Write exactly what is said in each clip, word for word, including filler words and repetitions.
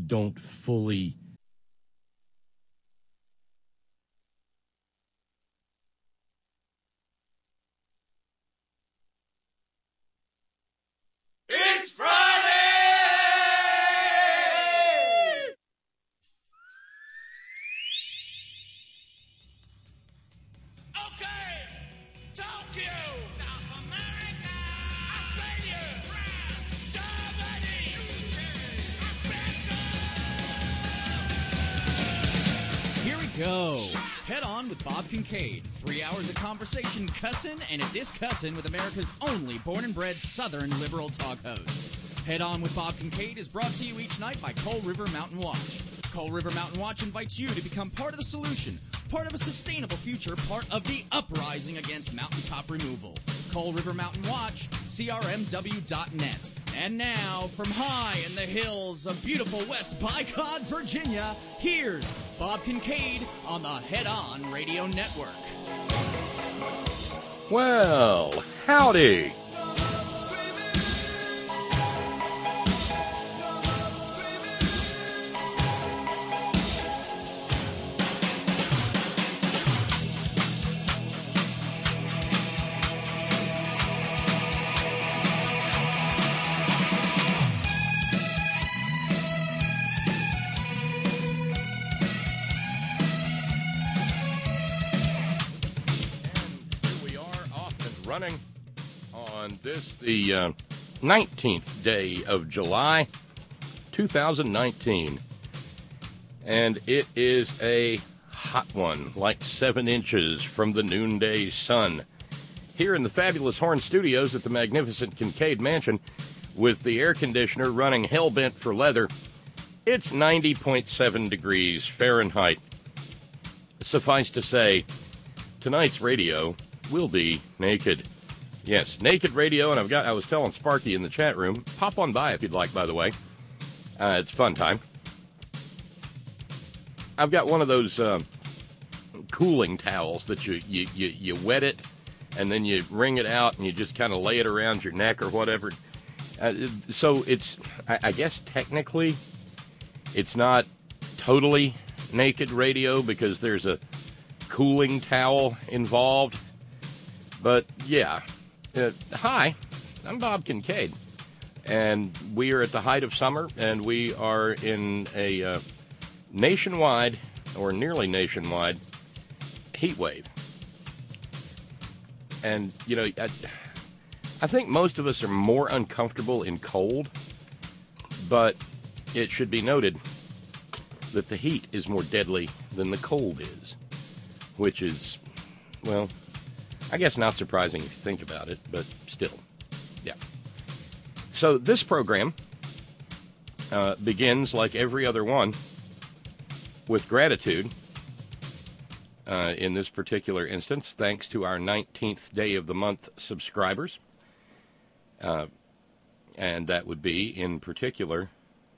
don't fully It's Friday! Okay! Tokyo! South America! Australia! France! Germany! Africa! Here we go. Head On with Bob Kincaid. Three hours of conversation, cussing, and a discussin' with America's only born and bred Southern liberal talk host. Head On with Bob Kincaid is brought to you each night by Coal River Mountain Watch. Coal River Mountain Watch invites you to become part of the solution, part of a sustainable future, part of the uprising against mountaintop removal. Coal River Mountain Watch, C R M W dot net. And now, from high in the hills of beautiful West Bicod, Virginia, here's Bob Kincaid on the Head On Radio Network. Well, howdy. Running on this, the uh, nineteenth day of July, two thousand nineteen. And it is a hot one, like seven inches from the noonday sun. Here in the fabulous Horn Studios at the magnificent Kincaid Mansion, with the air conditioner running hell-bent for leather, it's ninety point seven degrees Fahrenheit. Suffice to say, tonight's radio will be naked. Yes, naked radio, and I've got, I was telling Sparky in the chat room, pop on by if you'd like, by the way. Uh, it's fun time. I've got one of those uh, cooling towels that you, you, you, you wet it, and then you wring it out, and you just kind of lay it around your neck or whatever. Uh, so it's, I, I guess technically, it's not totally naked radio because there's a cooling towel involved. But, yeah. Uh, hi, I'm Bob Kincaid, and we are at the height of summer, and we are in a uh, nationwide, or nearly nationwide, heat wave. And, you know, I, I think most of us are more uncomfortable in cold, but it should be noted that the heat is more deadly than the cold is, which is, well, I guess not surprising if you think about it, but still, yeah. So this program uh, begins, like every other one, with gratitude. Uh, in this particular instance, thanks to our nineteenth day of the month subscribers. Uh, and that would be, in particular,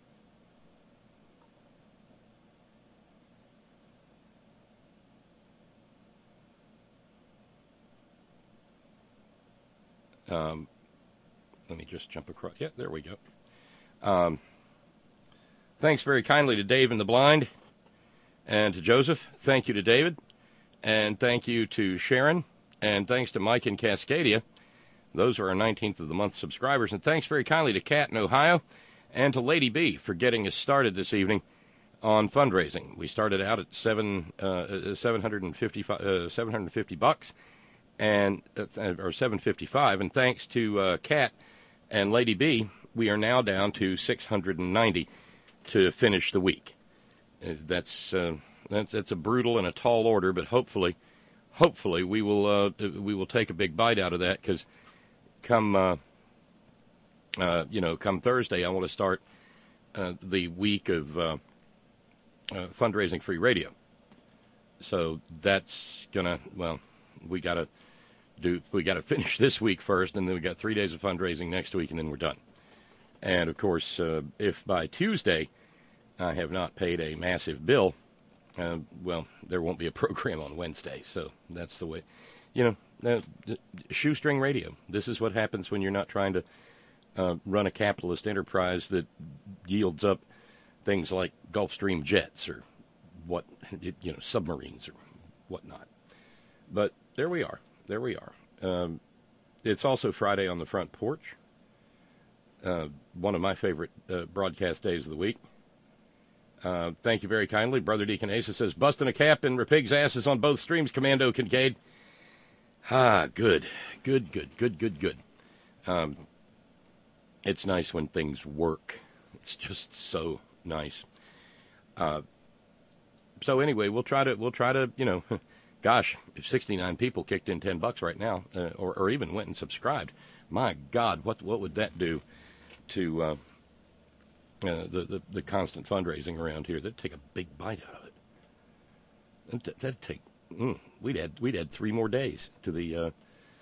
Um, let me just jump across. Yeah, there we go. Um, thanks very kindly to Dave in the Blind and to Joseph. Thank you to David. And thank you to Sharon. And thanks to Mike in Cascadia. Those are our nineteenth of the month subscribers. And thanks very kindly to Kat in Ohio and to Lady B for getting us started this evening on fundraising. We started out at seven, uh, seven hundred fifty, uh, seven hundred fifty bucks. And uh, or seven fifty-five, and thanks to uh, Kat and Lady B, we are now down to six hundred ninety to finish the week. Uh, that's uh, that's that's a brutal and a tall order, but hopefully, hopefully we will uh, we will take a big bite out of that, because come uh, uh, you know come Thursday, I want to start uh, the week of uh, uh, fundraising free radio. So that's gonna well, we gotta. Do we got to finish this week first, and then we got three days of fundraising next week, and then we're done. And of course, uh, if by Tuesday I have not paid a massive bill, uh, well, there won't be a program on Wednesday. So that's the way, you know, uh, shoestring radio. This is what happens when you're not trying to uh, run a capitalist enterprise that yields up things like Gulfstream jets or what, you know, submarines or whatnot. But there we are. There we are. Um, it's also Friday on the Front Porch, uh, one of my favorite uh, broadcast days of the week. Uh, thank you very kindly. Brother Deacon Asa says, busting a cap in Rapig's asses on both streams, Commando Kincaid. Ah, good. Good, good, good, good, good. Um, it's nice when things work. It's just so nice. Uh, so anyway, we'll try to, we'll try to, you know, gosh, if sixty-nine people kicked in ten bucks right now, uh, or, or even went and subscribed, my God, what, what would that do to, uh, Uh, the, the the constant fundraising around here? That'd take a big bite out of it. That'd, that'd take. Mm, we'd add we'd add three more days to the uh,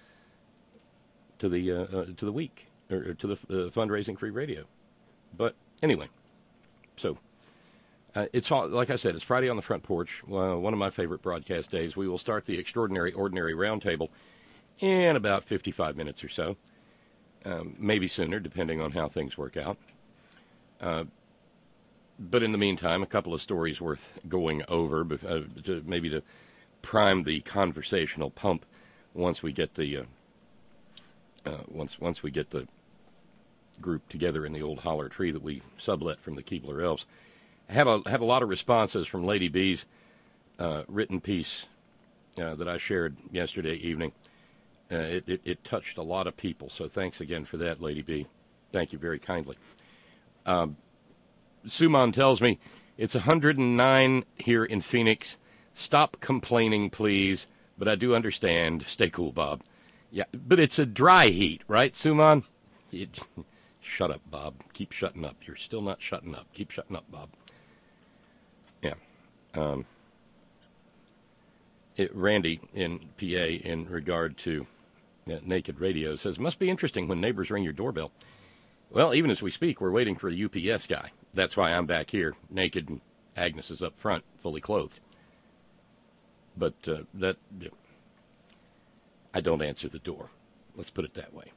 to the uh, uh, to the week or, or to the uh, fundraising free radio. But anyway, so uh, it's all, like I said, it's Friday on the Front Porch. Uh, one of my favorite broadcast days. We will start the Extraordinary Ordinary Roundtable in about fifty-five minutes or so, um, maybe sooner, depending on how things work out. Uh, but in the meantime, a couple of stories worth going over, uh, to, maybe to prime the conversational pump once we get the uh, uh, once once we get the group together in the old holler tree that we sublet from the Keebler Elves. I had a had a lot of responses from Lady B's uh, written piece uh, that I shared yesterday evening. Uh, it, it it touched a lot of people, so thanks again for that, Lady B. Thank you very kindly. Um, Suman tells me it's one hundred nine here in Phoenix. Stop complaining, please. But I do understand. Stay cool, Bob. Yeah, but it's a dry heat, right, Suman? It, shut up, Bob. Keep shutting up. You're still not shutting up. Keep shutting up, Bob. Yeah. Um, it, Randy in P A, in regard to uh, Naked Radio, says, must be interesting when neighbors ring your doorbell. Well, even as we speak, we're waiting for the U P S guy. That's why I'm back here, naked, and Agnes is up front, fully clothed. But uh, that, I don't answer the door. Let's put it that way.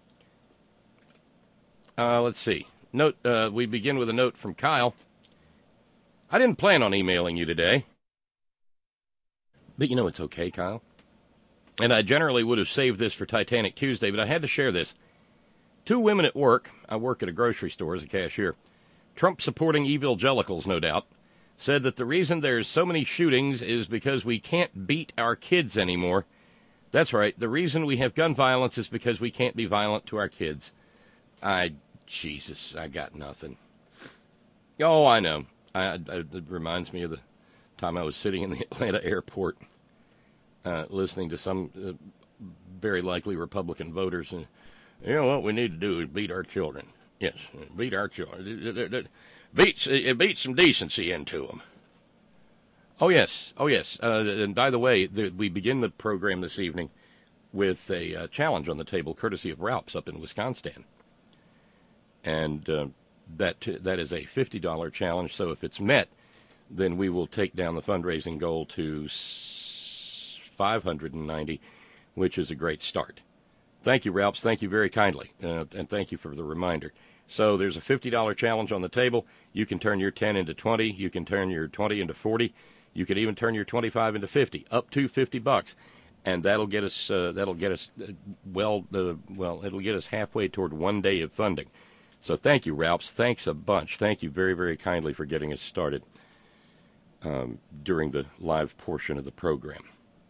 Uh, let's see. Note. Uh, we begin with a note from Kyle. I didn't plan on emailing you today. But you know it's okay, Kyle. And I generally would have saved this for Titanic Tuesday, but I had to share this. Two women at work, I work at a grocery store as a cashier, Trump-supporting evangelicals, no doubt, said that the reason there's so many shootings is because we can't beat our kids anymore. That's right, the reason we have gun violence is because we can't be violent to our kids. I, Jesus, I got nothing. Oh, I know. I, I, it reminds me of the time I was sitting in the Atlanta airport uh, listening to some uh, very likely Republican voters and, you know what we need to do is beat our children. Yes, beat our children. Beat, beat some decency into them. Oh, yes. Oh, yes. Uh, and by the way, the, we begin the program this evening with a uh, challenge on the table, courtesy of Ralph's up in Wisconsin. And uh, that that is a fifty dollars challenge, so if it's met, then we will take down the fundraising goal to five hundred ninety dollars, which is a great start. Thank you, Ralphs. Thank you very kindly, uh, and thank you for the reminder. So there's a fifty dollars challenge on the table. You can turn your ten into twenty. You can turn your twenty into forty. You could even turn your twenty-five into fifty, up to fifty bucks, and that'll get us. Uh, that'll get us uh, well. Uh, well, it'll get us halfway toward one day of funding. So thank you, Ralphs. Thanks a bunch. Thank you very, very kindly for getting us started um, during the live portion of the program.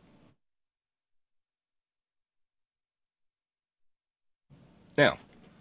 Now,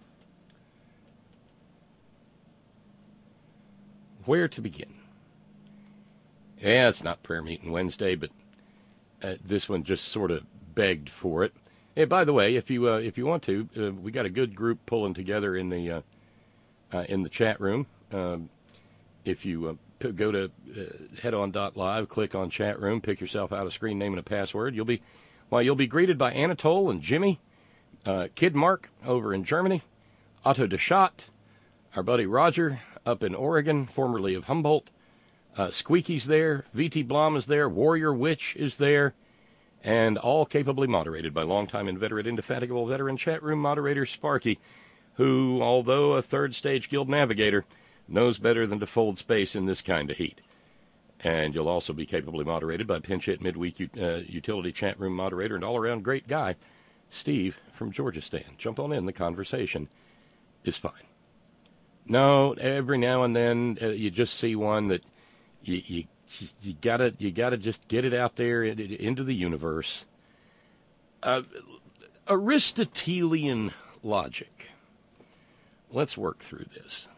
where to begin? Yeah, it's not prayer meeting Wednesday, but uh, this one just sort of begged for it. Hey, by the way, if you uh, if you want to, uh, we got a good group pulling together in the uh, uh, in the chat room. Um, if you uh, p- go to uh, headon dot live, click on chat room, pick yourself out a screen name and a password. You'll be well, you'll be greeted by Anatole and Jimmy, uh, Kid Mark over in Germany, Otto Deschott, our buddy Roger up in Oregon, formerly of Humboldt. Uh, Squeaky's there, V T Blom is there, Warrior Witch is there, and all capably moderated by longtime inveterate, indefatigable veteran chat room moderator Sparky, who, although a third-stage guild navigator, knows better than to fold space in this kind of heat. And you'll also be capably moderated by pinch hit midweek uh, utility chat room moderator and all-around great guy, Steve from Georgia Stan. Jump on in. The conversation is fine. No, every now and then uh, you just see one that you you, you gotta you gotta just get it out there into the universe. Uh, Aristotelian logic. Let's work through this.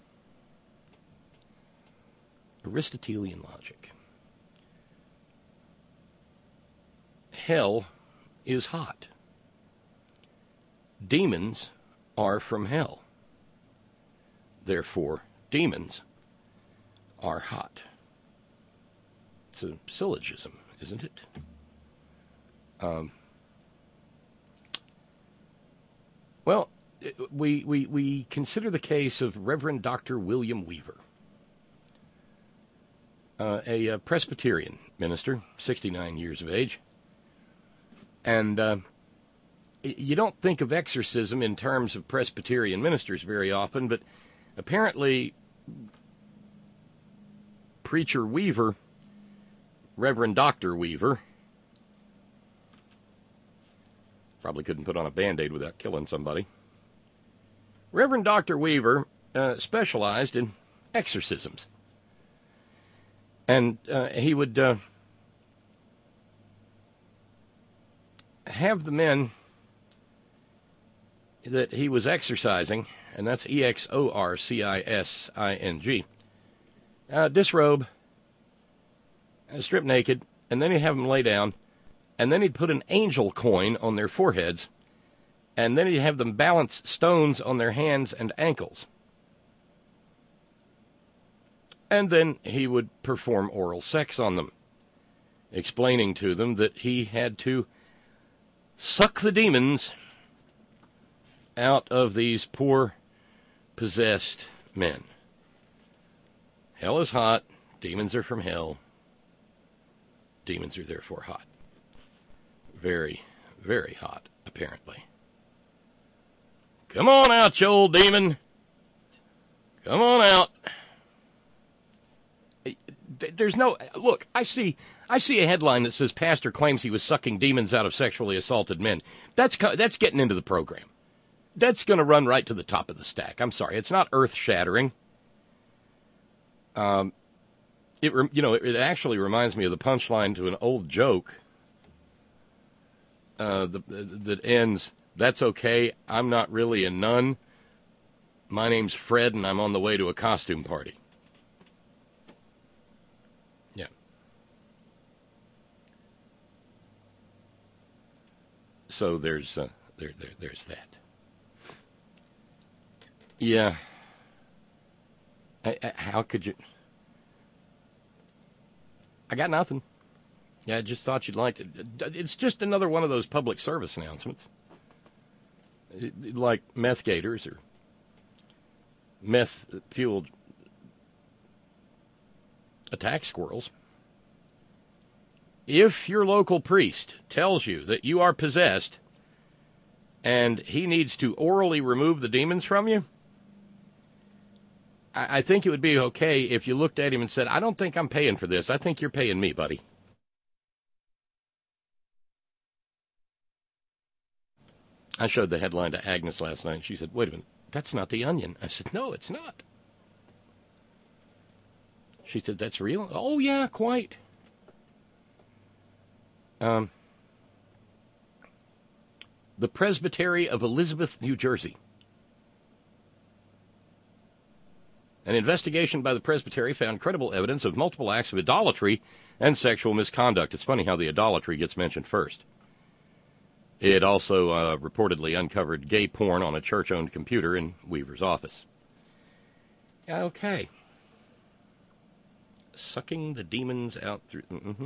Aristotelian logic. Hell is hot. Demons are from hell. Therefore, demons are hot. It's a syllogism, isn't it? Um, well, we, we, we consider the case of Reverend Doctor William Weaver, uh, a, a Presbyterian minister, sixty-nine years of age. And uh, you don't think of exorcism in terms of Presbyterian ministers very often, but apparently Preacher Weaver, Reverend Doctor Weaver, probably couldn't put on a Band-Aid without killing somebody. Reverend Doctor Weaver uh, specialized in exorcisms. And uh, he would uh, have the men that he was exorcising, and that's E X O R C I S I N G, uh, disrobe, uh, strip naked, and then he'd have them lay down, and then he'd put an angel coin on their foreheads, and then he'd have them balance stones on their hands and ankles. And then he would perform oral sex on them, explaining to them that he had to suck the demons out of these poor, possessed men. Hell is hot. Demons are from hell. Demons are therefore hot. Very, very hot, apparently. Come on out, you old demon. Come on out. There's no... Look, I see... I see a headline that says pastor claims he was sucking demons out of sexually assaulted men. That's that's getting into the program. That's going to run right to the top of the stack. I'm sorry, it's not earth-shattering. Um, it you know it, it actually reminds me of the punchline to an old joke. Uh, the, that ends, "That's okay. I'm not really a nun. My name's Fred, and I'm on the way to a costume party." Yeah. So there's uh, there, there there's that. Yeah. I, I, how could you? I got nothing. Yeah, I just thought you'd like it. It's just another one of those public service announcements, like meth gators or meth-fueled attack squirrels. If your local priest tells you that you are possessed and he needs to orally remove the demons from you, I, I think it would be okay if you looked at him and said, "I don't think I'm paying for this. I think you're paying me, buddy." I showed the headline to Agnes last night, and she said, "Wait a minute, that's not the Onion." I said, "No, it's not." She said, "That's real?" "Oh, yeah, quite." Um, the Presbytery of Elizabeth, New Jersey. An investigation by the Presbytery found credible evidence of multiple acts of idolatry and sexual misconduct. It's funny how the idolatry gets mentioned first. It also uh, reportedly uncovered gay porn on a church-owned computer in Weaver's office. Okay. Sucking the demons out through... Mm-hmm.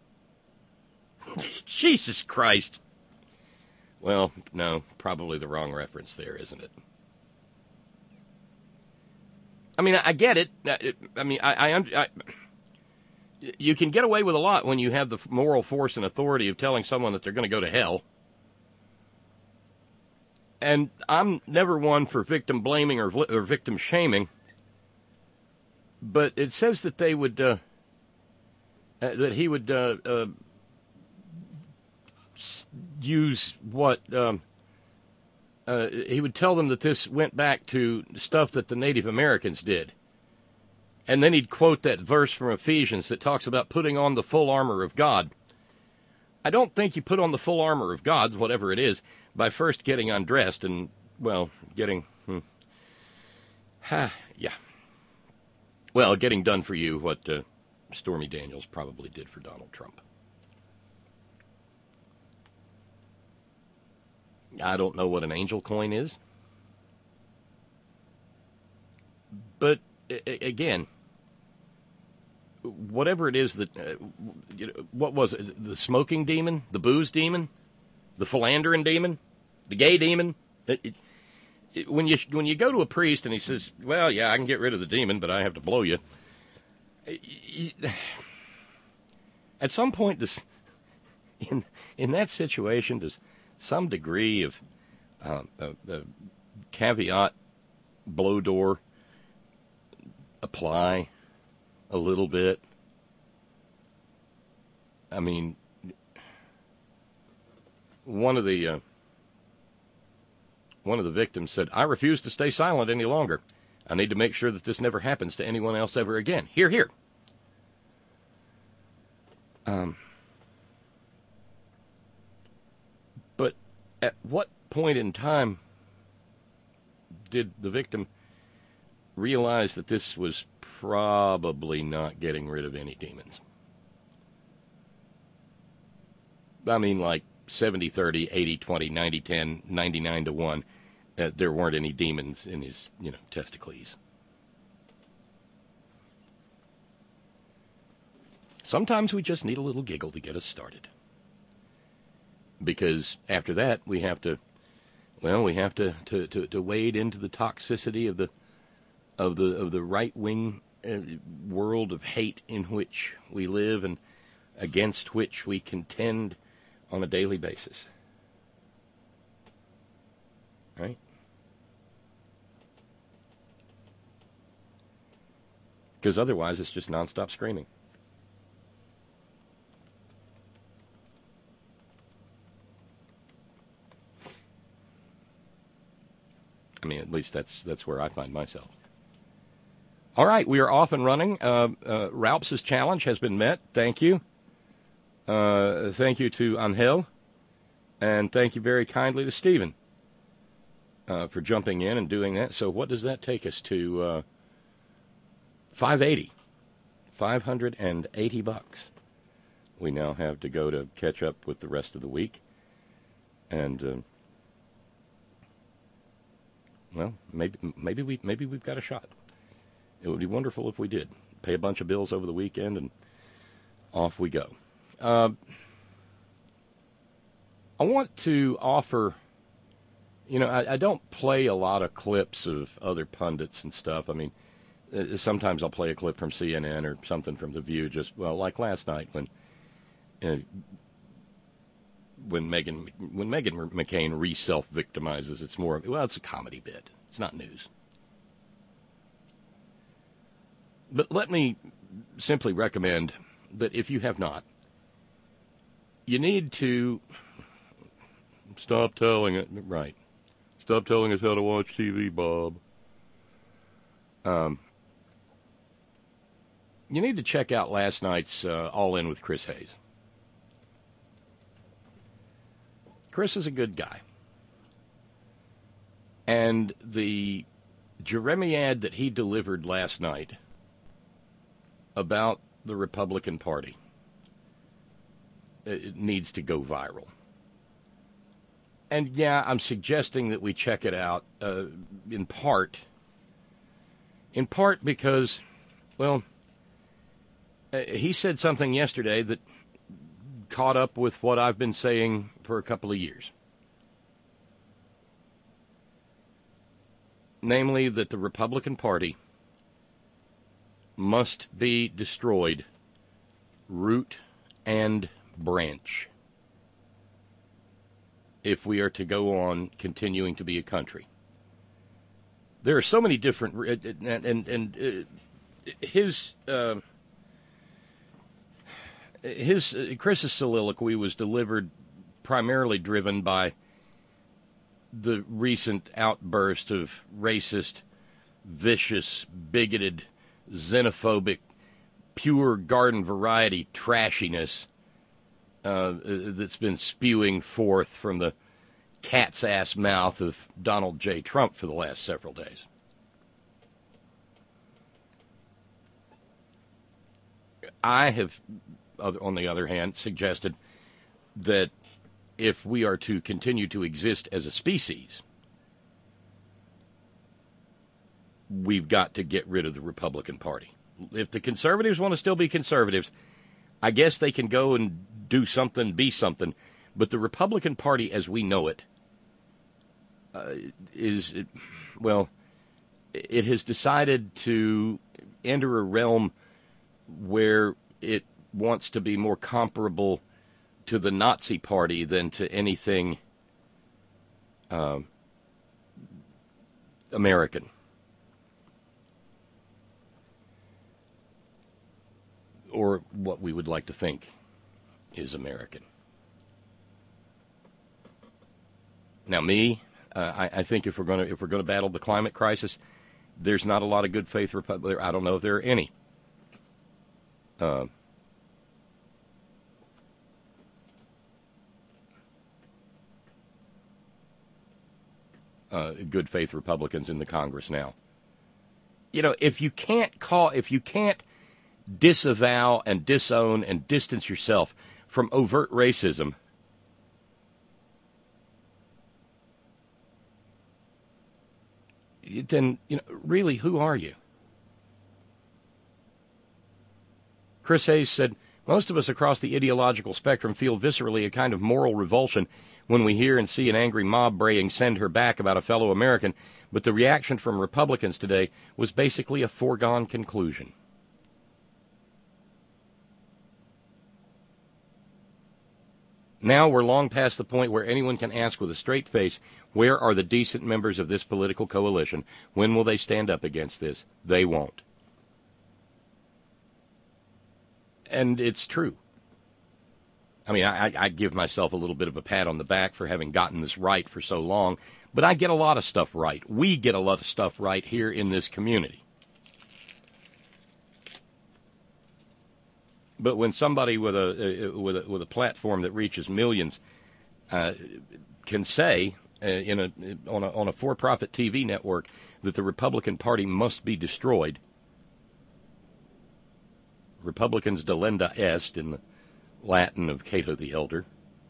Jesus Christ. Well, no, probably the wrong reference there, isn't it? I mean, I get it. I mean, I, I, I you can get away with a lot when you have the moral force and authority of telling someone that they're going to go to hell. And I'm never one for victim blaming or, or victim shaming. but it says that they would, uh, uh, that he would uh, uh, use what, um, uh, he would tell them that this went back to stuff that the Native Americans did. And then he'd quote that verse from Ephesians that talks about putting on the full armor of God. I don't think you put on the full armor of God, whatever it is, by first getting undressed and, well, getting, hmm, ha, yeah. Well, getting done for you what uh, Stormy Daniels probably did for Donald Trump. I don't know what an angel coin is. But, a- again, whatever it is that, uh, you know, what was it? The smoking demon? The booze demon? The philandering demon? The gay demon? It, it, it, when you when you go to a priest and he says, well, yeah, I can get rid of the demon, but I have to blow you. you at some point, does, in, in that situation, does some degree of uh, uh, uh, caveat blow door apply a little bit? I mean, one of the uh, one of the victims said, I refuse to stay silent any longer. I need to make sure that this never happens to anyone else ever again. Hear, hear. Um, but at what point in time did the victim realize that this was probably not getting rid of any demons? I mean, like seventy thirty, eighty twenty, ninety ten, ninety-nine to one. Uh, there weren't any demons in his, you know, testicles. Sometimes we just need a little giggle to get us started. Because after that, we have to, well, we have to, to, to, to wade into the toxicity of the of the of the right-wing uh, world of hate in which we live and against which we contend on a daily basis. Right? Because otherwise it's just nonstop screaming. I mean, at least that's that's where I find myself. All right, we are off and running. Uh, uh, Ralph's challenge has been met. Thank you. Uh, thank you to Angel. And thank you very kindly to Stephen uh, for jumping in and doing that. So what does that take us to? Uh, five eighty. five hundred eighty bucks. We now have to go to catch up with the rest of the week. And, uh, well, maybe maybe we maybe we've got a shot. It would be wonderful if we did. Pay a bunch of bills over the weekend, and off we go. Uh, I want to offer, you know, I, I don't play a lot of clips of other pundits and stuff. I mean, uh, sometimes I'll play a clip from C N N or something from The View, just, well, like last night when uh, when Meghan when Meghan McCain re-self-victimizes. It's more, well, it's a comedy bit. It's not news. But let me simply recommend that if you have not, you need to stop telling it, right, stop telling us how to watch T V, Bob. Um, you need to check out last night's uh, All In with Chris Hayes. Chris is a good guy. And the Jeremiad that he delivered last night about the Republican Party, it needs to go viral. And yeah, I'm suggesting that we check it out uh, in part, in part because, well, uh, he said something yesterday that caught up with what I've been saying for a couple of years. Namely, that the Republican Party must be destroyed, root and branch, if we are to go on continuing to be a country. There are so many different, and and, and uh, his uh, his uh, Chris's soliloquy was delivered primarily driven by the recent outburst of racist, vicious, bigoted, xenophobic, pure garden variety trashiness uh, that's been spewing forth from the cat's ass mouth of Donald J. Trump for the last several days. I have, on the other hand, suggested that if we are to continue to exist as a species, we've got to get rid of the Republican Party. If the conservatives want to still be conservatives, I guess they can go and do something, be something. But the Republican Party, as we know it, uh, is, well, it has decided to enter a realm where it wants to be more comparable to the Nazi Party than to anything uh, American. Or what we would like to think is American. Now, me, uh, I, I think if we're going to if we're going to battle the climate crisis, there's not a lot of good faith Republicans. I don't know if there are any. Uh, uh, good faith Republicans in the Congress now. You know, if you can't call, if you can't disavow and disown and distance yourself from overt racism, then, you know, really, who are you? Chris Hayes said, most of us across the ideological spectrum feel viscerally a kind of moral revulsion when we hear and see an angry mob braying "send her back" about a fellow American, but the reaction from Republicans today was basically a foregone conclusion. Now we're long past the point where anyone can ask with a straight face, where are the decent members of this political coalition? When will they stand up against this? They won't. And it's true. I mean, I, I give myself a little bit of a pat on the back for having gotten this right for so long, but I get a lot of stuff right. We get a lot of stuff right here in this community. But when somebody with a uh, with a with a platform that reaches millions uh, can say uh, in a on a on a for-profit T V network that the Republican Party must be destroyed, Republicans delenda est in the Latin of Cato the Elder,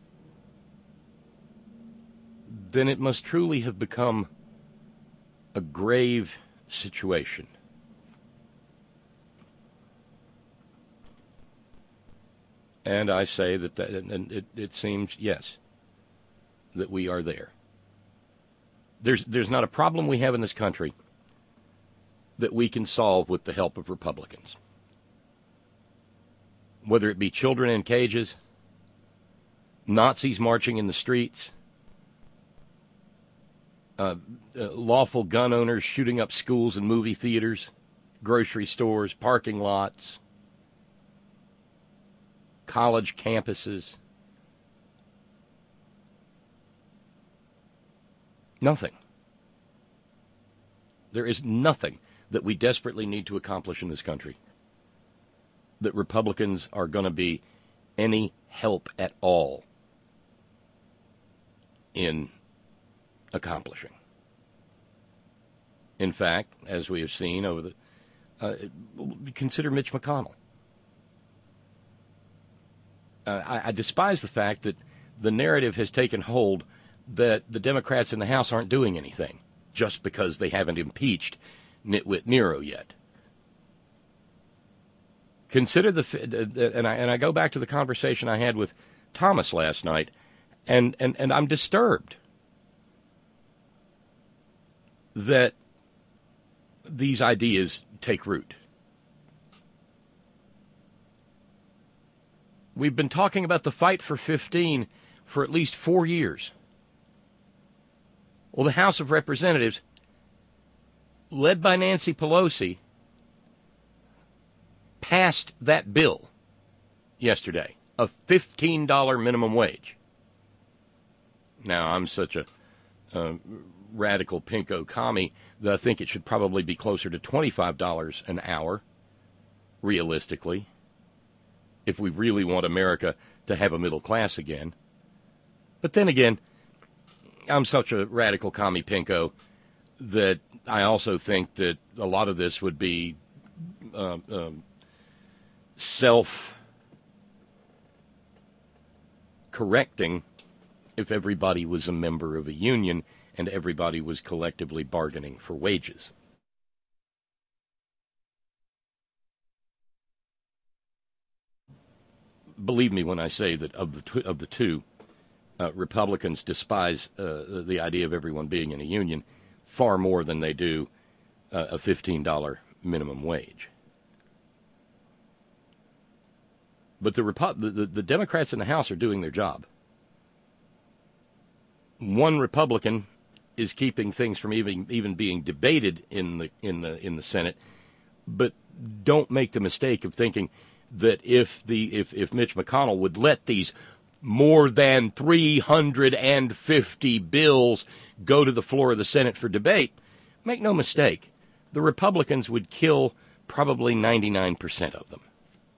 then it must truly have become a grave situation. And I say that, that and it, it seems, yes, that we are there. There's there's not a problem we have in this country that we can solve with the help of Republicans. Whether it be children in cages, Nazis marching in the streets, uh, uh, lawful gun owners shooting up schools and movie theaters, grocery stores, parking lots, college campuses. Nothing. There is nothing that we desperately need to accomplish in this country that Republicans are going to be any help at all in accomplishing. In fact, as we have seen over the, uh, consider Mitch McConnell. Uh, I, I despise the fact that the narrative has taken hold that the Democrats in the House aren't doing anything just because they haven't impeached Nitwit Nero yet. Consider the, and I and I go back to the conversation I had with Thomas last night, and, and, and I'm disturbed that these ideas take root. We've been talking about the fight for fifteen for at least four years. Well, the House of Representatives, led by Nancy Pelosi, passed that bill yesterday, a fifteen dollars minimum wage. Now, I'm such a uh, radical pinko commie that I think it should probably be closer to twenty-five dollars an hour, realistically, if we really want America to have a middle class again. But then again, I'm such a radical commie pinko that I also think that a lot of this would be uh, um, self-correcting if everybody was a member of a union and everybody was collectively bargaining for wages. Believe me when I say that of the two, of the two, uh, Republicans despise uh, the idea of everyone being in a union far more than they do uh, a fifteen dollars minimum wage. But the, Repu- the, the Democrats in the House are doing their job. One Republican is keeping things from even even being debated in the in the in the Senate, but don't make the mistake of thinking that if the if, if Mitch McConnell would let these more than three hundred fifty bills go to the floor of the Senate for debate, make no mistake, the Republicans would kill probably ninety-nine percent of them.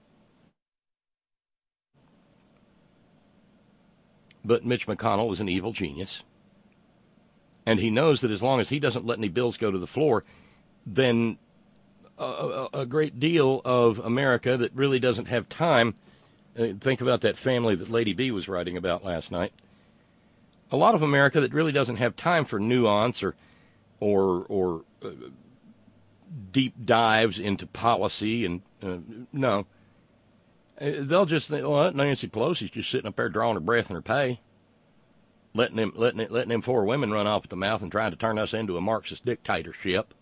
But Mitch McConnell is an evil genius, and he knows that as long as he doesn't let any bills go to the floor, then a, a, a great deal of America that really doesn't have time. Uh, think about that family that Lady B was writing about last night. A lot of America that really doesn't have time for nuance or or or uh, deep dives into policy, and uh, no. They'll just think, well, Nancy Pelosi's just sitting up there drawing her breath in her pay, letting them, letting letting them four women run off at the mouth and trying to turn us into a Marxist dictatorship.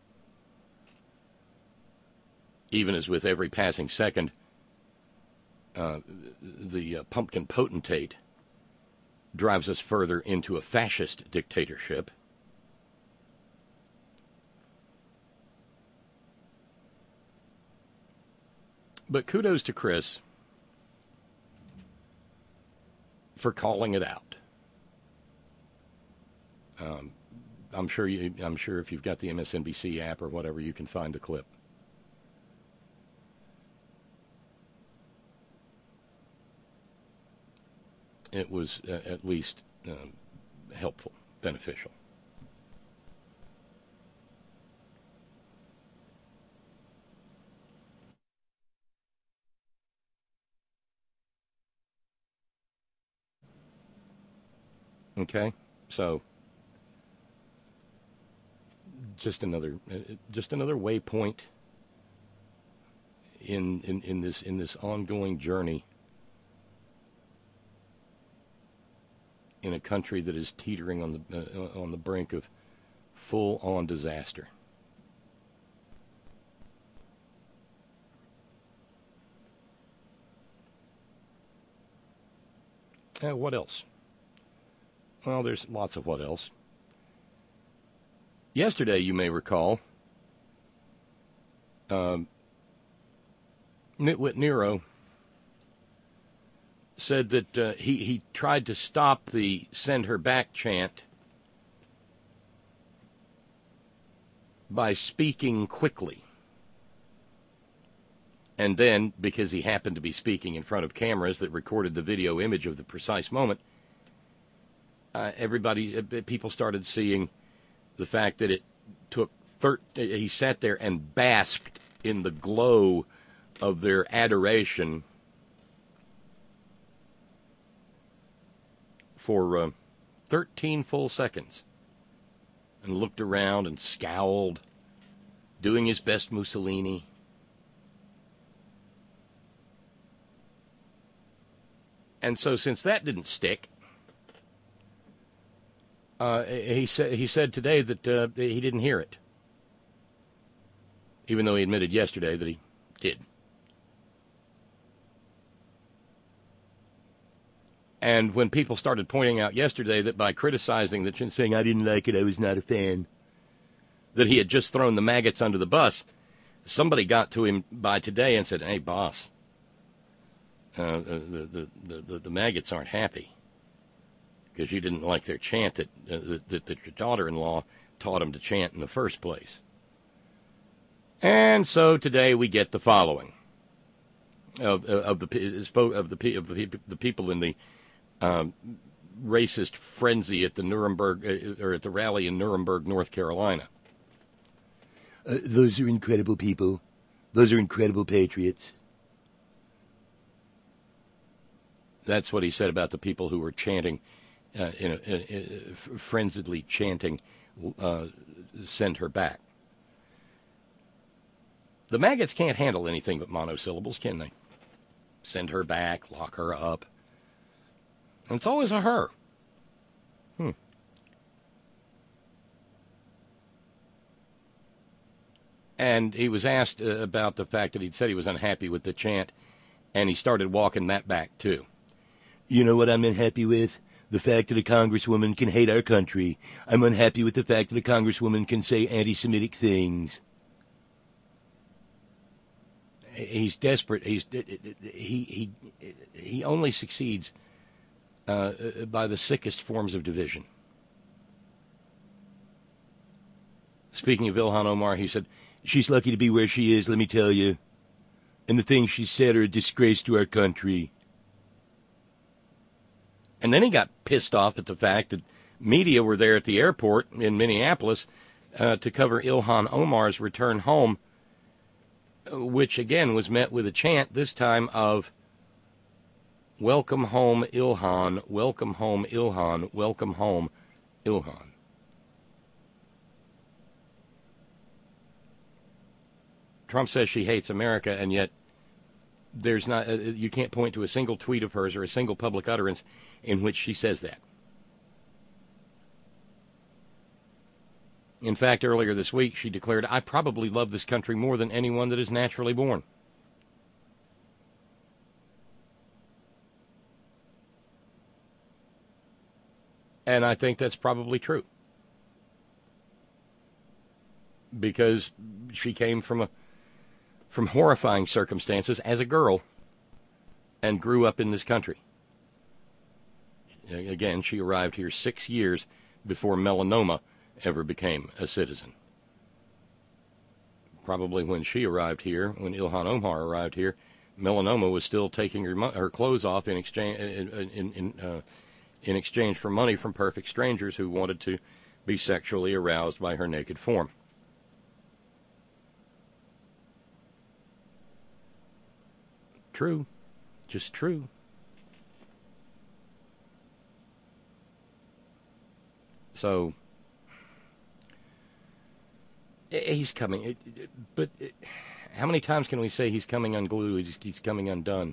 Even as with every passing second, uh, the uh, pumpkin potentate drives us further into a fascist dictatorship. But kudos to Chris for calling it out. Um, I'm sure you. I'm sure if you've got the M S N B C app or whatever, you can find the clip. It was uh, at least um, helpful, beneficial. Okay, so just another just another waypoint in, in, in this in this ongoing journey in a country that is teetering on the uh, on the brink of full-on disaster. Uh, what else? Well, there's lots of what else. Yesterday, you may recall, um, Nitwit Nero said that uh, he, he tried to stop the send her back chant by speaking quickly. And then, because he happened to be speaking in front of cameras that recorded the video image of the precise moment, Uh, everybody, uh, people started seeing the fact that it took, thir- he sat there and basked in the glow of their adoration for uh, thirteen full seconds and looked around and scowled, doing his best Mussolini. And so since that didn't stick, Uh, he said he said today that uh, he didn't hear it, even though he admitted yesterday that he did. And when people started pointing out yesterday that by criticizing that and saying I didn't like it, I was not a fan, that he had just thrown the maggots under the bus, somebody got to him by today and said, "Hey, boss, uh, the, the, the, the, the maggots aren't happy because you didn't like their chant that, uh, that, that, that your daughter-in-law taught them to chant in the first place." And so today we get the following of, of the of the of the, the people in the um, racist frenzy at the Nuremberg uh, or at the rally in Nuremberg, North Carolina. Uh, those are incredible people. Those are incredible patriots. That's what he said about the people who were chanting, uh, in a, in a, frenziedly chanting, uh, "Send her back." The maggots can't handle anything but monosyllables, can they? Send her back, lock her up. And it's always a her. Hmm. And he was asked uh, about the fact that he'd said he was unhappy with the chant, and he started walking that back, too. You know what I'm unhappy with? The fact that a congresswoman can hate our country. I'm unhappy with the fact that a congresswoman can say anti-Semitic things. He's desperate. He's he he he only succeeds uh, by the sickest forms of division. Speaking of Ilhan Omar, he said, "She's lucky to be where she is, let me tell you. And the things she said are a disgrace to our country." And then he got pissed off at the fact that media were there at the airport in Minneapolis uh, to cover Ilhan Omar's return home, which again was met with a chant, this time of "Welcome home, Ilhan, welcome home, Ilhan, welcome home, Ilhan." Trump says she hates America, and yet there's not, uh, you can't point to a single tweet of hers or a single public utterance in which she says that. In fact, earlier this week, she declared, "I probably love this country more than anyone that is naturally born." And I think that's probably true. Because she came from a from horrifying circumstances as a girl and grew up in this country. Again, she arrived here six years before melanoma ever became a citizen. Probably when she arrived here, when Ilhan Omar arrived here, melanoma was still taking her mo- her clothes off in exchange in in in, uh, in exchange for money from perfect strangers who wanted to be sexually aroused by her naked form. True, just true. So he's coming, but how many times can we say he's coming unglued, he's coming undone?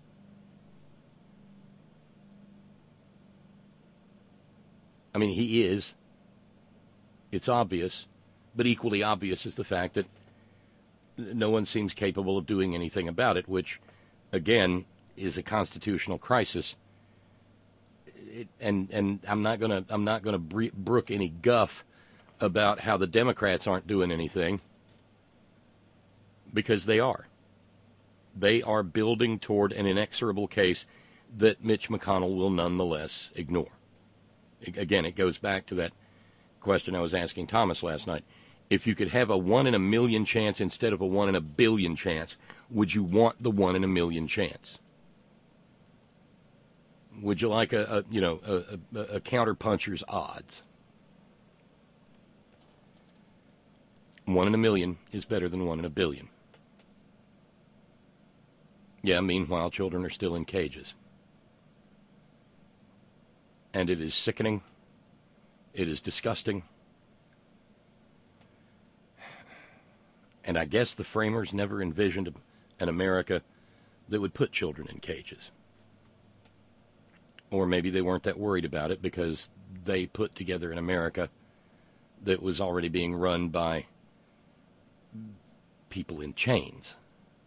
I mean, he is. It's obvious, but equally obvious is the fact that no one seems capable of doing anything about it, which, again, is a constitutional crisis. It, and and I'm not gonna I'm not gonna brook any guff about how the Democrats aren't doing anything, because they are. They are building toward an inexorable case that Mitch McConnell will nonetheless ignore. Again, it goes back to that question I was asking Thomas last night. If you could have a one in a million chance instead of a one in a billion chance, would you want the one in a million chance? Would you like a, a you know a, a, a counterpuncher's odds? One in a million is better than one in a billion. Yeah, meanwhile, children are still in cages. And it is sickening. It is disgusting. And I guess the framers never envisioned an America that would put children in cages. Or maybe they weren't that worried about it because they put together an America that was already being run by people in chains.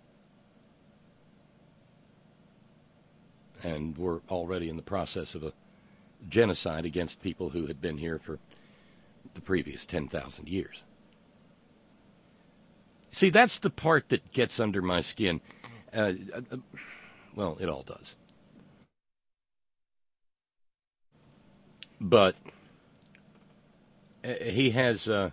And were already in the process of a genocide against people who had been here for the previous ten thousand years. See, that's the part that gets under my skin. Uh, uh, well, it all does. But uh, he has... Uh,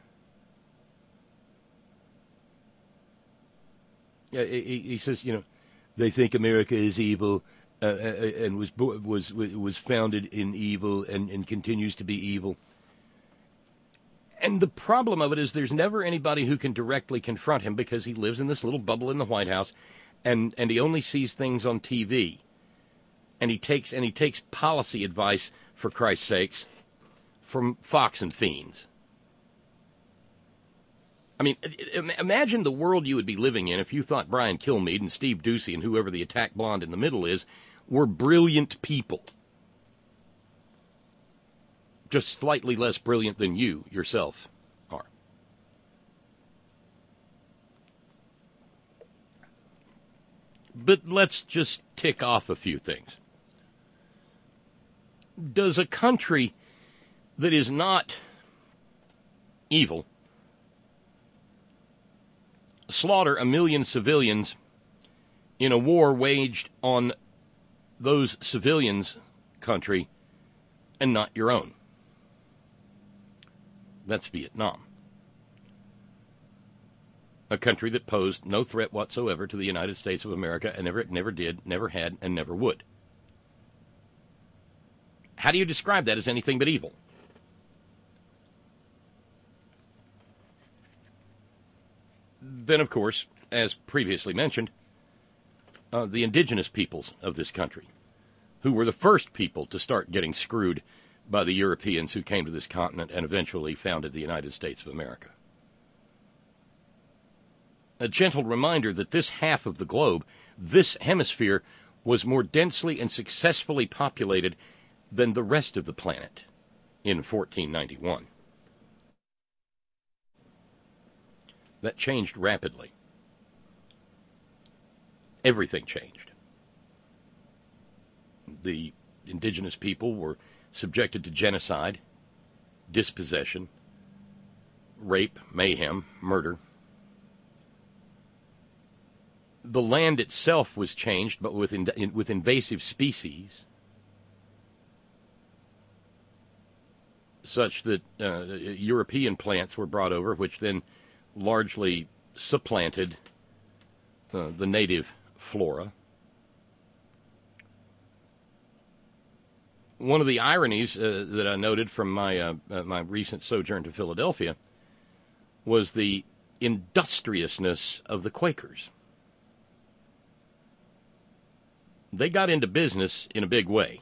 he, he says, you know, They think America is evil uh, and was was was founded in evil and, and continues to be evil. and the problem of it is there's never anybody who can directly confront him because he lives in this little bubble in the White House, and, and he only sees things on T V. And he takes and he takes policy advice, for Christ's sakes, from Fox and fiends. I mean, imagine the world you would be living in if you thought Brian Kilmeade and Steve Doocy and whoever the attack blonde in the middle is were brilliant people. Just slightly less brilliant than you yourself are. But let's just tick off a few things. Does a country that is not evil slaughter a million civilians in a war waged on those civilians' country and not your own? That's Vietnam. A country that posed no threat whatsoever to the United States of America and never, never did, never had, and never would. How do you describe that as anything but evil? Then, of course, as previously mentioned, uh, the indigenous peoples of this country, who were the first people to start getting screwed by the Europeans who came to this continent and eventually founded the United States of America. A gentle reminder that this half of the globe, this hemisphere, was more densely and successfully populated than the rest of the planet in fourteen ninety-one. That changed rapidly. Everything changed. The indigenous people were subjected to genocide, dispossession, rape, mayhem, murder. The land itself was changed, but with, in, with invasive species, such that uh, European plants were brought over, which then largely supplanted uh, the native flora. One of the ironies uh, that I noted from my uh, uh, my recent sojourn to Philadelphia was the industriousness of the Quakers. They got into business in a big way,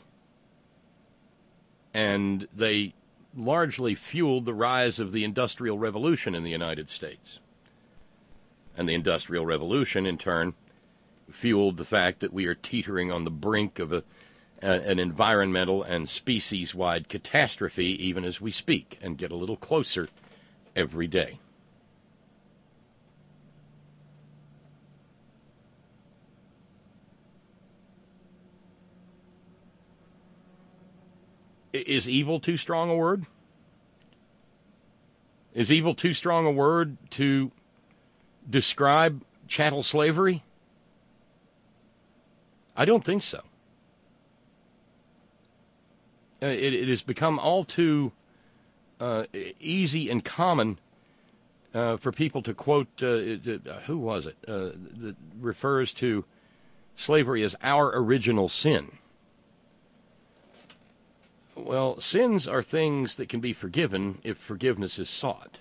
and they largely fueled the rise of the Industrial Revolution in the United States. And the Industrial Revolution, in turn, fueled the fact that we are teetering on the brink of a, a, an environmental and species-wide catastrophe even as we speak, and get a little closer every day. Is evil too strong a word? Is evil too strong a word to describe chattel slavery? I don't think so. Uh, it, it has become all too uh, easy and common uh, for people to quote, uh, uh, who was it, uh, that refers to slavery as our original sin. Well, sins are things that can be forgiven if forgiveness is sought.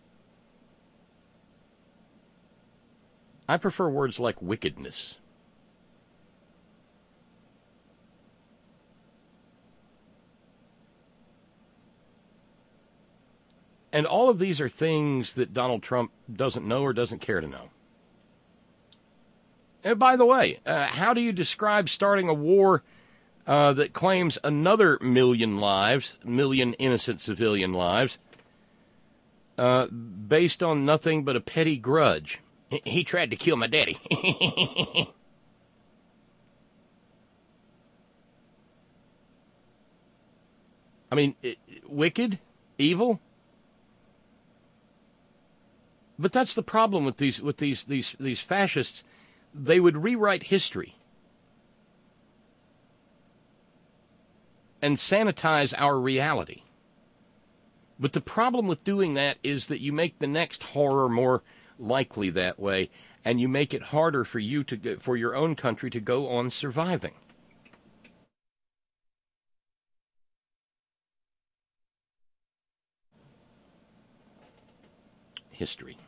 I prefer words like wickedness. And all of these are things that Donald Trump doesn't know or doesn't care to know. And by the way, uh, how do you describe starting a war Uh, that claims another million lives, million innocent civilian lives, uh, based on nothing but a petty grudge? He tried to kill my daddy. I mean, it, wicked, evil. But that's the problem with these with these these these fascists. They would rewrite history and sanitize our reality. But the problem with doing that is that you make the next horror more likely that way, and you make it harder for you to go, for your own country to go on surviving. History.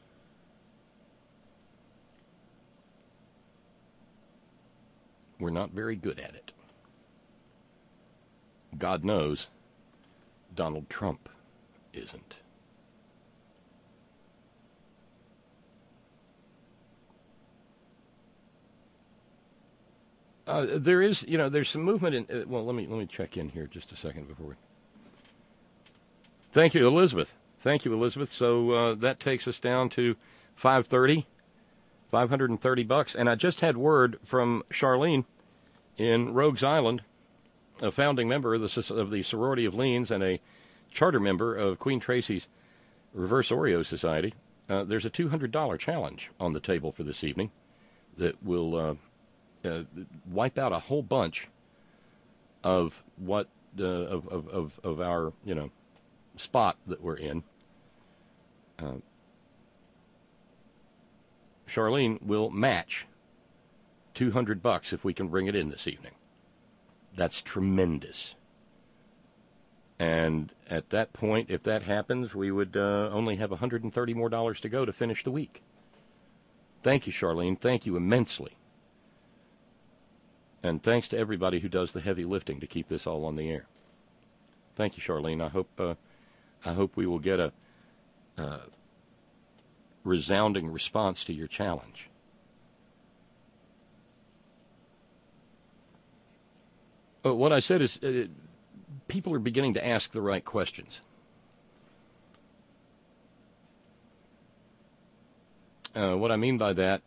We're not very good at it. God knows Donald Trump isn't. Uh, there is, you know, there's some movement in. Uh, well, let me let me check in here just a second before we. Thank you, Elizabeth. Thank you, Elizabeth. So uh, that takes us down to five thirty, five hundred thirty bucks. And I just had word from Charlene in Rogues Island, a founding member of the of the Sorority of Leans and a charter member of Queen Tracy's Reverse Oreo Society. Uh, there's a two hundred dollars challenge on the table for this evening that will uh, uh, wipe out a whole bunch of what uh, of, of of of our you know spot that we're in. Uh, Charlene will match two hundred bucks if we can bring it in this evening. That's tremendous. And at that point, if that happens, we would uh, only have one hundred thirty more dollars to go to finish the week. Thank you, Charlene. Thank you immensely. And thanks to everybody who does the heavy lifting to keep this all on the air. Thank you, Charlene. I hope uh, I hope we will get a uh, resounding response to your challenge. Uh, what I said is uh, people are beginning to ask the right questions. Uh, what I mean by that,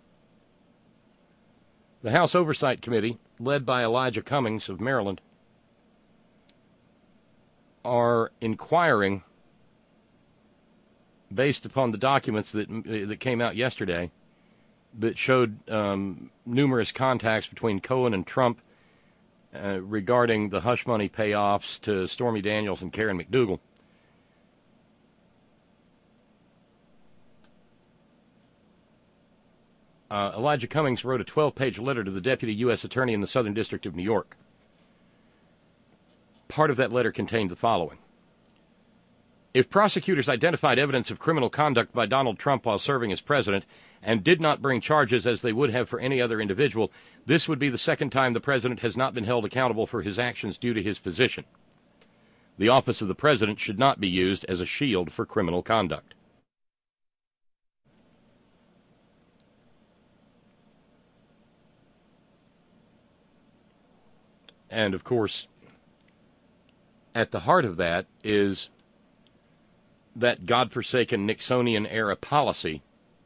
the House Oversight Committee, led by Elijah Cummings of Maryland, are inquiring, based upon the documents that that came out yesterday, that showed um, numerous contacts between Cohen and Trump uh, regarding the hush money payoffs to Stormy Daniels and Karen McDougal. Uh, Elijah Cummings wrote a twelve-page letter to the Deputy U S Attorney in the Southern District of New York. Part of that letter contained the following. If prosecutors identified evidence of criminal conduct by Donald Trump while serving as president and did not bring charges as they would have for any other individual, this would be the second time the president has not been held accountable for his actions due to his position. The office of the president should not be used as a shield for criminal conduct. And, of course, at the heart of that is that godforsaken Nixonian-era policy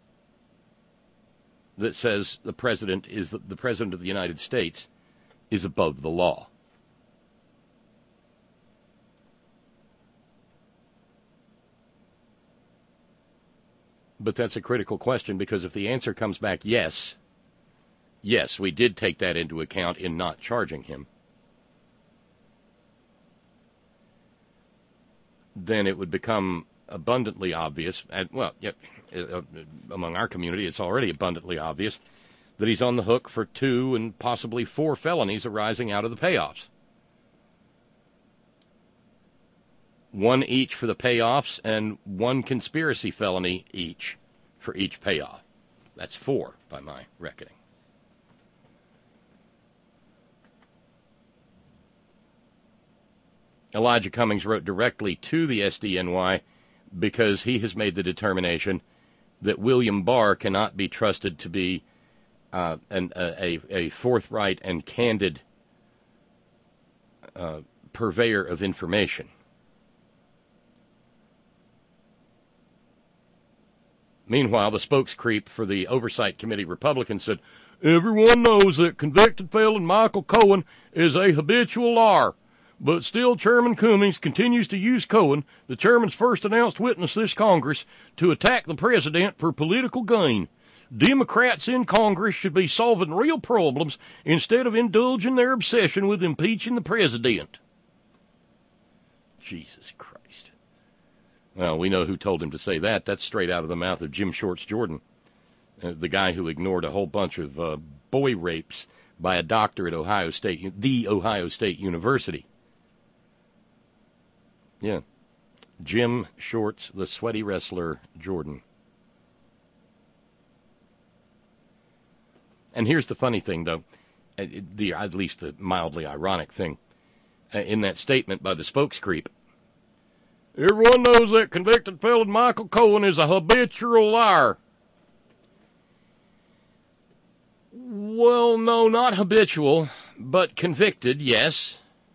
that says the president is the, the president of the United States is above the law. But that's a critical question, because if the answer comes back yes, yes, we did take that into account in not charging him, then it would become abundantly obvious, and, well, yep, uh, among our community it's already abundantly obvious, that he's on the hook for two and possibly four felonies arising out of the payoffs. One each for the payoffs and one conspiracy felony each for each payoff. That's four by my reckoning. Elijah Cummings wrote directly to the S D N Y because he has made the determination that William Barr cannot be trusted to be uh, an, a, a forthright and candid uh, purveyor of information. Meanwhile, the spokescreep for the Oversight Committee Republicans said, everyone knows that convicted felon Michael Cohen is a habitual liar. But still, Chairman Cummings continues to use Cohen, the chairman's first announced witness this Congress, to attack the president for political gain. Democrats in Congress should be solving real problems instead of indulging their obsession with impeaching the president. Jesus Christ. Well, we know who told him to say that. That's straight out of the mouth of Jim Shorts Jordan, uh, the guy who ignored a whole bunch of uh, boy rapes by a doctor at Ohio State, the Ohio State University. Yeah. Jim Shorts, the sweaty wrestler, Jordan. And here's the funny thing, though, the at least the mildly ironic thing, uh, in that statement by the spokescreep. Everyone knows that convicted felon Michael Cohen is a habitual liar. Well, no, not habitual, but convicted, yes.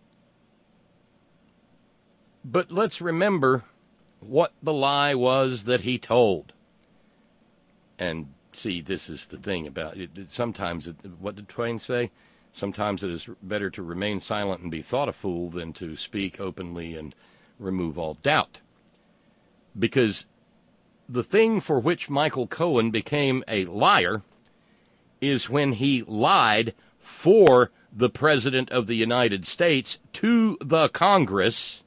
But let's remember what the lie was that he told. And see, this is the thing about it. Sometimes, it, what did Twain say? Sometimes it is better to remain silent and be thought a fool than to speak openly and remove all doubt. Because the thing for which Michael Cohen became a liar is when he lied for the President of the United States to the Congress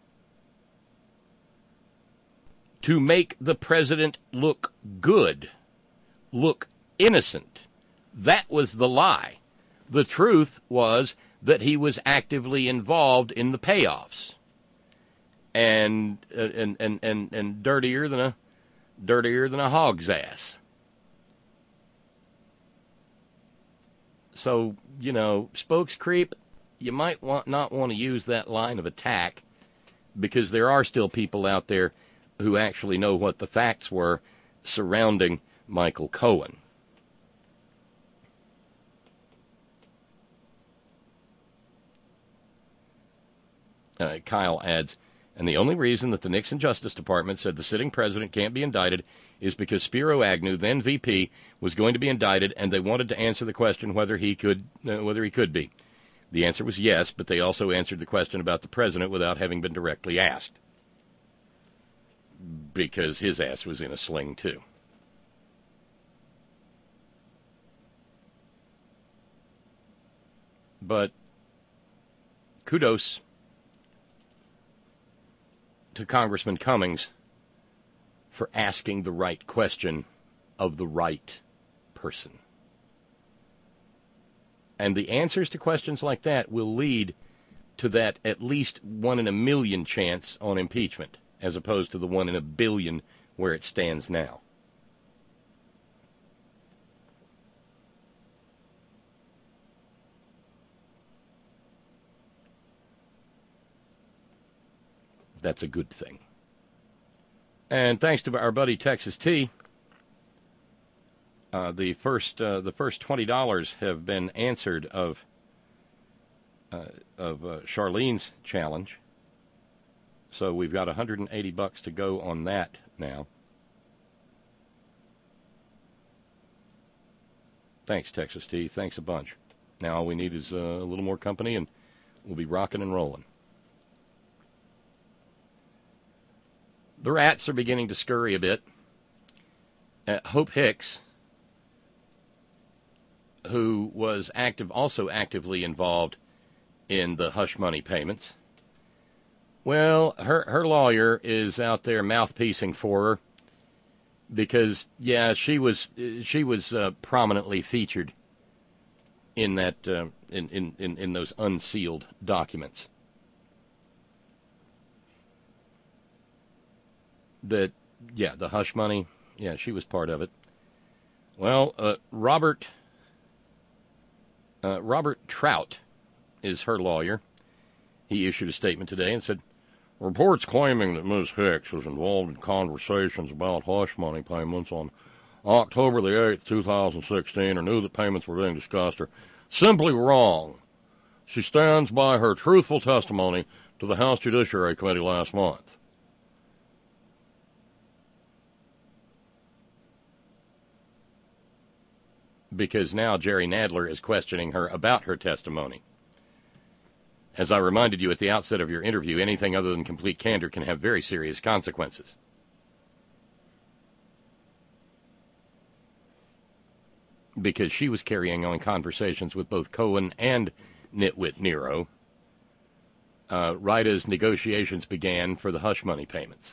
to make the President look good, look innocent. That was the lie. The truth was that he was actively involved in the payoffs. And and and and, and dirtier than a dirtier than a hog's ass. So, you know, spokescreep, you might want not want to use that line of attack, because there are still people out there who actually know what the facts were surrounding Michael Cohen. Uh, Kyle adds, and the only reason that the Nixon Justice Department said the sitting president can't be indicted is because Spiro Agnew, then V P, was going to be indicted, and they wanted to answer the question whether he could uh, whether he could be. The answer was yes, but they also answered the question about the president without having been directly asked, because his ass was in a sling, too. But kudos to Congressman Cummings for asking the right question of the right person. And the answers to questions like that will lead to that at least one in a million chance on impeachment, as opposed to the one in a billion where it stands now. That's a good thing. And thanks to our buddy Texas T, uh, the first uh, the first twenty dollars have been answered of uh, of uh, Charlene's challenge. So we've got one hundred eighty bucks to go on that now. Thanks, Texas T. Thanks a bunch. Now all we need is uh, a little more company, and we'll be rocking and rolling. The rats are beginning to scurry a bit. Uh, Hope Hicks, who was active, also actively involved in the hush money payments. Well, her her lawyer is out there mouthpiecing for her because, yeah, she was she was uh, prominently featured in that uh, in, in, in, in those unsealed documents. That, yeah, the hush money, yeah, she was part of it. Well, uh, Robert uh, Robert Trout is her lawyer. He issued a statement today and said, reports claiming that Miz Hicks was involved in conversations about hush money payments on October the eighth, two thousand sixteen, or knew that payments were being discussed are simply wrong. She stands by her truthful testimony to the House Judiciary Committee last month. Because now Jerry Nadler is questioning her about her testimony. As I reminded you at the outset of your interview, anything other than complete candor can have very serious consequences. Because she was carrying on conversations with both Cohen and Nitwit Nero uh, right as negotiations began for the hush money payments.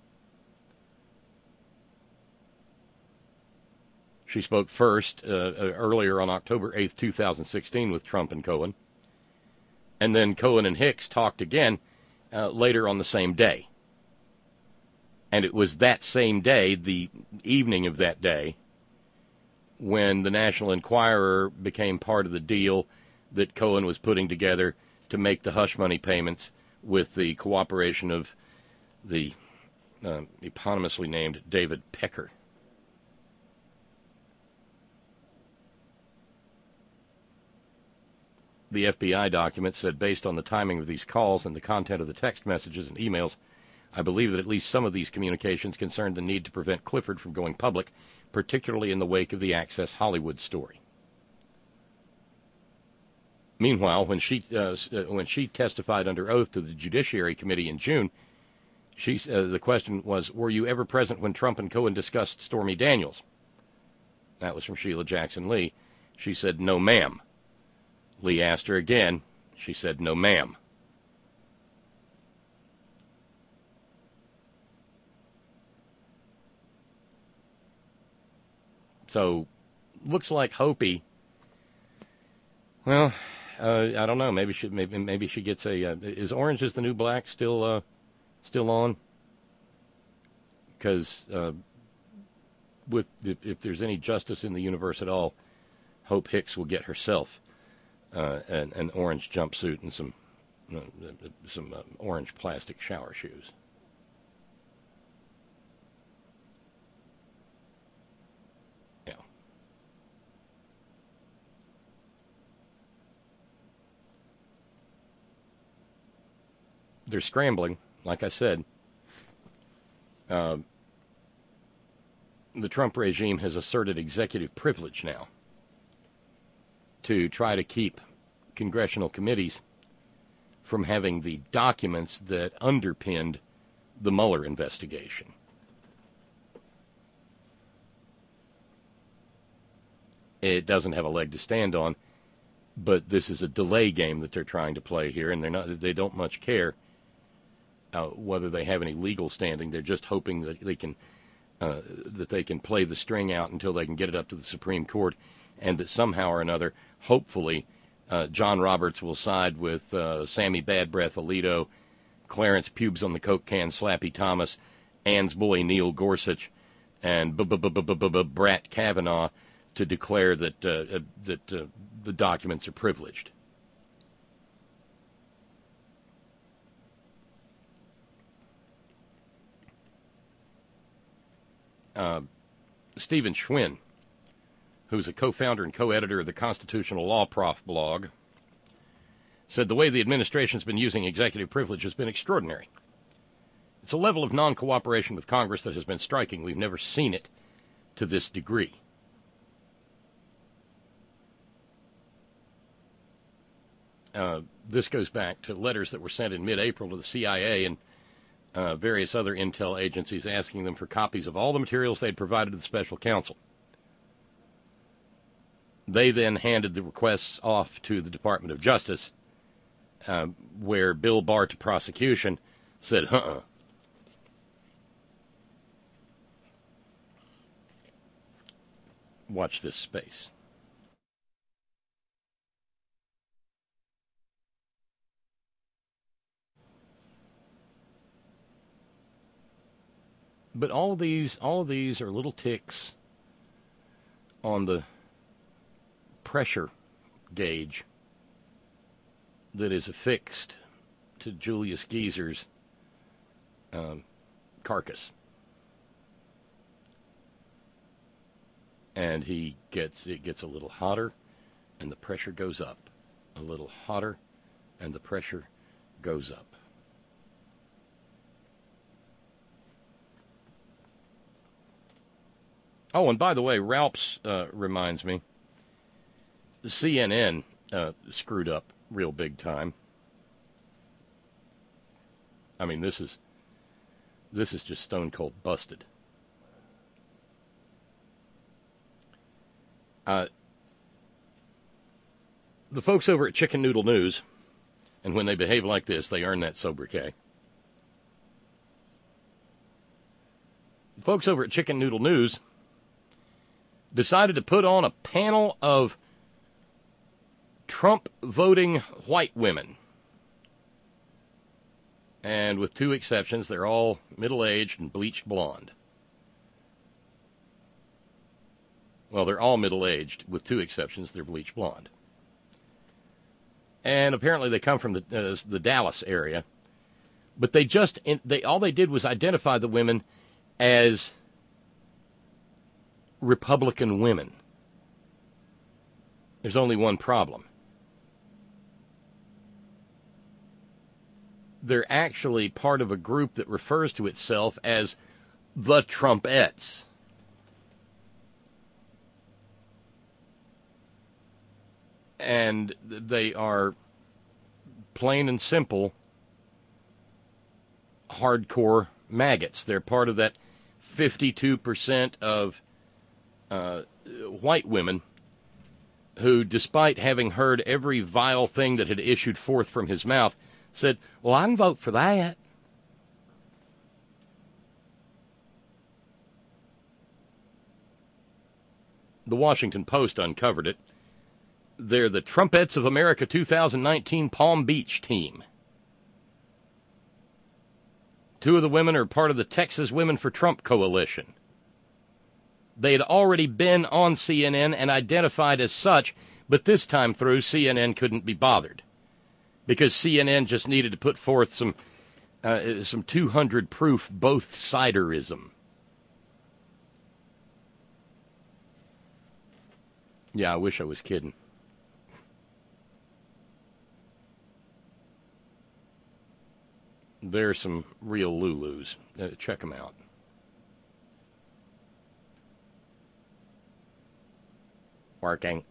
She spoke first uh, earlier on October eighth, two thousand sixteen with Trump and Cohen. And then Cohen and Hicks talked again uh, later on the same day. And it was that same day, the evening of that day, when the National Enquirer became part of the deal that Cohen was putting together to make the hush money payments with the cooperation of the uh, eponymously named David Pecker. The F B I document said, based on the timing of these calls and the content of the text messages and emails, I believe that at least some of these communications concerned the need to prevent Clifford from going public, particularly in the wake of the Access Hollywood story. Meanwhile, when she uh, when she testified under oath to the Judiciary Committee in June, she uh, the question was, were you ever present when Trump and Cohen discussed Stormy Daniels? That was from Sheila Jackson Lee. She said, no, ma'am. Lee asked her again. She said, no, ma'am. So, looks like Hopi, well, uh, I don't know. Maybe she, maybe, maybe she gets a, uh, is Orange is the New Black still, uh, still on? Because uh, with if, if there's any justice in the universe at all, Hope Hicks will get herself uh, an, an orange jumpsuit and some uh, some uh, orange plastic shower shoes. Yeah. They're scrambling, like I said. Uh, the Trump regime has asserted executive privilege now to try to keep congressional committees from having the documents that underpinned the Mueller investigation. It doesn't have a leg to stand on, but this is a delay game that they're trying to play here, and they're not, they don't much care uh, whether they have any legal standing. They're just hoping that they can uh, that they can play the string out until they can get it up to the Supreme Court, and that somehow or another, hopefully, uh, John Roberts will side with uh, Sammy Bad Breath Alito, Clarence Pubes on the Coke Can Slappy Thomas, Ann's boy Neil Gorsuch, and Brat Kavanaugh to declare that uh, that uh, the documents are privileged. Uh, Stephen Schwinn, who's a co-founder and co-editor of the Constitutional Law Prof blog, said the way the administration's been using executive privilege has been extraordinary. It's a level of non-cooperation with Congress that has been striking. We've never seen it to this degree. Uh, this goes back to letters that were sent in mid-April to the C I A and uh, various other intel agencies asking them for copies of all the materials they'd provided to the special counsel. They then handed the requests off to the Department of Justice, uh, where Bill Barr to prosecution said, uh-uh. Watch this space. But all of these, all of these are little ticks on the pressure gauge that is affixed to Julius Geezer's um, carcass. And he gets, it gets a little hotter, and the pressure goes up. A little hotter, and the pressure goes up. Oh, and by the way, Ralph's uh, reminds me, the C N N uh, screwed up real big time. I mean, this is this is just stone cold busted. Uh, the folks over at Chicken Noodle News, and when they behave like this, they earn that sobriquet. The folks over at Chicken Noodle News decided to put on a panel of Trump-voting white women. And with two exceptions, they're all middle-aged and bleached blonde. Well, they're all middle-aged. With two exceptions, they're bleached blonde. And apparently they come from the uh, the Dallas area. But they just, they all they did was identify the women as Republican women. There's only one problem. They're actually part of a group that refers to itself as the Trumpettes. And they are plain and simple hardcore maggots. They're part of that fifty-two percent of uh, white women who, despite having heard every vile thing that had issued forth from his mouth, said, well, I can vote for that. The Washington Post uncovered it. They're the Trumpettes of America two thousand nineteen Palm Beach team. Two of the women are part of the Texas Women for Trump coalition. They had already been on C N N and identified as such, but this time through, C N N couldn't be bothered because C N N just needed to put forth some uh, some two hundred proof both-siderism. Yeah, I wish I was kidding. There's some real Lulus. Uh, check them out. Working.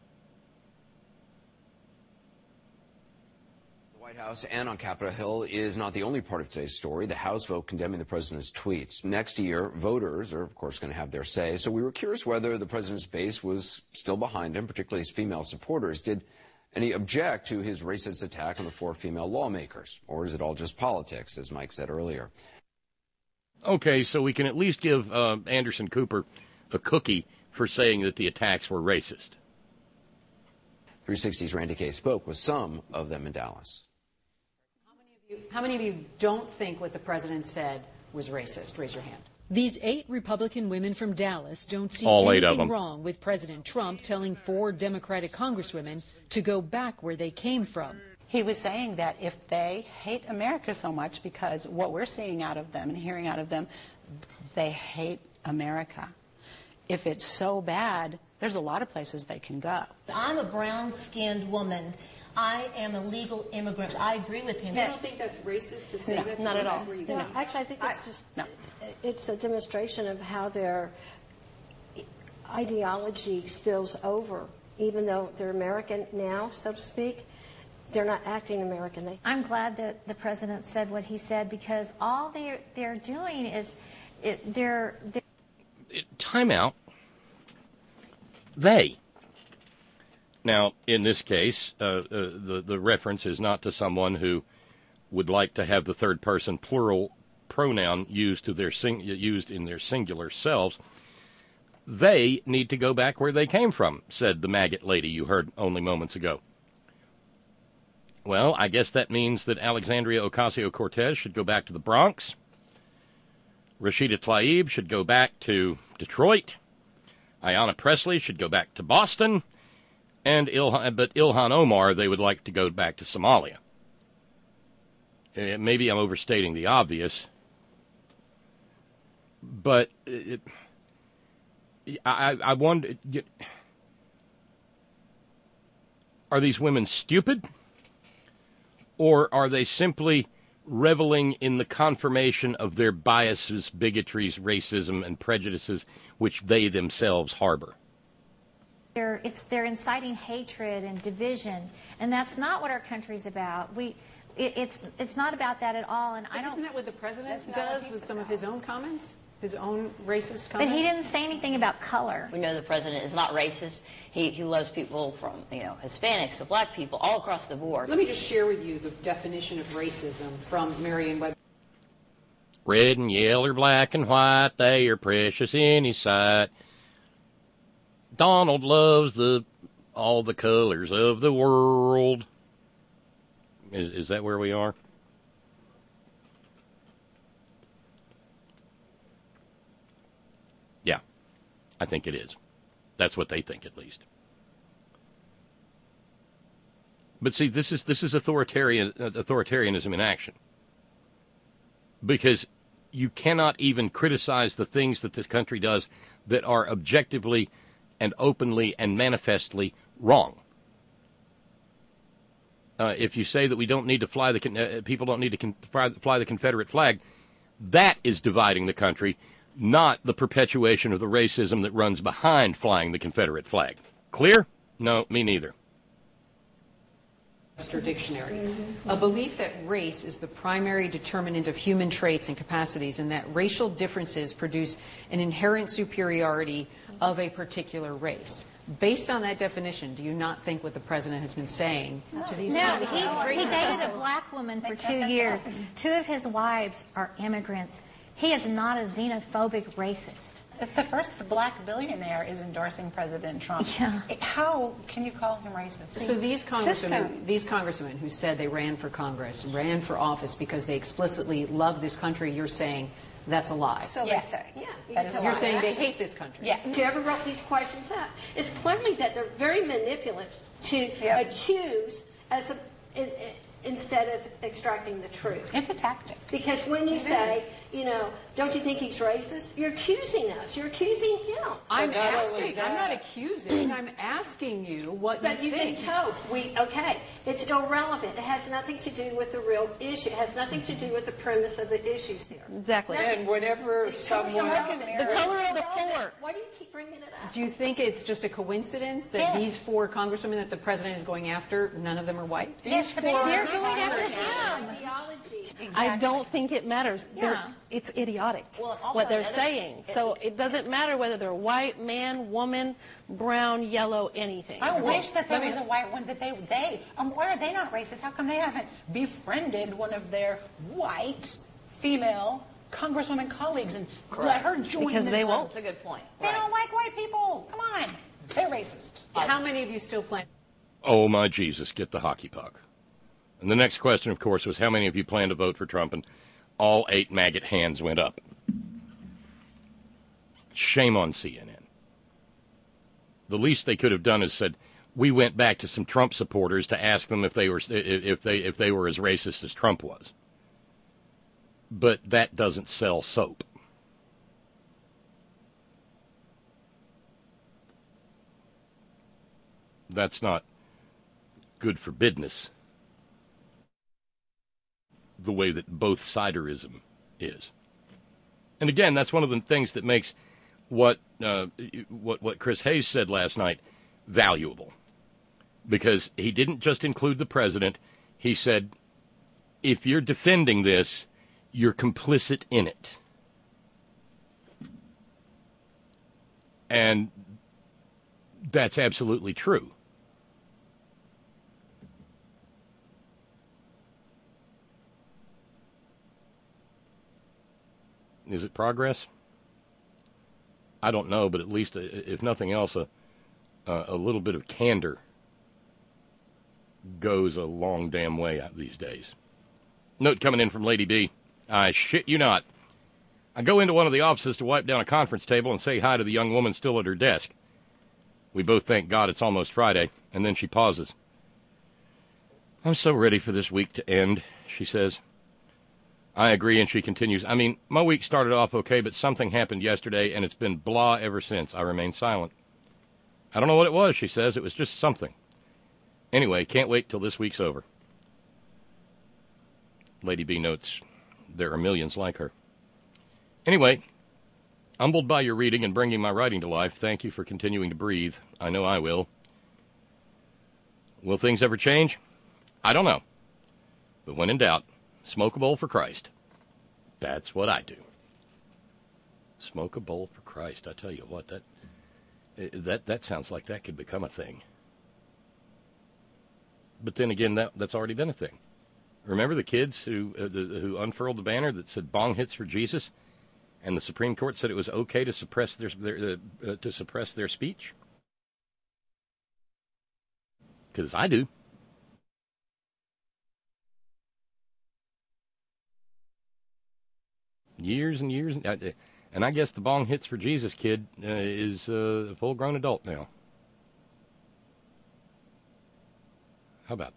The White House and on Capitol Hill is not the only part of today's story. The House vote condemning the president's tweets. Next year, voters are, of course, going to have their say. So we were curious whether the president's base was still behind him, particularly his female supporters. Did any object to his racist attack on the four female lawmakers? Or is it all just politics, as Mike said earlier? Okay, so we can at least give uh, Anderson Cooper a cookie for saying that the attacks were racist. three sixty's Randy Kay spoke with some of them in Dallas. How many of you, how many of you don't think what the president said was racist? Raise your hand. These eight Republican women from Dallas don't see All eight of anything them. wrong with President Trump telling four Democratic congresswomen to go back where they came from. He was saying that if they hate America so much, because what we're seeing out of them and hearing out of them, they hate America. If it's so bad, there's a lot of places they can go. I'm a brown-skinned woman. I am a legal immigrant. I agree with him. You don't think that's racist to say No, that? to not at women all. where you No. go? Actually, I think it's just, no. it's a demonstration of how their ideology spills over. Even though they're American now, so to speak, they're not acting American. They I'm glad that the president said what he said, because all they're, they're doing is it, they're, they're... Time out. They. Now, in this case, uh, uh, the, the reference is not to someone who would like to have the third person plural pronoun used to their sing, used in their singular selves. They need to go back where they came from, said the maggot lady you heard only moments ago. Well, I guess that means that Alexandria Ocasio-Cortez should go back to the Bronx. Rashida Tlaib should go back to Detroit. Ayanna Pressley should go back to Boston. And Ilhan, but Ilhan Omar, they would like to go back to Somalia. Uh, maybe I'm overstating the obvious, but it, I, I wonder, are these women stupid? Or are they simply reveling in the confirmation of their biases, bigotries, racism, and prejudices which they themselves harbor? They're, it's, they're inciting hatred and division, and that's not what our country's about. We, it, it's it's not about that at all. And But I don't. isn't that what the president That's not what does he's with some of about. his own comments? His own racist comments? But he didn't say anything about color. We know the president is not racist. He, he loves people from, you know, Hispanics to black people, all across the board. Let me just share with you the definition of racism from Merriam-Webster. Red and yellow or black and white, they are precious in his sight. Donald loves the all the colors of the world. Is, is that where we are? Yeah, I think it is. That's what they think, at least. But see, this is this is authoritarian uh, authoritarianism in action. Because you cannot even criticize the things that this country does that are objectively and openly and manifestly wrong. Uh, if you say that we don't need to fly the uh, people don't need to con- fly the Confederate flag, that is dividing the country, not the perpetuation of the racism that runs behind flying the Confederate flag. Clear? No, me neither. Dictionary. A belief that race is the primary determinant of human traits and capacities, and that racial differences produce an inherent superiority of a particular race. Based on that definition, do you not think what the president has been saying to these No, people he, is he racist? dated a black woman for two years. Two of his wives are immigrants. He is not a xenophobic racist. If the first black billionaire is endorsing President Trump, Yeah. how can you call him racist? So these congressmen, System. these congressmen who said they ran for Congress, ran for office because they explicitly love this country, you're saying that's a lie. So Yes. they say, yeah. That is a You're lie. saying they hate this country. Yes. Whoever wrote these questions up, it's clearly that they're very manipulative to Yep. accuse as a, in, in, instead of extracting the truth. It's a tactic. Because when you It say, is. you know, don't you think he's racist? You're accusing us. You're accusing him. I'm But not only asking. I'm that- not accusing. I'm asking you what But you you've been think. told, we, okay, it's irrelevant. It has nothing to do with the real issue. It has nothing to do with the premise of the issues here. Exactly. Nothing. And whenever It's someone, The color of the floor. Why do you keep bringing it up? do you think it's just a coincidence that Yes. these four congresswomen that the president is going after, none of them are white? Yes, They're going after him. Ideology. I don't think it matters. They're- Yeah. It's idiotic Well, also what they're another- saying. So it doesn't matter whether they're white, man, woman, brown, yellow, anything. I wish that there was a white one that they, they, um, why are they not racist? How come they haven't befriended one of their white female congresswoman colleagues and let her join Because them? they won't. That's a good point. They Right. don't like white people. Come on. They're racist. How many of you still plan? Oh, my Jesus, get the hockey puck. And the next question, of course, was how many of you plan to vote for Trump? And all eight maggot hands went up. Shame on C N N. The least they could have done is said, we went back to some Trump supporters to ask them if they were if they if they were as racist as Trump was. But that doesn't sell soap. That's not good for business the way that both siderism is. And again, that's one of the things that makes what uh, what what Chris Hayes said last night valuable, because he didn't just include the president. He said, if you're defending this, you're complicit in it. And that's absolutely true. Is it progress? I don't know, but at least, uh, if nothing else, a, uh, a little bit of candor goes a long damn way out these days. Note coming in from Lady B. I shit you not. I go into one of the offices to wipe down a conference table and say hi to the young woman still at her desk. We both thank God it's almost Friday, and then she pauses. I'm so ready for this week to end, she says. I agree, and she continues, I mean, my week started off okay, but something happened yesterday, and it's been blah ever since. I remain silent. I don't know what it was, she says. It was just something. Anyway, can't wait till this week's over. Lady B notes, there are millions like her. Anyway, humbled by your reading and bringing my writing to life, thank you for continuing to breathe. I know I will. Will things ever change? I don't know. But when in doubt, smoke a bowl for Christ. That's what I do. Smoke a bowl for Christ. I tell you what, that that that sounds like that could become a thing. But then again, that that's already been a thing. Remember the kids who uh, the, who unfurled the banner that said "Bong hits for Jesus," and the Supreme Court said it was okay to suppress their, their uh, to suppress their speech? Because I do. Years and years, and, uh, and I guess the Bong hits for Jesus kid uh, is uh, a full-grown adult now. How about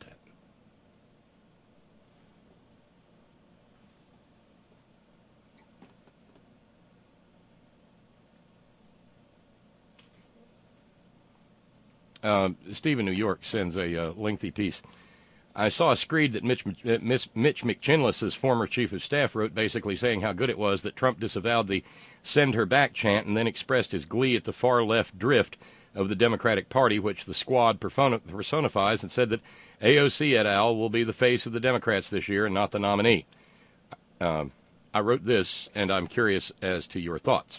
that? Uh, Steve in New York sends a uh, lengthy piece. I saw a screed that Mitch, uh, Miss, Mitch McChinless's former chief of staff wrote, basically saying how good it was that Trump disavowed the "send her back" chant and then expressed his glee at the far-left drift of the Democratic Party, which the squad personifies, and said that A O C et al. Will be the face of the Democrats this year and not the nominee. Uh, I wrote this, and I'm curious as to your thoughts.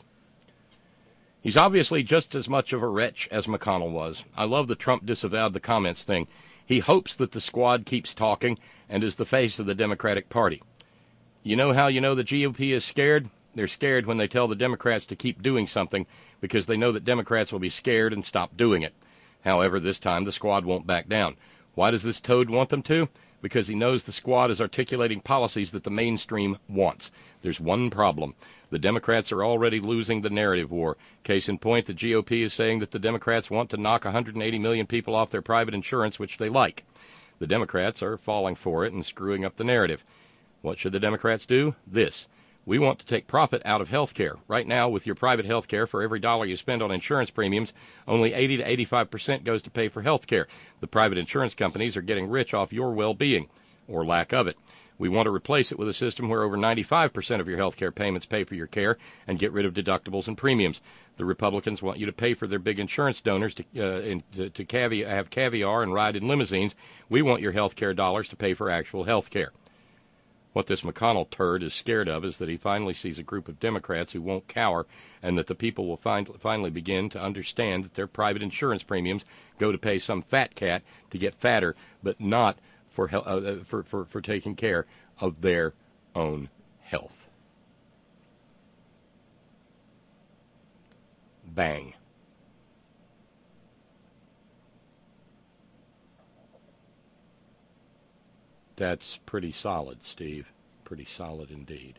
He's obviously just as much of a wretch as McConnell was. I love the Trump disavowed the comments thing. He hopes that the squad keeps talking and is the face of the Democratic Party. You know how you know the G O P is scared? They're scared when they tell the Democrats to keep doing something because they know that Democrats will be scared and stop doing it. However, this time the squad won't back down. Why does this toad want them to? Because he knows the squad is articulating policies that the mainstream wants. There's one problem. The Democrats are already losing the narrative war. Case in point, the G O P is saying that the Democrats want to knock one hundred eighty million people off their private insurance, which they like. The Democrats are falling for it and screwing up the narrative. What should the Democrats do? This. We want to take profit out of health care. Right now, with your private health care, for every dollar you spend on insurance premiums, only eighty to eighty-five percent goes to pay for health care. The private insurance companies are getting rich off your well-being, or lack of it. We want to replace it with a system where over ninety-five percent of your health care payments pay for your care and get rid of deductibles and premiums. The Republicans want you to pay for their big insurance donors to uh, in, to, to cavi- have caviar and ride in limousines. We want your health care dollars to pay for actual health care. What this McConnell turd is scared of is that he finally sees a group of Democrats who won't cower, and that the people will find, finally begin to understand that their private insurance premiums go to pay some fat cat to get fatter, but not for uh, for, for, for taking care of their own health. Bang. That's pretty solid, Steve. Pretty solid indeed.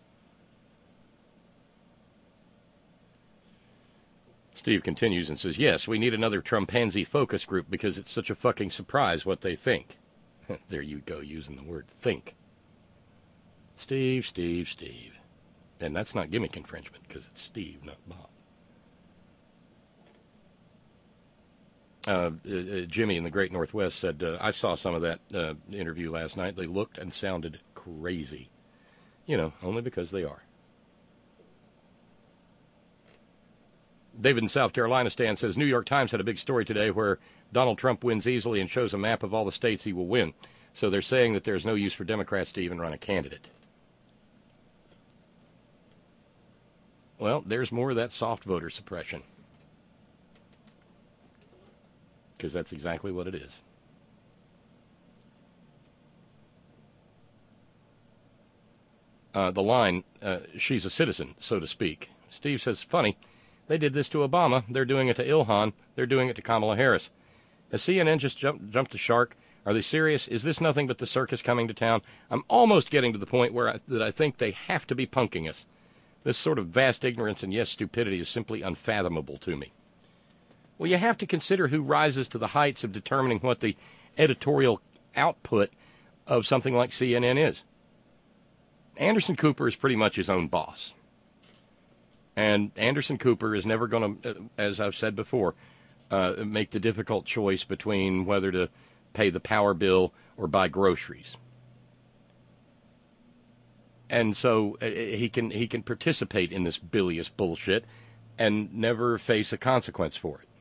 Steve continues and says, yes, we need another Trumpanzee focus group because it's such a fucking surprise what they think. There you go, using the word think. Steve, Steve, Steve. And that's not gimmick infringement because it's Steve, not Bob. Uh, uh, Jimmy in the Great Northwest said, uh, I saw some of that uh, interview last night. They looked and sounded crazy. You know, only because they are. David in South Carolina, Stan, says, New York Times had a big story today where Donald Trump wins easily and shows a map of all the states he will win. So they're saying that there's no use for Democrats to even run a candidate. Well, there's more of that soft voter suppression. Because that's exactly what it is. Uh, the line, uh, she's a citizen, so to speak. Steve says, funny, they did this to Obama. They're doing it to Ilhan. They're doing it to Kamala Harris. Has C N N just jumped, jumped the shark? Are they serious? Is this nothing but the circus coming to town? I'm almost getting to the point where I, that I think they have to be punking us. This sort of vast ignorance and, yes, stupidity is simply unfathomable to me. Well, you have to consider who rises to the heights of determining what the editorial output of something like C N N is. Anderson Cooper is pretty much his own boss. And Anderson Cooper is never going to, as I've said before, uh, make the difficult choice between whether to pay the power bill or buy groceries. And so uh, he can he can participate in this bilious bullshit and never face a consequence for it.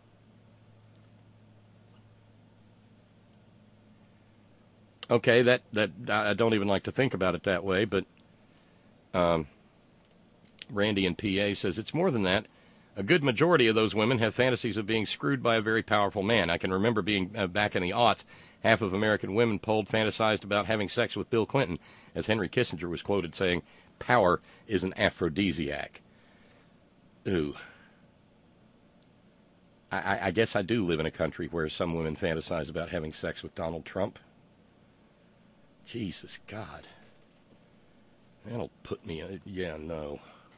Okay, that, that I don't even like to think about it that way, but um, Randy in P A says it's more than that. A good majority of those women have fantasies of being screwed by a very powerful man. I can remember being uh, back in the aughts, half of American women polled fantasized about having sex with Bill Clinton, as Henry Kissinger was quoted saying, "Power is an aphrodisiac." Ooh. I, I guess I do live in a country where some women fantasize about having sex with Donald Trump. Jesus God. That'll put me, uh, yeah, no.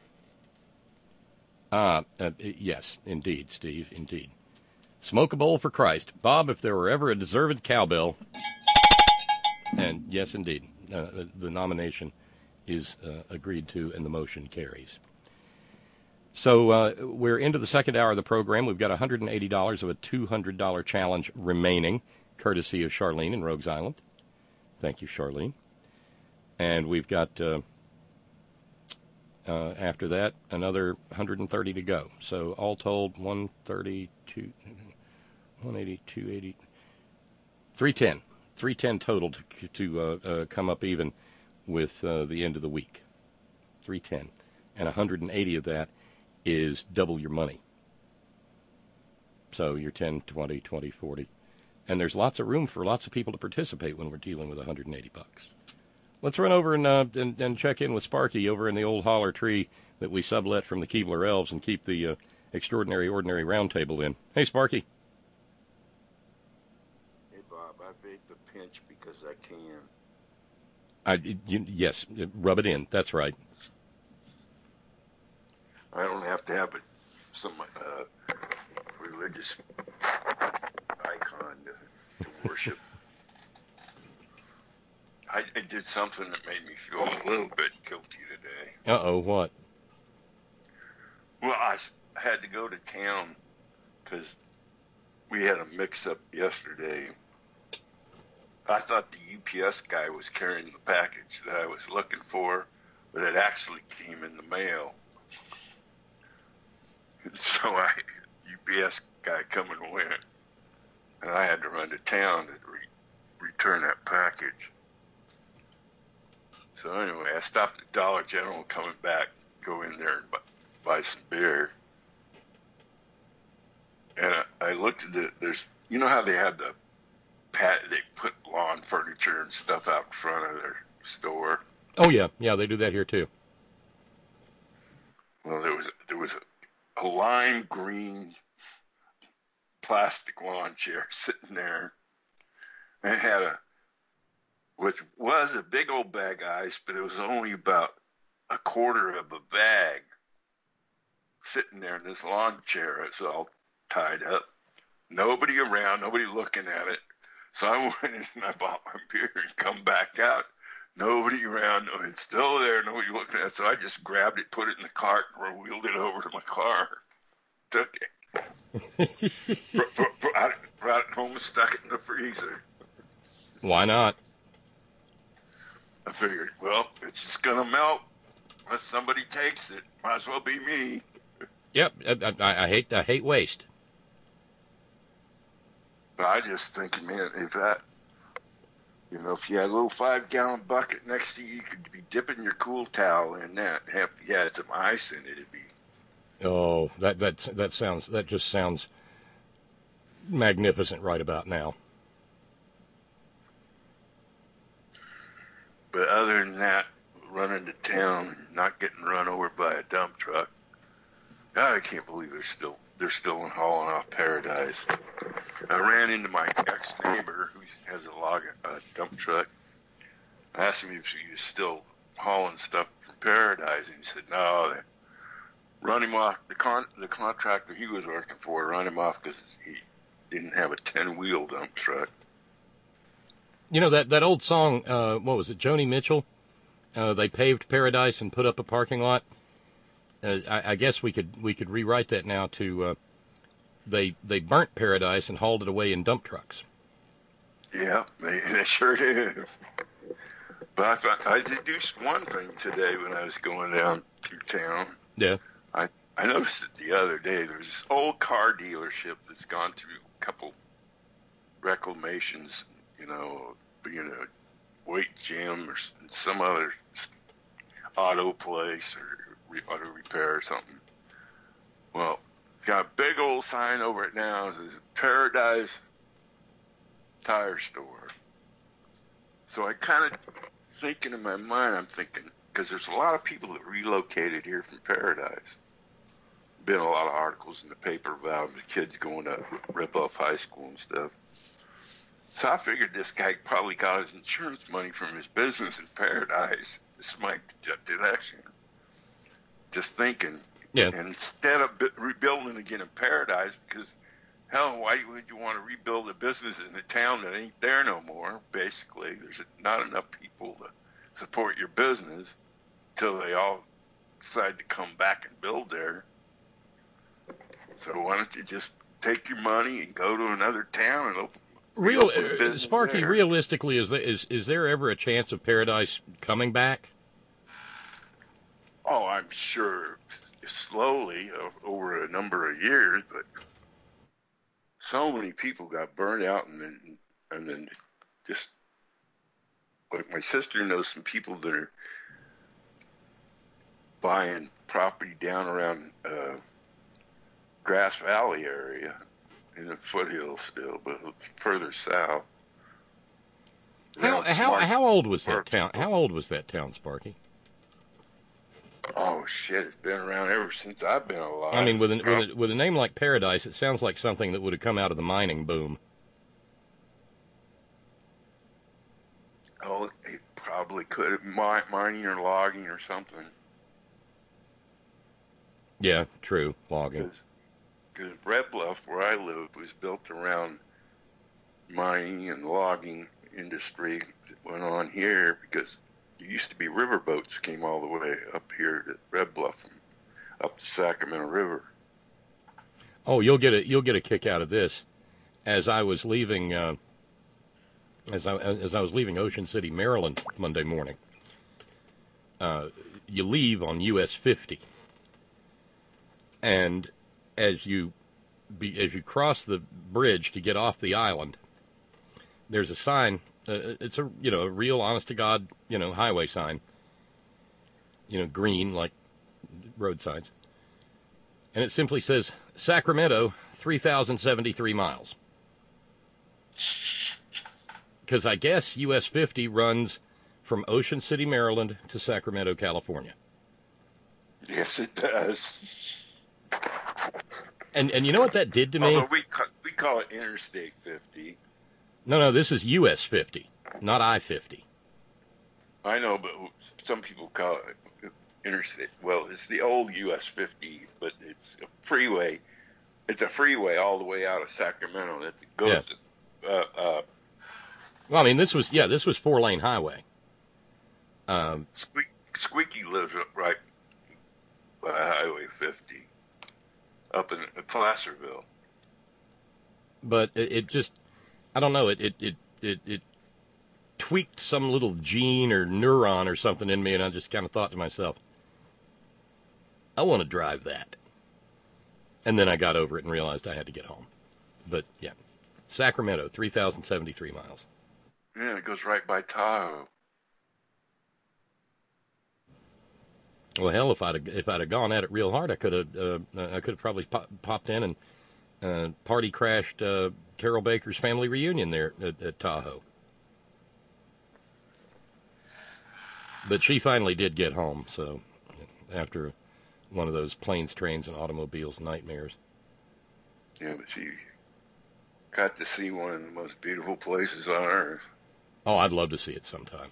Uh, uh, yes, indeed, Steve, indeed. Smoke a bowl for Christ. Bob, if there were ever a deserved cowbell, and yes, indeed, uh, the, the nomination is uh, agreed to and the motion carries. So uh, we're into the second hour of the program. We've got one hundred eighty dollars of a two hundred dollars challenge remaining, courtesy of Charlene in Rogues Island. Thank you, Charlene. And we've got, uh, uh, after that, another one hundred thirty to go. So all told, one thirty-two, one eighty, two eighty, three ten. three ten total to, to uh, uh, come up even with uh, the end of the week. three ten. And one hundred eighty of that is double your money. So you're ten, twenty, twenty, forty. And there's lots of room for lots of people to participate when we're dealing with one hundred eighty bucks. Let's run over and, uh, and and check in with Sparky over in the old holler tree that we sublet from the Keebler Elves and keep the uh, Extraordinary Ordinary Roundtable in. Hey, Sparky. Hey, Bob, I vape the pinch because I can. I, you, yes, rub it in. That's right. I don't have to have a, some uh, religious icon to, to worship. I, I did something that made me feel a little bit guilty today. Uh-oh, what? Well, I had to go to town because we had a mix-up yesterday. I thought the U P S guy was carrying the package that I was looking for, but it actually came in the mail. So I, U P S guy come and went, and I had to run to town to re- return that package. So anyway, I stopped at Dollar General coming back, go in there and buy, buy some beer. And I, I looked at it, there's, you know how they have the pat, they put lawn furniture and stuff out in front of their store? Oh, yeah, yeah, they do that here too. Well, there was, there was a, a lime green plastic lawn chair sitting there. And it had a, which was a big old bag of ice, but it was only about a quarter of a bag sitting there in this lawn chair. It's all tied up. Nobody around, nobody looking at it. So I went in and I bought my beer and come back out. Nobody around, it's still there, nobody looking at it. So I just grabbed it, put it in the cart, and wheeled it over to my car. Took it. brought, it brought it home and stuck it in the freezer. Why not? I figured, well, it's just going to melt unless somebody takes it. Might as well be me. Yep, I, I, I hate I hate waste. But I just think, man, if that, you know, if you had a little five-gallon bucket next to you, you could be dipping your cool towel in that. If you had some ice in it, it'd be. Oh, that that that sounds that just sounds magnificent right about now. But other than that, running to town, not getting run over by a dump truck. God, I can't believe they're still they're still hauling off Paradise. I ran into my ex-neighbor who has a log a dump truck. I asked him if he was still hauling stuff from Paradise, and he said no. They run him off. The con the contractor he was working for run him off because he didn't have a ten-wheel dump truck. You know, that, that old song, uh, what was it, Joni Mitchell? Uh, they paved Paradise and put up a parking lot. Uh, I, I guess we could we could rewrite that now to uh, they they burnt Paradise and hauled it away in dump trucks. Yeah, they, they sure did. But I, found, I did do one thing today when I was going down through town. Yeah. I, I noticed it the other day. There's this old car dealership that's gone through a couple reclamations, you know, being a weight gym or some other auto place or re- auto repair or something. Well, got a big old sign over it now. It says Paradise Tire Store. So I kind of thinking in my mind, I'm thinking, because there's a lot of people that relocated here from Paradise. Been a lot of articles in the paper about the kids going to Rip-Off High School and stuff. So I figured this guy probably got his insurance money from his business in Paradise. This is my deduction. Just thinking. Yeah. And instead of bu- rebuilding again in Paradise, because hell, why would you want to rebuild a business in a town that ain't there no more? Basically, there's not enough people to support your business till they all decide to come back and build there. So why don't you just take your money and go to another town and open Real open a uh, business Sparky, there? realistically, is there, is is there ever a chance of Paradise coming back? Oh, I'm sure s- slowly o- over a number of years, but so many people got burned out, and then and then just like my sister knows some people that are buying property down around uh, Grass Valley area in the foothills still, but further south. How Around how Smart- how old was that Smart- town? How old was that town, Sparky? Oh shit! It's been around ever since I've been alive. I mean, with a, with, a, with a name like Paradise, it sounds like something that would have come out of the mining boom. Oh, it probably could have mi- mining or logging or something. Yeah, true, logging. Because Red Bluff, where I lived, was built around mining and logging industry that went on here because there used to be riverboats came all the way up here to Red Bluff and up the Sacramento River. Oh, you'll get a you'll get a kick out of this. As I was leaving, uh, as I as I was leaving Ocean City, Maryland, Monday morning, uh, you leave on U S fifty, and as you be, as you cross the bridge to get off the island, there's a sign. Uh, it's a you know a real honest to God you know highway sign. You know, green like road signs, and it simply says Sacramento, three thousand seventy-three miles. Because I guess U S fifty runs from Ocean City, Maryland to Sacramento, California. Yes, it does. And and you know what that did to me? Although we ca- we call it Interstate fifty. No, no, this is U S fifty, not I fifty. I know, but some people call it Interstate. Well, it's the old U S fifty, but it's a freeway. It's a freeway all the way out of Sacramento that goes. Yeah. To, uh, uh, Well, I mean, this was yeah, this was four lane highway. Um, Squeak, Squeaky lives up right by Highway fifty, up in Placerville. but it, it just, I don't know, it it, it it it tweaked some little gene or neuron or something in me, and I just kind of thought to myself, I want to drive that. And then I got over it and realized I had to get home. But yeah, Sacramento, three thousand seventy-three miles. Yeah, it goes right by Tahoe. Well, hell, if I'd if I'd have gone at it real hard, I could have uh, I could have probably pop, popped in and uh, party crashed uh, Carol Baker's family reunion there at, at Tahoe. But she finally did get home. So after one of those planes, trains, and automobiles nightmares. Yeah, but she got to see one of the most beautiful places on earth. Oh, I'd love to see it sometime.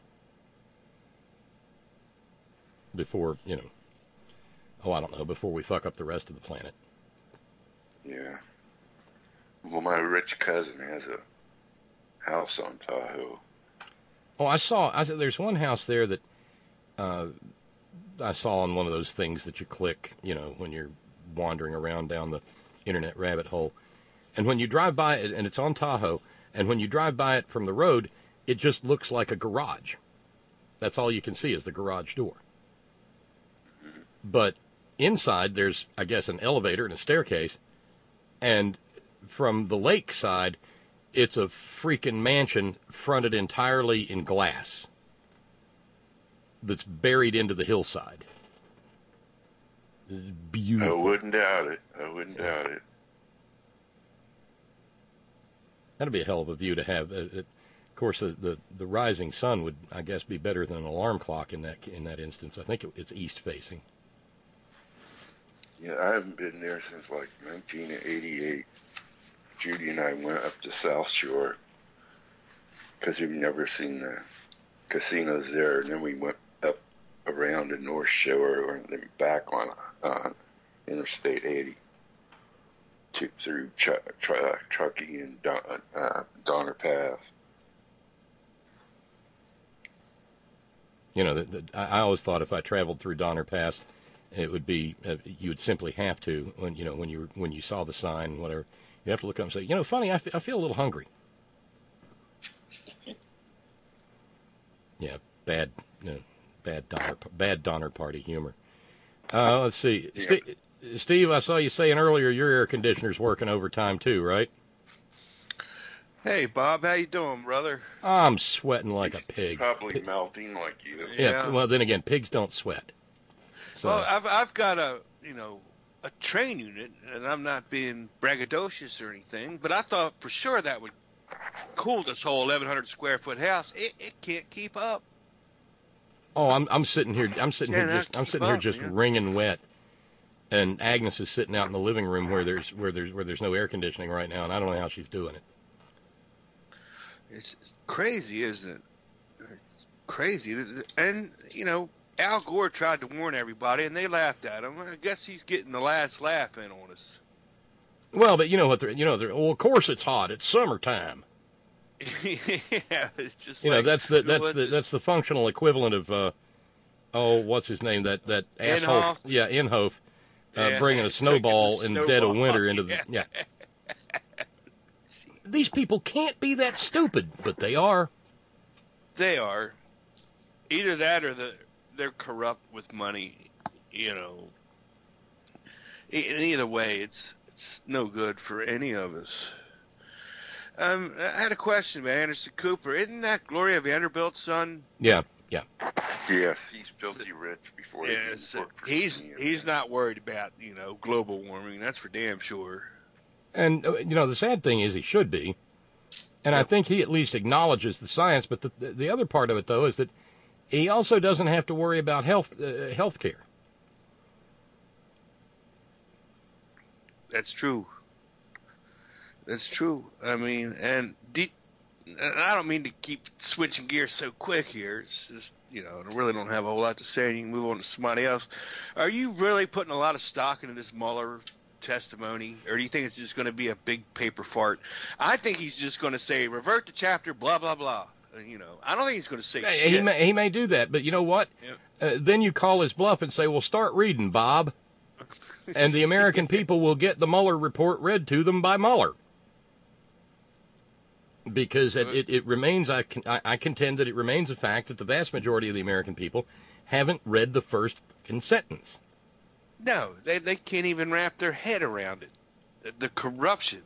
Before, you know, oh, I don't know, before we fuck up the rest of the planet. Yeah. Well, my rich cousin has a house on Tahoe. Oh, I saw, I said, there's one house there that uh, I saw on one of those things that you click, you know, when you're wandering around down the internet rabbit hole. And when you drive by it, and it's on Tahoe, and when you drive by it from the road, it just looks like a garage. That's all you can see is the garage door. But inside, there's, I guess, an elevator and a staircase. And from the lake side, it's a freaking mansion fronted entirely in glass that's buried into the hillside. It's beautiful. I wouldn't doubt it. I wouldn't doubt it. That'd be a hell of a view to have. Uh, it, of course, the, the, the rising sun would, I guess, be better than an alarm clock in that in that instance. I think it, it's east facing. Yeah, I haven't been there since like nineteen eighty-eight. Judy and I went up to South Shore because we've never seen the casinos there, and then we went up around the North Shore and then back on uh, Interstate eighty to, through Ch- Tr- Truckee and Don- uh, Donner Pass. You know, the, the, I always thought if I traveled through Donner Pass, it would be uh, you would simply have to when you know when you when you saw the sign, whatever. You have to look up and say, you know, funny, I, f- I feel a little hungry. Yeah, bad, uh, bad Donner, bad Donner Party humor. Uh, let's see, Yeah. St- Steve. I saw you saying earlier your air conditioner's working overtime too, right? Hey, Bob, how you doing, brother? I'm sweating like a pig. Probably melting like you. Yeah. Yeah. Well, then again, pigs don't sweat. So Well, I've I've got a you know a train unit, and I'm not being braggadocious or anything, but I thought for sure that would cool this whole eleven hundred square foot house. It it can't keep up. oh, I'm I'm sitting here. I'm sitting Yeah, here just. that's I'm sitting here fun, just yeah. wringing wet. And Agnes is sitting out in the living room where there's where there's where there's no air conditioning right now, and I don't know how she's doing it. It's, it's crazy, isn't it? It's crazy, and you know Al Gore tried to warn everybody, and they laughed at him. I guess he's getting the last laugh in on us. Well, but you know what? They're, you know, they're, well, of course it's hot. It's summertime. Yeah, it's just You know, like, that's the that's what's the it- that's the functional equivalent of uh, oh, what's his name? That that asshole. Inhofe? Yeah, Inhofe. Uh, Yeah, bringing a taking snowball the in the dead of snowball, winter into the yeah. yeah. These people can't be that stupid, but they are. They are. Either that or the, they're corrupt with money, you know. E- either way, it's it's no good for any of us. Um, I had a question about Anderson Cooper. Isn't that Gloria Vanderbilt's son? Yeah, yeah. Yes, he's filthy rich before he Yes, can work for he's Disney. he's not worried about you know global warming. That's for damn sure. And, uh, you know, the sad thing is he should be. And I think he at least acknowledges the science. But the, the other part of it, though, is that he also doesn't have to worry about health uh, health care. That's true. That's true. I mean, and de- and I don't mean to keep switching gears so quick here. It's just, you know, I really don't have a whole lot to say, and you can move on to somebody else. Are you really putting a lot of stock into this Mueller testimony, or do you think it's just going to be a big paper fart? I think he's just going to say, revert to chapter, blah, blah, blah. Uh, You know, I don't think he's going to say He shit. may, he may do that, but you know what? Uh, then you call his bluff and say, well, start reading, Bob. And the American people will get the Mueller report read to them by Mueller. Because it, it, it remains, I, con- I, I contend that it remains a fact that the vast majority of the American people haven't read the first fucking sentence. No, they they can't even wrap their head around it. The, the corruption.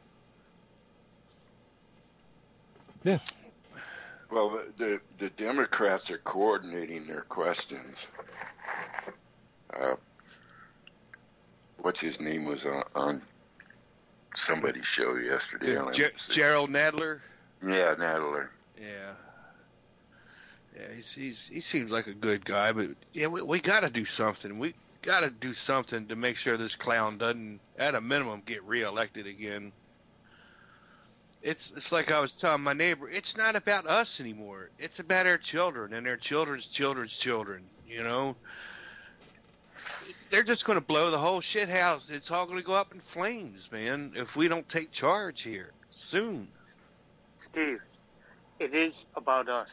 Yeah. Well, the, the the Democrats are coordinating their questions. Uh, what's his name was on, on somebody's show yesterday. I don't Ger- have to say- Gerald Nadler. Yeah, Nadler. Yeah. Yeah, he's, he's he seems like a good guy, but yeah, we we got to do something. We got to do something to make sure this clown doesn't, at a minimum, get reelected again. It's it's like I was telling my neighbor. It's not about us anymore. It's about our children and their children's children's children. You know, they're just going to blow the whole shit house. It's all going to go up in flames, man, if we don't take charge here soon. Steve, it is about us.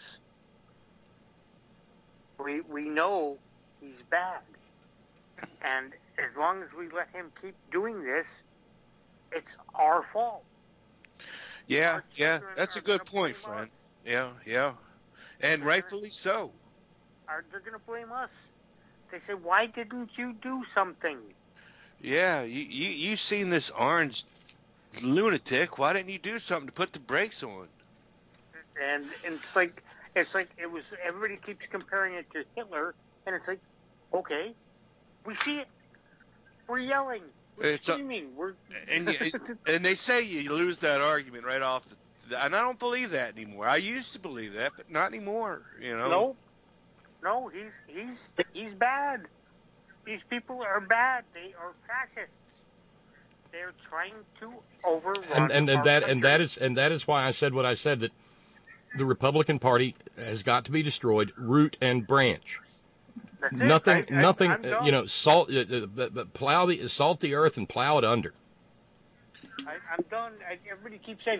We we know he's bad. And as long as we let him keep doing this, it's our fault. Yeah, yeah, that's a good point, friend. Yeah, yeah. And rightfully so. Are they're going to blame us? They say, why didn't you do something? Yeah, you, you, you've seen this orange lunatic. Why didn't you do something to put the brakes on? And, and it's like it's like it was. Everybody keeps comparing it to Hitler, and it's like, okay, we see it. We're yelling. We're It's a- screaming. We're And you, and they say you lose that argument right off the. And I don't believe that anymore. I used to believe that, but not anymore. You know. no, no. He's he's he's bad. These people are bad. They are fascists. They're trying to overrun and and, our and that country. and that is and that is why I said what I said, that the Republican Party has got to be destroyed, root and branch. That's it. Nothing, I- I- nothing. I'm uh, done. you know, salt, uh, uh, but- but plow the salt the earth and plow it under. I, I'm done. I, everybody keeps saying,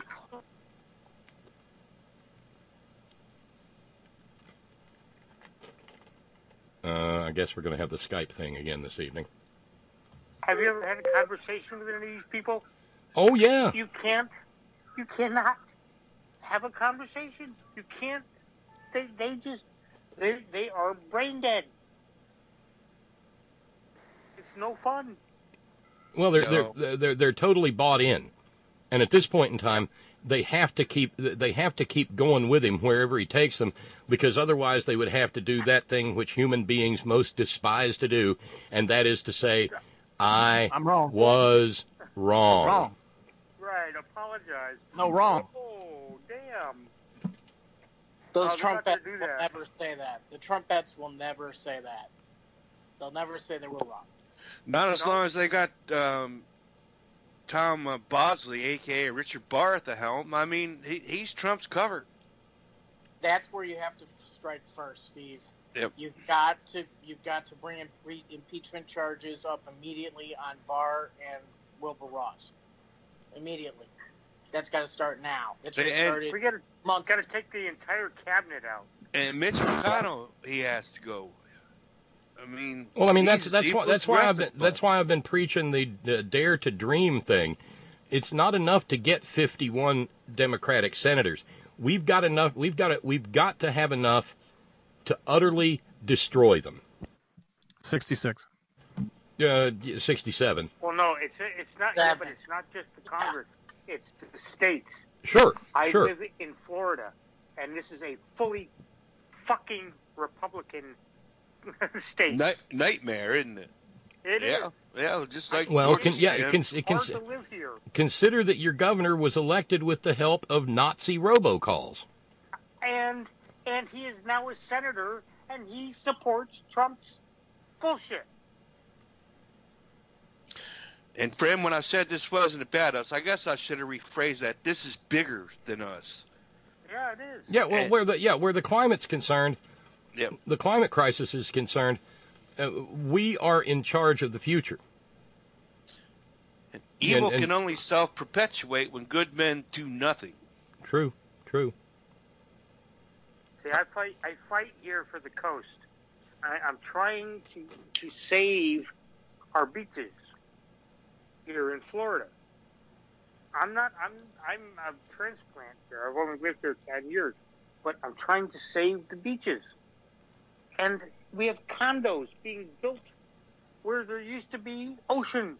Uh, I guess we're going to have the Skype thing again this evening. have you ever had a conversation with any of these people? Oh yeah. You can't. You cannot have a conversation. You can't. They they just they they are brain dead. It's no fun. Well, they're, No. they're they're they're totally bought in, and at this point in time, they have to keep they have to keep going with him wherever he takes them, because otherwise they would have to do that thing which human beings most despise to do, and that is to say, I I'm wrong. was wrong. Wrong. Right. Apologize. No, wrong. Oh damn. Those Oh, they're not gonna Trumpettes do will that. never say that. The Trumpettes will never say that. They'll never say they were wrong. Not as long as they got um, Tom uh, Bosley, a k a. Richard Barr, at the helm. I mean, he, he's Trump's cover. That's where you have to strike first, Steve. Yep. You've got to you've got to bring impe- impeachment charges up immediately on Barr and Wilbur Ross. Immediately. That's got to start now. That should have And- started We got to months. got to take the entire cabinet out. And Mitch McConnell, he has to go. I mean, Well, I mean that's he's- that's he why was that's why I've been aggressive. that's why I've been preaching the, the dare to dream thing. It's not enough to get fifty-one Democratic senators. We've got enough. We've got to, We've got to have enough to utterly destroy them. sixty-six. Uh, sixty-seven. Well, no, it's it's not. Yeah, but it's not just the Congress. It's the states. Sure, I sure. live in Florida, and this is a fully fucking Republican state. Night, nightmare, isn't it? It is. yeah, yeah, just like Well, can, yeah, Georgia, can, man. can, Hard to live here. consider that your governor was elected with the help of Nazi robocalls. And and he is now a senator, and he supports Trump's bullshit. And friend, when I said this wasn't about us, I guess I should have rephrased that. This is bigger than us. Yeah, it is. Yeah, well, where the yeah where the climate's concerned, Yep. the climate crisis is concerned, uh, we are in charge of the future. Evil And- and- can only self-perpetuate when good men do nothing. True, true. See, I fight. I fight here for the coast. I, I'm trying to to save our beaches here in Florida. I'm not. I'm. I'm a transplant here. I've only lived here ten years, but I'm trying to save the beaches. And we have condos being built where there used to be ocean.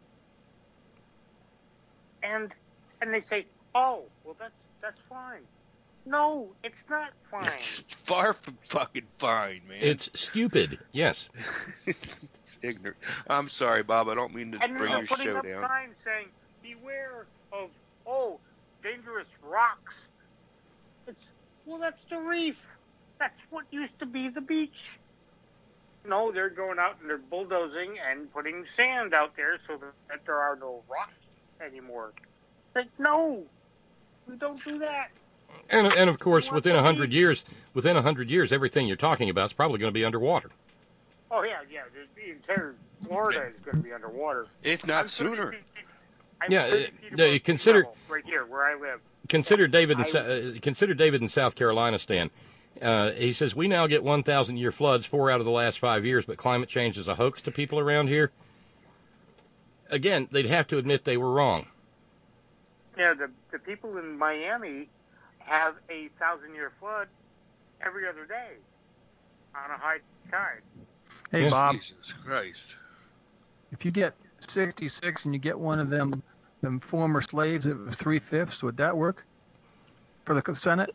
And and they say, oh, well, that's that's fine. No, it's not fine. It's far from fucking fine, man. It's stupid. Yes. It's ignorant. I'm sorry, Bob. I don't mean to And bring they're your putting show up down. signs saying, beware of, oh, dangerous rocks. It's, well, that's the reef. That's what used to be the beach. No, they're going out and they're bulldozing and putting sand out there so that, that there are no rocks anymore. Like, no, we don't do that. And and of course, within a hundred years, within a hundred years, everything you're talking about is probably going to be underwater. Oh, yeah, yeah, the, the entire Florida is going to be underwater. If not I'm sooner. thirty feet- I'm Yeah, thirty uh, feet uh, above sea consider- level right here where I live. Consider David in I- Sa- uh, consider David in South Carolina, Stan. Uh, he says we now get one thousand year floods four out of the last five years, but climate change is a hoax to people around here. Again, they'd have to admit they were wrong. Yeah, the the people in Miami have a thousand year flood every other day on a high tide. Hey, Bob, Jesus Christ. if you get sixty-six and you get one of them the former slaves at three fifths. Would that work for the Senate?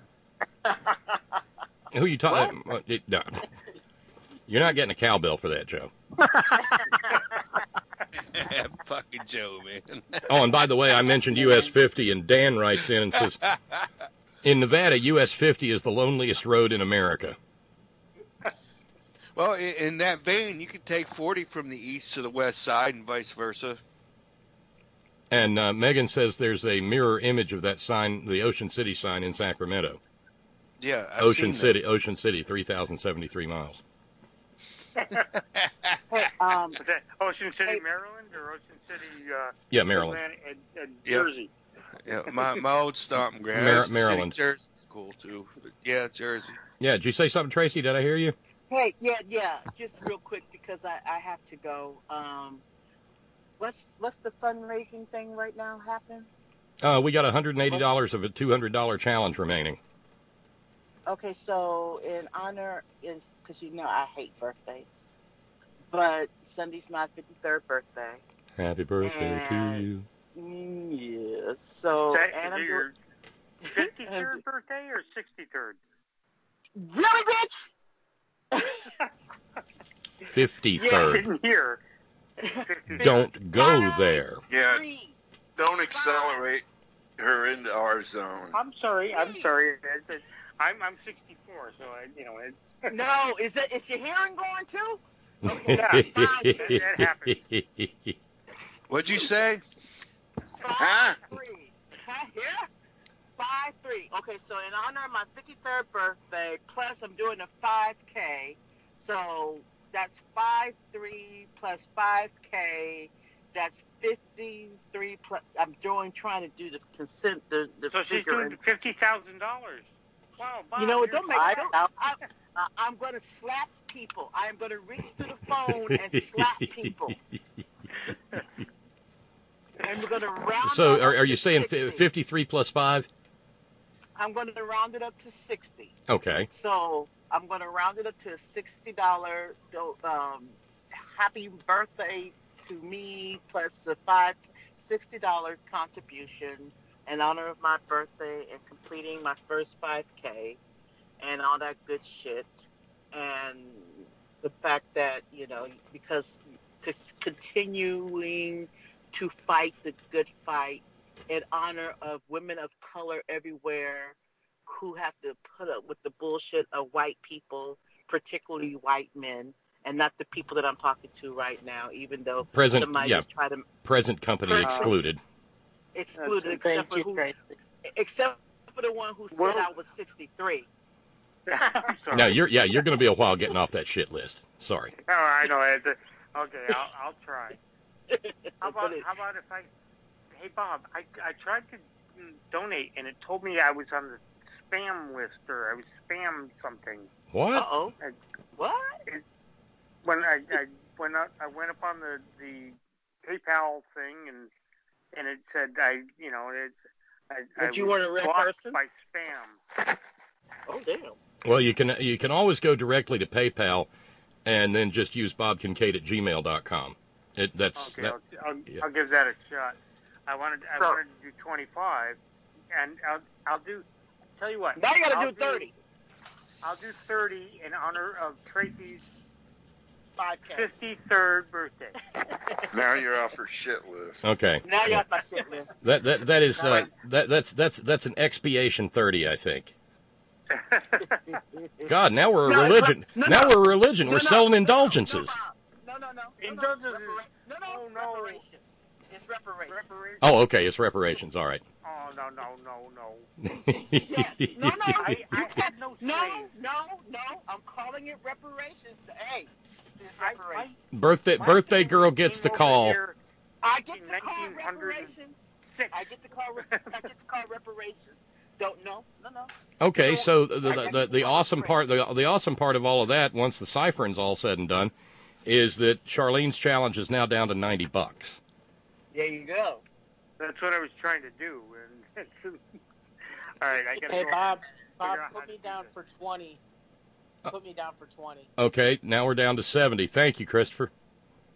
Who are you talking? No. You're not getting a cowbell for that, Joe. Fucking Joe, man. Oh, and by the way, I mentioned U S fifty, and Dan writes in and says, in Nevada, U S fifty is the loneliest road in America. Well, in, in that vein, you can take forty from the east to the west side and vice versa. And uh, Megan says there's a mirror image of that sign, the Ocean City sign in Sacramento. Yeah, I've Ocean seen City, Ocean City, three thousand seventy-three miles. Hey, um, is that Ocean City, Maryland, or Ocean City? Uh, Yeah, Maryland. Atlanta, and, and Yep. Jersey. Yeah, my my old stomping ground. Mar- Ocean Maryland. City, Jersey's cool too. But yeah, Jersey. Yeah, did you say something, Tracy? Did I hear you? Hey, yeah, yeah. Just real quick because I, I have to go. Um, what's what's the fundraising thing right now happening? Uh, we got one hundred eighty dollars of a two hundred dollars challenge remaining. Okay, so in honor is because you know I hate birthdays, but Sunday's my fifty-third birthday. Happy birthday to And- you. Mm, yeah. So Is that- and is I'm it your fifty-third birthday or sixty-third? really bitch. fifty-third. Sitting here. Don't go there. Yeah, don't accelerate her into our zone. I'm sorry. I'm sorry. It's- it's- I'm I'm sixty-four, so I you know it's. No, is that is your hearing going too? Yeah, that, that happens. What'd you say? Five three. Huh? Yeah. Five three. Okay, so in honor of my fifty-third birthday, plus I'm doing a five K, so that's five three plus five K. That's fifty-three plus. I'm doing trying to do the consent the the So she's figure. doing fifty thousand dollars. Wow, Bob, You know what? you're- Don't make. I, I, I, I'm going to slap people. I am going to reach to the phone and slap people. And we're going to round. So up are, are to you saying sixty. fifty-three plus five? I'm going to round it up to sixty. Okay. So I'm going to round it up to a sixty dollar um, happy birthday to me plus a five sixty dollar contribution in honor of my birthday and completing my first five K and all that good shit. And the fact that, you know, because c- continuing to fight the good fight in honor of women of color everywhere who have to put up with the bullshit of white people, particularly white men, and not the people that I'm talking to right now, even though Present, somebody yeah. just try to Present company Uh, excluded. excluded, Thank except for, you, who, Tracy. except for the one who said Well- I was sixty-three. I'm sorry. No, you're yeah, you're going to be a while getting off that shit list. Sorry. Oh, I know. It's a- Okay, I'll, I'll try. How about how about if I? Hey Bob, I I tried to mm, donate and it told me I was on the spam list or I was spam something. What? Uh-oh. I, What? it, when I, I when I, I went up on the the PayPal thing and and it said I you know it I, I But you was weren't a real blocked person? by spam. Oh, damn. Well, you can you can always go directly to PayPal, and then just use bob kincaid at gmail dot com. It that's Okay, that, I'll, I'll, yeah. I'll give that a shot. I wanted I So- wanted to do twenty-five, and I'll I'll do. Tell you what. Now you gotta I'll do thirty. I'll do thirty in honor of Tracy's five K. fifty-third birthday. Now you're off her shit list. Okay. Now you're off my shit list. That that that is All uh, right. that that's that's that's an expiation thirty, I think. God, now we're a No, it's religion. not- no, now no. we're a religion. No, we're no, selling no, indulgences. No, no, no. Indulgences. Repara- no, no, Oh, no. reparations. It's reparations. Reparations. Oh, okay, it's reparations. All right. Oh no no no no. No, no. I, I had no No, say. no, no. I'm calling it reparations. Hey, it's I, reparations. birthday birthday girl gets the Came over call. here I, get in to call nineteen hundred reparations. I get to call. Re- I get to call reparations. Don't know. No, no. Okay, so the the, the the awesome part the the awesome part of all of that, once the ciphering's all said and done, is that Charlene's challenge is now down to ninety bucks. There you go. That's what I was trying to do. And all right, I gotta Hey go. Bob, figure Bob, out how put to me do down this. for twenty. Put me down for twenty. Okay, now we're down to seventy. Thank you, Christopher.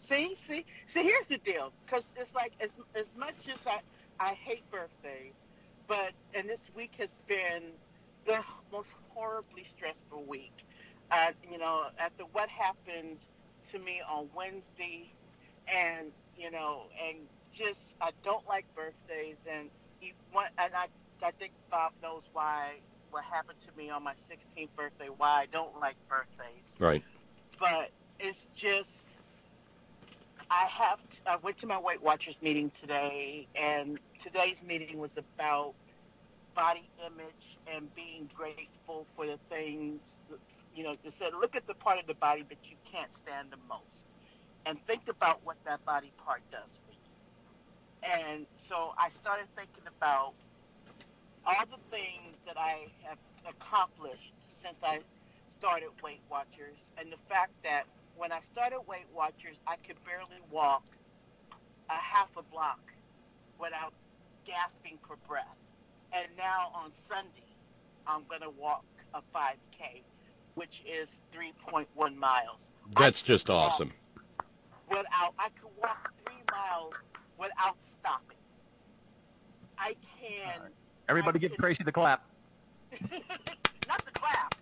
See, see, see. Here's the deal, because it's like as as much as I I hate birthdays, but and this week has been the most horribly stressful week. Uh, you know, after what happened to me on Wednesday, and you know, and just I don't like birthdays, and he went, and I I think Bob knows why what happened to me on my sixteenth birthday. Why I don't like birthdays. Right. But it's just. I have. To, I went to my Weight Watchers meeting today, and today's meeting was about body image and being grateful for the things. You know, they said, look at the part of the body that you can't stand the most, and think about what that body part does for you. And so I started thinking about all the things that I have accomplished since I started Weight Watchers, and the fact that when I started Weight Watchers, I could barely walk a half a block without gasping for breath. And now on Sunday, I'm going to walk a five K, which is three point one miles. That's just awesome. Without, I could walk three miles without stopping. I can. Right. Everybody I give can, Tracy the clap. Not the clap.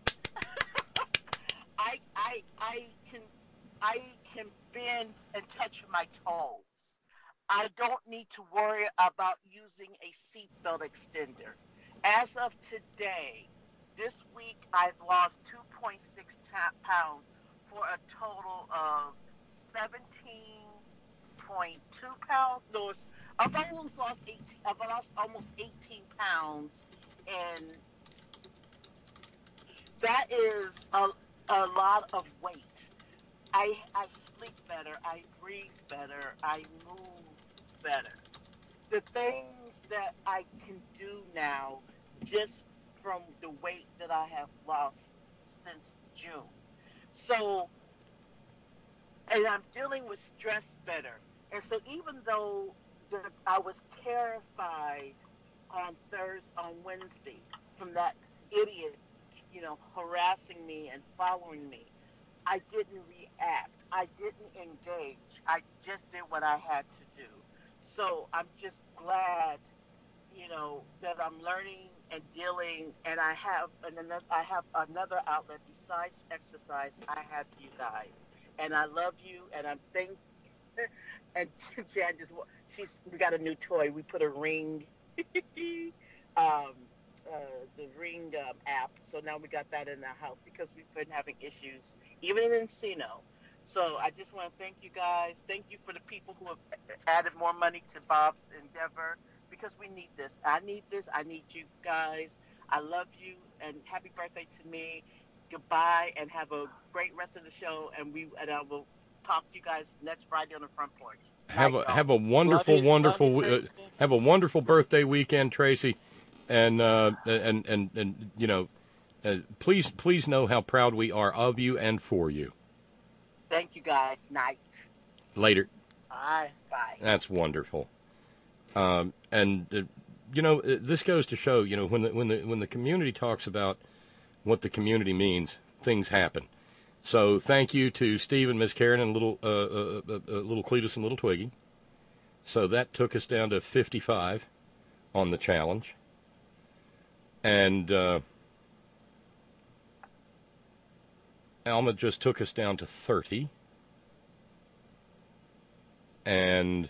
I, I, I can. I can bend and touch my toes. I don't need to worry about using a seatbelt extender. As of today, this week I've lost two point six pounds for a total of seventeen point two pounds. No, I've almost lost eighteen. I've lost almost eighteen pounds, and that is a, a lot of weight. I, I sleep better, I breathe better, I move better. The things that I can do now just from the weight that I have lost since June. So, and I'm dealing with stress better. And so even though the, I was terrified on Thursday, on Wednesday, from that idiot, you know, harassing me and following me, I didn't react. I didn't engage. I just did what I had to do. So I'm just glad, you know, that I'm learning and dealing, and I have another. I have another outlet besides exercise. I have you guys, and I love you, and I'm thank. And Jan just she's we got a new toy. We put a ring. um. Uh, the Ring um, app, so now we got that in our house because we've been having issues, even in Encino. So I just want to thank you guys. Thank you for the people who have added more money to Bob's endeavor, because we need this. I need this. I need you guys. I love you, and happy birthday to me. Goodbye, and have a great rest of the show. And we and I will talk to you guys next Friday on the front porch. Have Night, a have a wonderful, love you, wonderful, love you, uh, have a wonderful birthday weekend, Tracy. And, uh, and, and, and, you know, uh, please, please know how proud we are of you and for you. Thank you, guys. Night. Later. Bye. Bye. That's wonderful. Um, and, uh, you know, this goes to show, you know, when the, when the, when the community talks about what the community means, things happen. So thank you to Steve and Miss Karen and little, uh, uh, uh, uh, little Cletus and little Twiggy. So that took us down to fifty-five on the challenge. And uh, Alma just took us down to thirty. And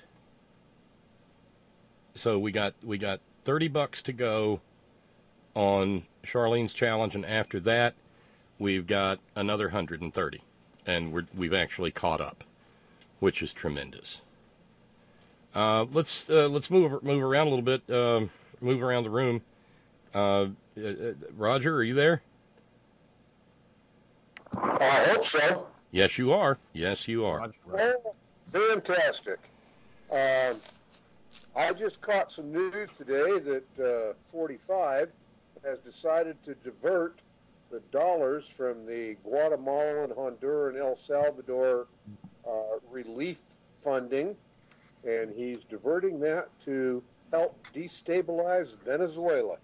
so we got we got thirty bucks to go on Charlene's challenge, and after that, we've got another one hundred thirty, and we're, we've actually caught up, which is tremendous. Uh, let's uh, let's move move around a little bit, uh, move around the room. Uh, uh, Roger, are you there? I hope so. Yes, you are. Yes, you are. Oh, fantastic. Uh, I just caught some news today that uh, forty-five has decided to divert the dollars from the Guatemalan, Honduran, El Salvador uh, relief funding, and he's diverting that to help destabilize Venezuela.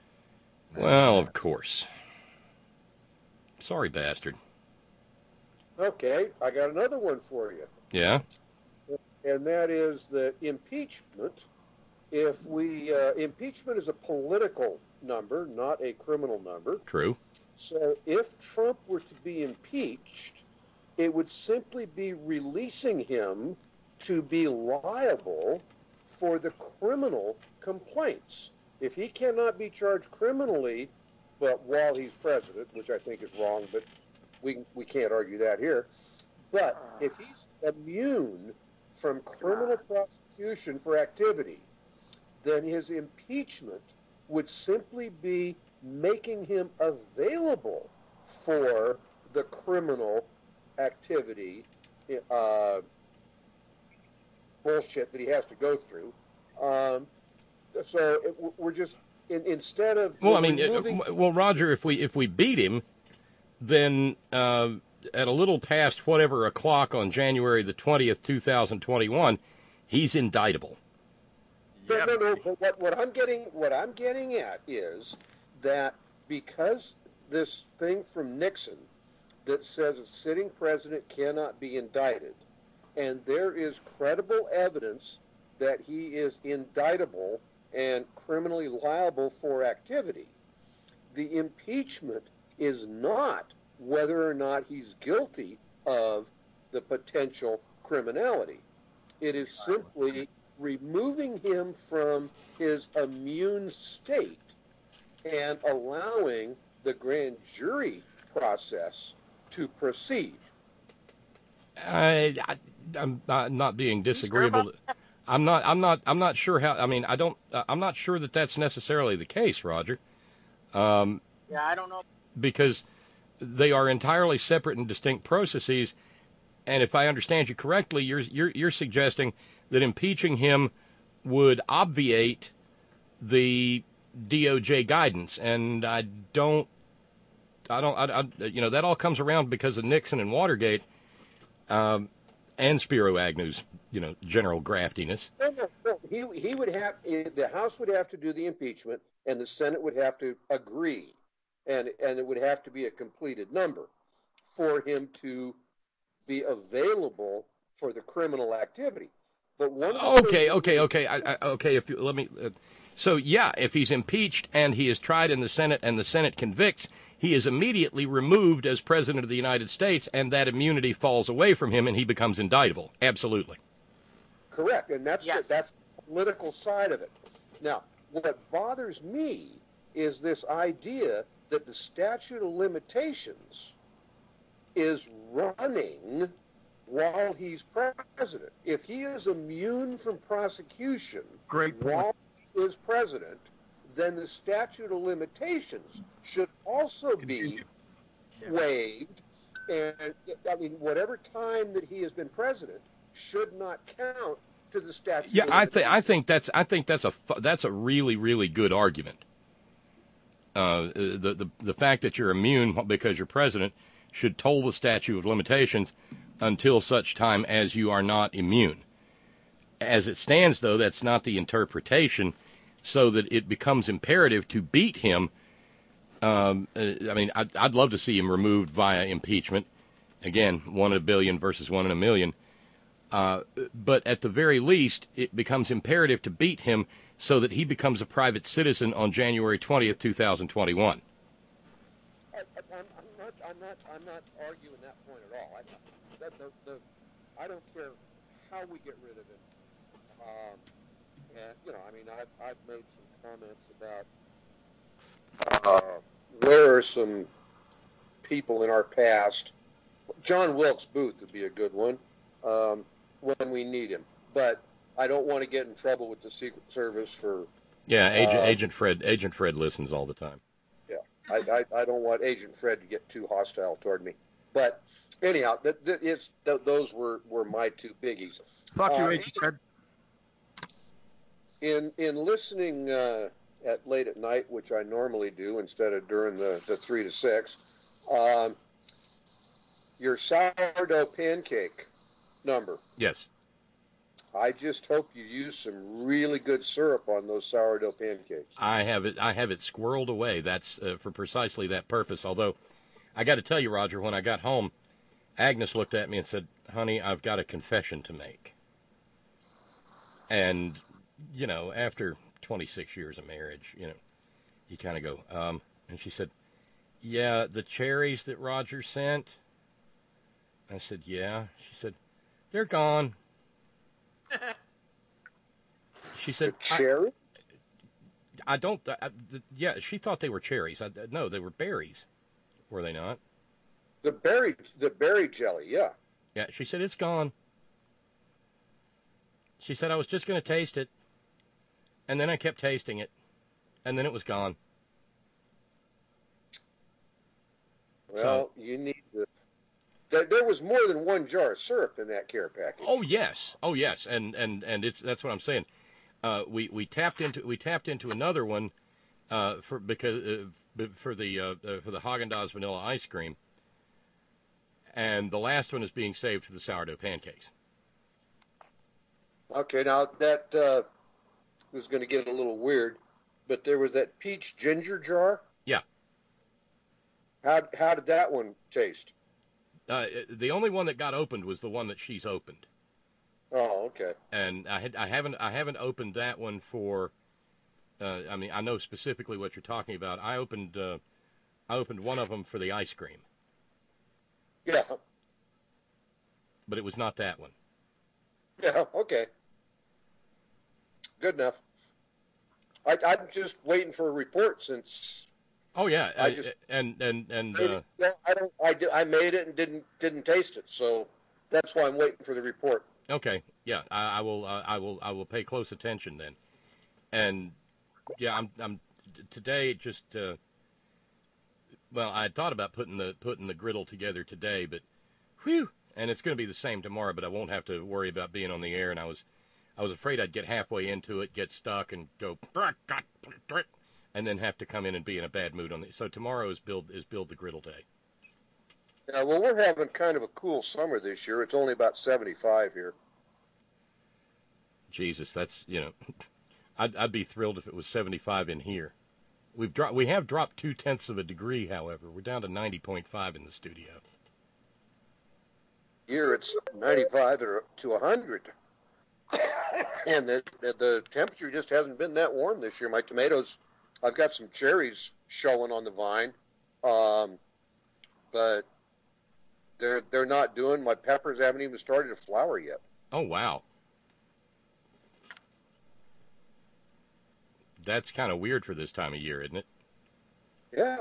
Well, of course. Sorry, bastard. Okay, I got another one for you. Yeah. And that is that impeachment, if we, uh, impeachment is a political number, not a criminal number. True. So if Trump were to be impeached, it would simply be releasing him to be liable for the criminal complaints. If he cannot be charged criminally, but while he's president, which I think is wrong, but we we can't argue that here. But if he's immune from criminal prosecution for activity, then his impeachment would simply be making him available for the criminal activity uh, bullshit that he has to go through. Um, so it, we're just in, instead of well, I mean, removing... it, well, Roger, if we if we beat him, then uh, at a little past whatever o'clock on January the twentieth, two thousand twenty-one, he's indictable. No, no, no. But what, what I'm getting, what I'm getting at is that because this thing from Nixon that says a sitting president cannot be indicted, and there is credible evidence that he is indictable and criminally liable for activity, the impeachment is not whether or not he's guilty of the potential criminality. It is simply removing him from his immune state and allowing the grand jury process to proceed. I, I, I'm not, not being disagreeable. I'm not. I'm not. I'm not sure how. I mean, I don't. Uh, I'm not sure that that's necessarily the case, Roger. Um, Yeah, I don't know. because they are entirely separate and distinct processes. And if I understand you correctly, you're you're you're suggesting that impeaching him would obviate the D O J guidance, and I don't. I don't. I, I, you know, that all comes around because of Nixon and Watergate, um, and Spiro Agnew's, you know, general graftiness. No, no, no. He he would have the House would have to do the impeachment, and the Senate would have to agree, and and it would have to be a completed number for him to be available for the criminal activity. But one of the Okay, okay, okay, I, I, okay. If you let me, uh, so yeah, if he's impeached and he is tried in the Senate and the Senate convicts, he is immediately removed as president of the United States, and that immunity falls away from him, and he becomes indictable. Absolutely. Correct, and that's Yes. the, that's the political side of it. Now, what bothers me is this idea that the statute of limitations is running while he's president. If he is immune from prosecution Great point. while he is president, then the statute of limitations should also be waived. And I mean, whatever time that he has been president should not count to the statute. Yeah, of I think I limitations. think that's I think that's a fu- that's a really really good argument. Uh, the the the fact that you're immune because you're president should toll the statute of limitations until such time as you are not immune. As it stands, though, that's not the interpretation, so that it becomes imperative to beat him. Um, uh, I mean, I'd, I'd love to see him removed via impeachment. Again, one in a billion versus one in a million. Uh, but at the very least, it becomes imperative to beat him so that he becomes a private citizen on January twentieth, two thousand twenty-one. I, I'm, I'm not. I'm not. I'm not arguing that point at all. I, that, the, the, I don't care how we get rid of him. Um, and you know, I mean, I've I've made some comments about uh, where are some people in our past. John Wilkes Booth would be a good one um, when we need him, but I don't want to get in trouble with the Secret Service for. Yeah, Agent uh, Agent Fred Agent Fred listens all the time. Yeah, I, I, I don't want Agent Fred to get too hostile toward me. But anyhow, that, that is, th- those were, were my two biggies. Fuck you, Uh, Agent Fred. In in listening uh, at late at night, which I normally do instead of during the, the three to six, um, your sourdough pancake number. Yes. I just hope you use some really good syrup on those sourdough pancakes. I have it. I have it squirreled away. That's uh, for precisely that purpose. Although, I got to tell you, Roger, when I got home, Agnes looked at me and said, "Honey, I've got a confession to make." And, you know, after twenty-six years of marriage, you know, you kind of go, um, and she said, "Yeah, the cherries that Roger sent." I said, "Yeah." She said, "They're gone." She said, The cherry? I, I don't, I, the, yeah, she thought they were cherries. I, no, they were berries. Were they not? The berry, the berry jelly, yeah. Yeah, she said, "It's gone." She said, "I was just going to taste it." And then I kept tasting it. And then it was gone. Well, so, you need to... There, there was more than one jar of syrup in that care package. Oh, yes. Oh, yes. And and, and it's that's what I'm saying. Uh, we, we tapped into we tapped into another one uh, for because uh, for the uh, uh, for the Haagen-Dazs vanilla ice cream. And the last one is being saved for the sourdough pancakes. Okay, now that uh, is going to get a little weird, but there was that peach ginger jar. Yeah. How how did that one taste? Uh, the only one that got opened was the one that she's opened. Oh, okay. And I had I haven't I haven't opened that one for. Uh, I mean, I know specifically what you're talking about. I opened uh, I opened one of them for the ice cream. Yeah. But it was not that one. Yeah. Okay. Good enough. I, I'm just waiting for a report since. Oh yeah, I just and and and uh, I don't. I, I made it and didn't didn't taste it, so that's why I'm waiting for the report. Okay, yeah, I, I will. Uh, I will. I will pay close attention then. And yeah, I'm. I'm today. Just uh, well, I had thought about putting the putting the griddle together today, but whew, and it's going to be the same tomorrow. But I won't have to worry about being on the air. And I was, I was afraid I'd get halfway into it, get stuck, and go, and then have to come in and be in a bad mood on the. So tomorrow is build is build the griddle day. Yeah, well, we're having kind of a cool summer this year. It's only about seventy-five here. Jesus, that's, you know, I'd, I'd be thrilled if it was seventy-five in here. We've dropped, we have dropped two tenths of a degree, however. We're down to ninety point five in the studio. Here it's ninety-five to one hundred. And the, the temperature just hasn't been that warm this year. My tomatoes, I've got some cherries showing on the vine, um, but they're they're not doing. My peppers haven't even started to flower yet. Oh wow, that's kind of weird for this time of year, isn't it? Yeah.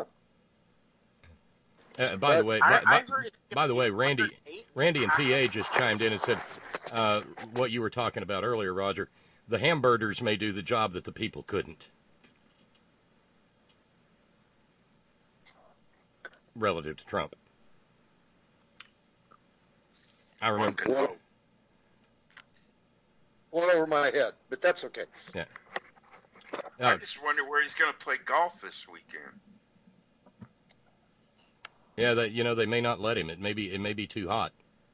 Uh, by but the way, I, by, I heard it's by the way, Randy, Randy and P A just chimed in and said uh, what you were talking about earlier, Roger. The hamburgers may do the job that the people couldn't. Relative to Trump. I remember. One, one over my head, but that's okay. Yeah. I Uh, just wonder where he's going to play golf this weekend. yeah, that you know they may not let him. It may be it may be too hot.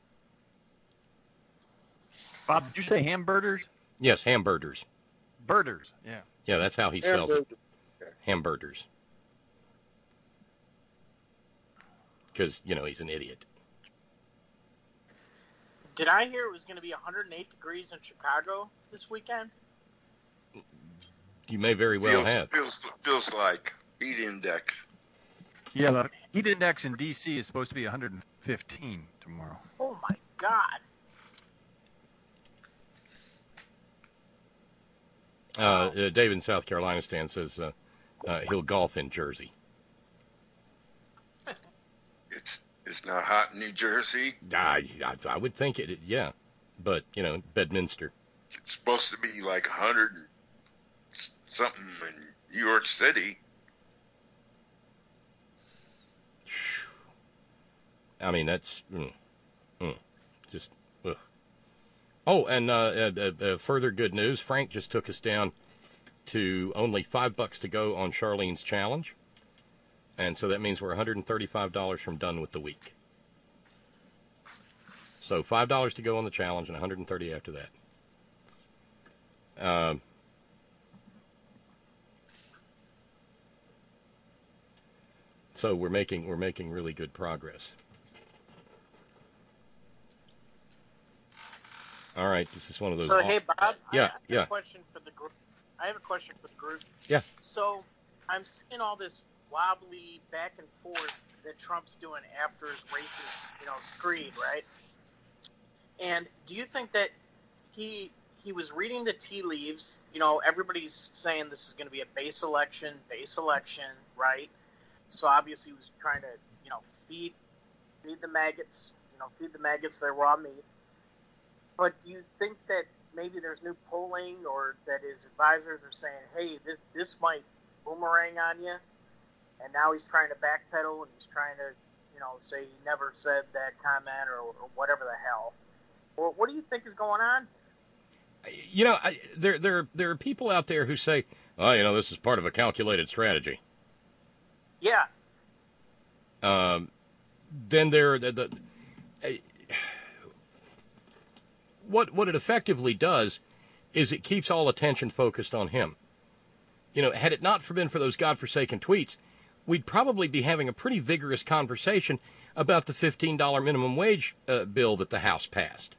Bob, did you say hamburgers? Yes, hamburgers. Birders, yeah. Yeah, that's how he spells it. Hamburgers. Hamburgers. Because you know he's an idiot. Did I hear it was going to be one hundred eight degrees in Chicago this weekend? You may very well feels, have. Feels feels like heat index. Yeah, the heat index in D C is supposed to be one hundred fifteen tomorrow. Oh my God! Uh, uh, Dave in South Carolina Stan says uh, uh, he'll golf in Jersey. It's it's not hot in New Jersey. I, I, I would think it, yeah. But, you know, Bedminster. It's supposed to be like one hundred and something in New York City. I mean, that's mm, mm, just, ugh. Oh, and uh, uh, uh, further good news. Frank just took us down to only five bucks to go on Charlene's challenge. And so that means we're one hundred thirty-five dollars from done with the week. So five dollars to go on the challenge and one hundred thirty dollars after that. Um, so we're making we're making really good progress. All right, this is one of those. So all- hey, Bob. Yeah, I have yeah. A question for the group. I have a question for the group. Yeah. So I'm seeing all this wobbly back and forth that Trump's doing after his racist, you know, screed, right? And do you think that he he was reading the tea leaves? You know, everybody's saying this is going to be a base election, base election, right? So obviously he was trying to, you know, feed feed the maggots, you know, feed the maggots their raw meat. But do you think that maybe there's new polling, or that his advisors are saying, hey, this this might boomerang on you, and now he's trying to backpedal and he's trying to, you know, say he never said that comment or, or whatever the hell? Or what do you think is going on? You know, I, there there there are people out there who say, "Oh, you know, this is part of a calculated strategy." Yeah. Um, then there the, the uh, what what it effectively does is it keeps all attention focused on him. You know, had it not been for those godforsaken tweets, we'd probably be having a pretty vigorous conversation about the fifteen dollars minimum wage uh, bill that the House passed.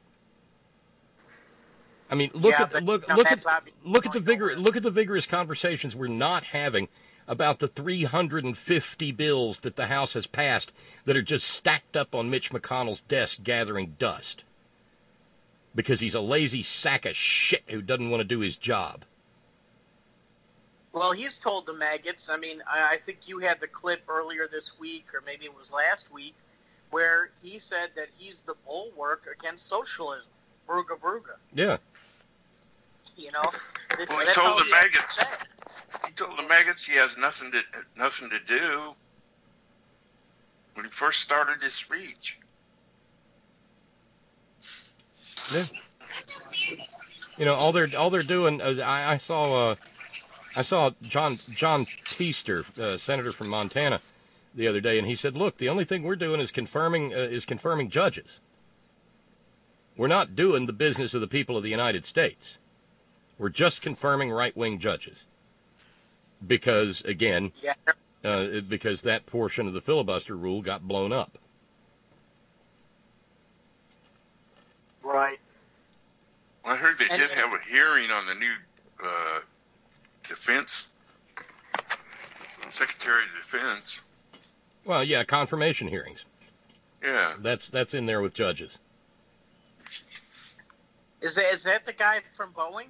I mean, look Yeah, at but, look you know, look at that's obvious look at the going vigor look at the vigorous conversations we're not having about the three hundred fifty bills that the House has passed that are just stacked up on Mitch McConnell's desk gathering dust because he's a lazy sack of shit who doesn't want to do his job. Well, he's told the maggots. I mean, I, I think you had the clip earlier this week, or maybe it was last week, where he said that he's the bulwark against socialism. Bruga bruga. Yeah. You know, that, Well, he that's told all the he has to maggots. say. He told the maggots he has nothing to nothing to do when he first started his speech. Yeah. You know, all they're all they're doing. Uh, I, I saw uh, I saw John John Teester, uh, senator from Montana, the other day, and he said, "Look, the only thing we're doing is confirming uh, is confirming judges. We're not doing the business of the people of the United States. We're just confirming right-wing judges." Because, again, Yeah. uh, because that portion of the filibuster rule got blown up. Right. I heard they And- did have a hearing on the new uh, defense, Secretary of Defense. Well, yeah, confirmation hearings. Yeah. That's that's in there with judges. Is that, is that the guy from Boeing?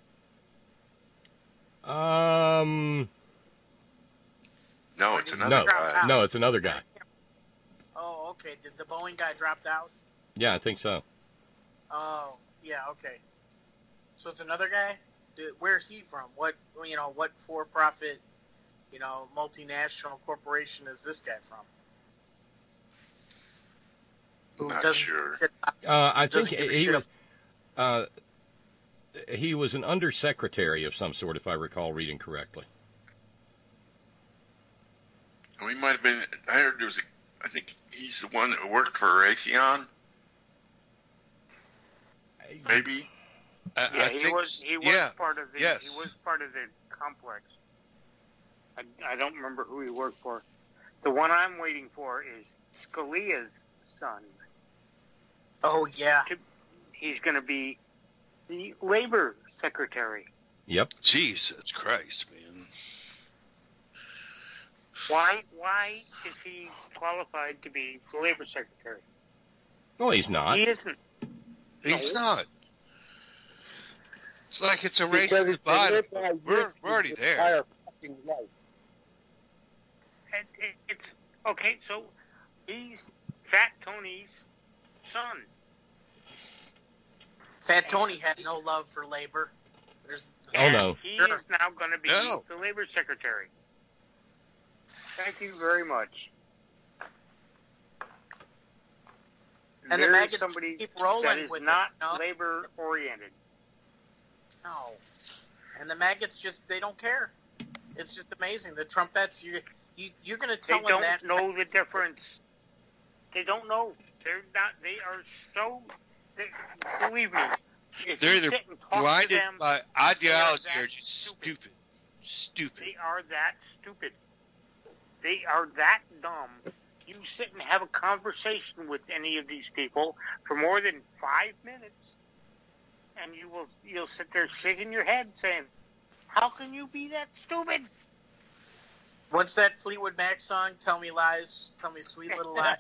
Um, No, it's another no, guy. no, it's another guy. Oh, okay. Did the Boeing guy dropped out? Yeah, I think so. Oh, yeah, okay. So it's another guy? Dude, where's he from? What, you know, what for-profit, you know, multinational corporation is this guy from? Who Not doesn't- sure. Uh, I think Doesn't give a he shit. was, uh, he was an undersecretary of some sort, if I recall reading correctly. We might have been. I heard there was. A, I think he's the one that worked for Raytheon. Maybe. I, Yeah, I he think, was he was yeah, part of the yes. he was part of the complex. I, I don't remember who he worked for. The one I'm waiting for is Scalia's son. Oh, yeah. He's going to be the labor secretary. Yep. Jesus Christ, man. Why why is he qualified to be the labor secretary? Well, he's not. He isn't. He's No. not. It's like it's a race to the bottom. We're, we're already there. Entire fucking life. It, it, it's okay. So he's Fat Tony's son. Fat Tony had no love for labor. There's, Oh, And no. He is now going to be No. the labor secretary. Thank you very much. And the There's maggots somebody keep rolling that is with it, not you know? labor oriented. No. And the maggots just, they don't care. It's just amazing. The Trumpettes, you, you, you're going to They tell them don't that. know the difference. They don't know. They're not. They are so. They, believe me. If They're you either sit and talk to blinded them, by they are ideology that or just stupid. Stupid. They are that stupid. They are that dumb. You sit and have a conversation with any of these people for more than five minutes, and you will you'll sit there shaking your head saying, "How can you be that stupid?" What's that Fleetwood Mac song? Tell me lies, tell me sweet little lies.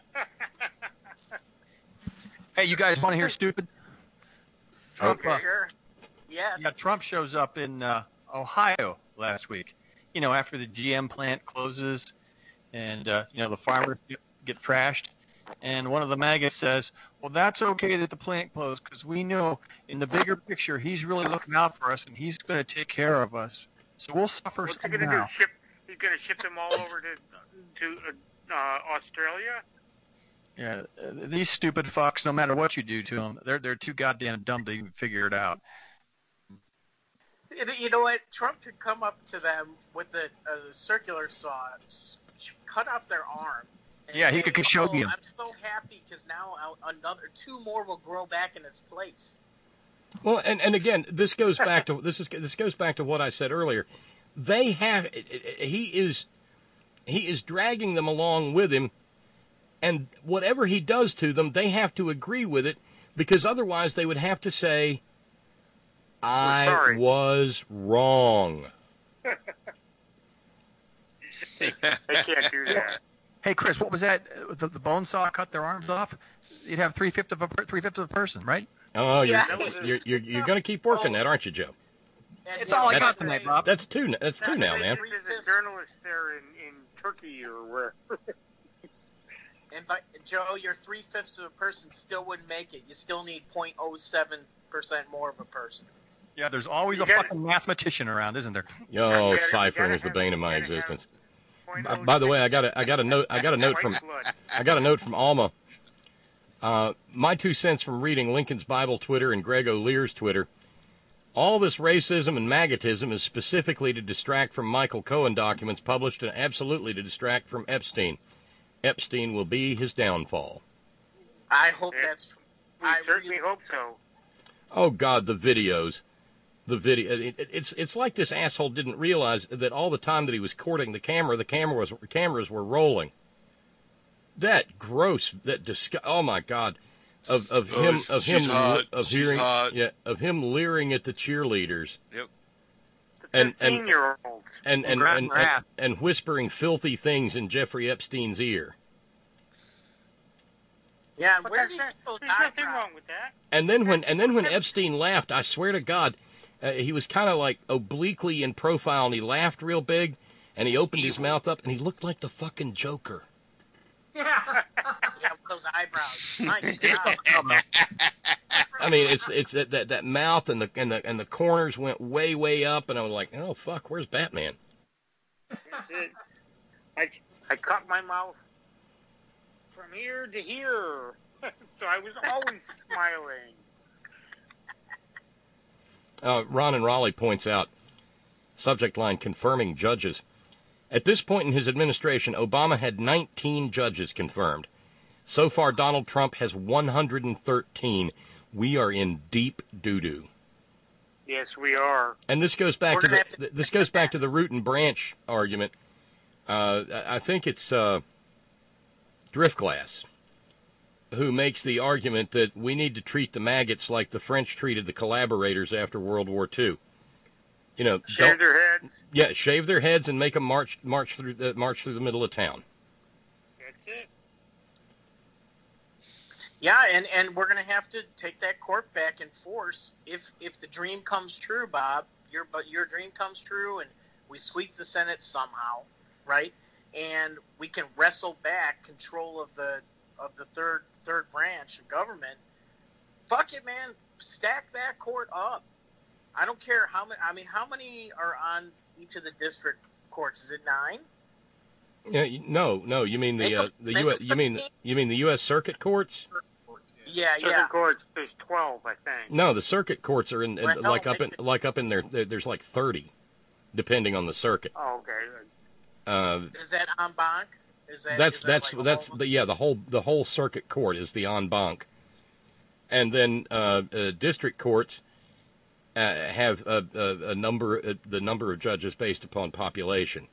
Hey, you guys want to hear stupid? Trump, Okay, uh, sure. Yes. Yeah, Trump shows up in uh, Ohio last week. You know, after the G M plant closes, and uh, you know the farmers get, get trashed, and one of the MAGA says, "Well, that's okay that the plant closed because we know in the bigger picture he's really looking out for us and he's going to take care of us. So we'll suffer What's he some going to do? now." Ship? He's going to ship them all over to to uh, Australia? Yeah, uh, these stupid fucks. No matter what you do to them, they're they're too goddamn dumb to even figure it out. You know what? Trump could come up to them with a, a circular saw, s- cut off their arm. and Yeah, he say, could Khashoggi "Oh, him." I'm so happy because now I'll, another two more will grow back in its place. Well, and, and again, this goes back to this is this goes back to what I said earlier. They have he is he is dragging them along with him, and whatever he does to them, they have to agree with it because otherwise they would have to say, "I sorry." was wrong." They can't do that. Hey, Chris, what was that? Uh, The, the bone saw cut their arms off. You'd have three fifths of a per- three fifths of a person, right? Oh, you're Yeah. you're you're, you're going to keep working that, aren't you, Joe? And It's all I That's- got tonight, Bob. That's two. That's two now, man. There's a journalist there in, in Turkey or where. And by, Joe, your three fifths of a person still wouldn't make it. You still need zero point zero seven percent more of a person. Yeah, there's always You a gotta- fucking mathematician around, isn't there? Yo, gotta- you ciphering gotta is the have- bane of my you gotta have existence. point By, oh by the six way, I got a I got a note I got a note from white blood. I got a note from Alma. Uh, my two cents from reading Lincoln's Bible Twitter and Greg O'Lear's Twitter. All this racism and maggotism is specifically to distract from Michael Cohen documents published and absolutely to distract from Epstein. Epstein will be his downfall. I hope that's. We I certainly hope so. Oh God, the videos, the video. It, it, it's it's like this asshole didn't realize that all the time that he was courting the camera, the camera was cameras were rolling. That gross, that disgust. Oh my God, of of Oh, him of she's him hot. of She's hearing hot. yeah of him leering at the cheerleaders. Yep. And and fifteen-year-olds. and and, Grab and, her and, ass. and whispering filthy things in Jeffrey Epstein's ear. Yeah, and But where there's, did he no- get those there's nothing eyebrows? wrong with that. And then when and then when Epstein laughed, I swear to God, uh, he was kind of like obliquely in profile, and he laughed real big, and he opened his mouth up, and he looked like the fucking Joker. Yeah, with those eyebrows. My God. I mean, it's it's that, that, that mouth and the and the and the corners went way way up, and I was like, oh fuck, where's Batman? That's it. I, I cut my mouth from here to here. So I was always smiling. Uh, Ron and Raleigh points out, subject line confirming judges. At this point in his administration, Obama had nineteen judges confirmed. So far, Donald Trump has one hundred thirteen. We are in deep doo-doo. Yes, we are. And this goes back We're to gonna the, have to- this goes back to the root and branch argument. Uh, I think it's uh, Driftglass who makes the argument that we need to treat the maggots like the French treated the collaborators after World War Two. You know, Shave don't- their head. yeah, shave their heads and make them march march through uh, march through the middle of town. That's it. Yeah, and, and we're going to have to take that court back in force if if the dream comes true, Bob. Your but your dream comes true, and we sweep the Senate somehow, right? And we can wrestle back control of the of the third third branch of government. Fuck it, man. Stack that court up. I don't care how many. I mean, how many are on each of the district courts? Is it nine? Yeah, you- no, no, you mean the Make uh, them- the make U S, them you mean you mean the U S circuit courts? Yeah, Circuit yeah. courts, there's twelve, I think. No, the circuit courts are in, in Well, like up in make like up in there. there- There's like thirty, depending on the circuit. Oh, okay. Uh, Is that en banc? Is that that's is that that's like that's all- the yeah the whole the whole circuit court is the en banc, and then uh, uh, district courts uh, have a, a, a number uh, the number of judges based upon population.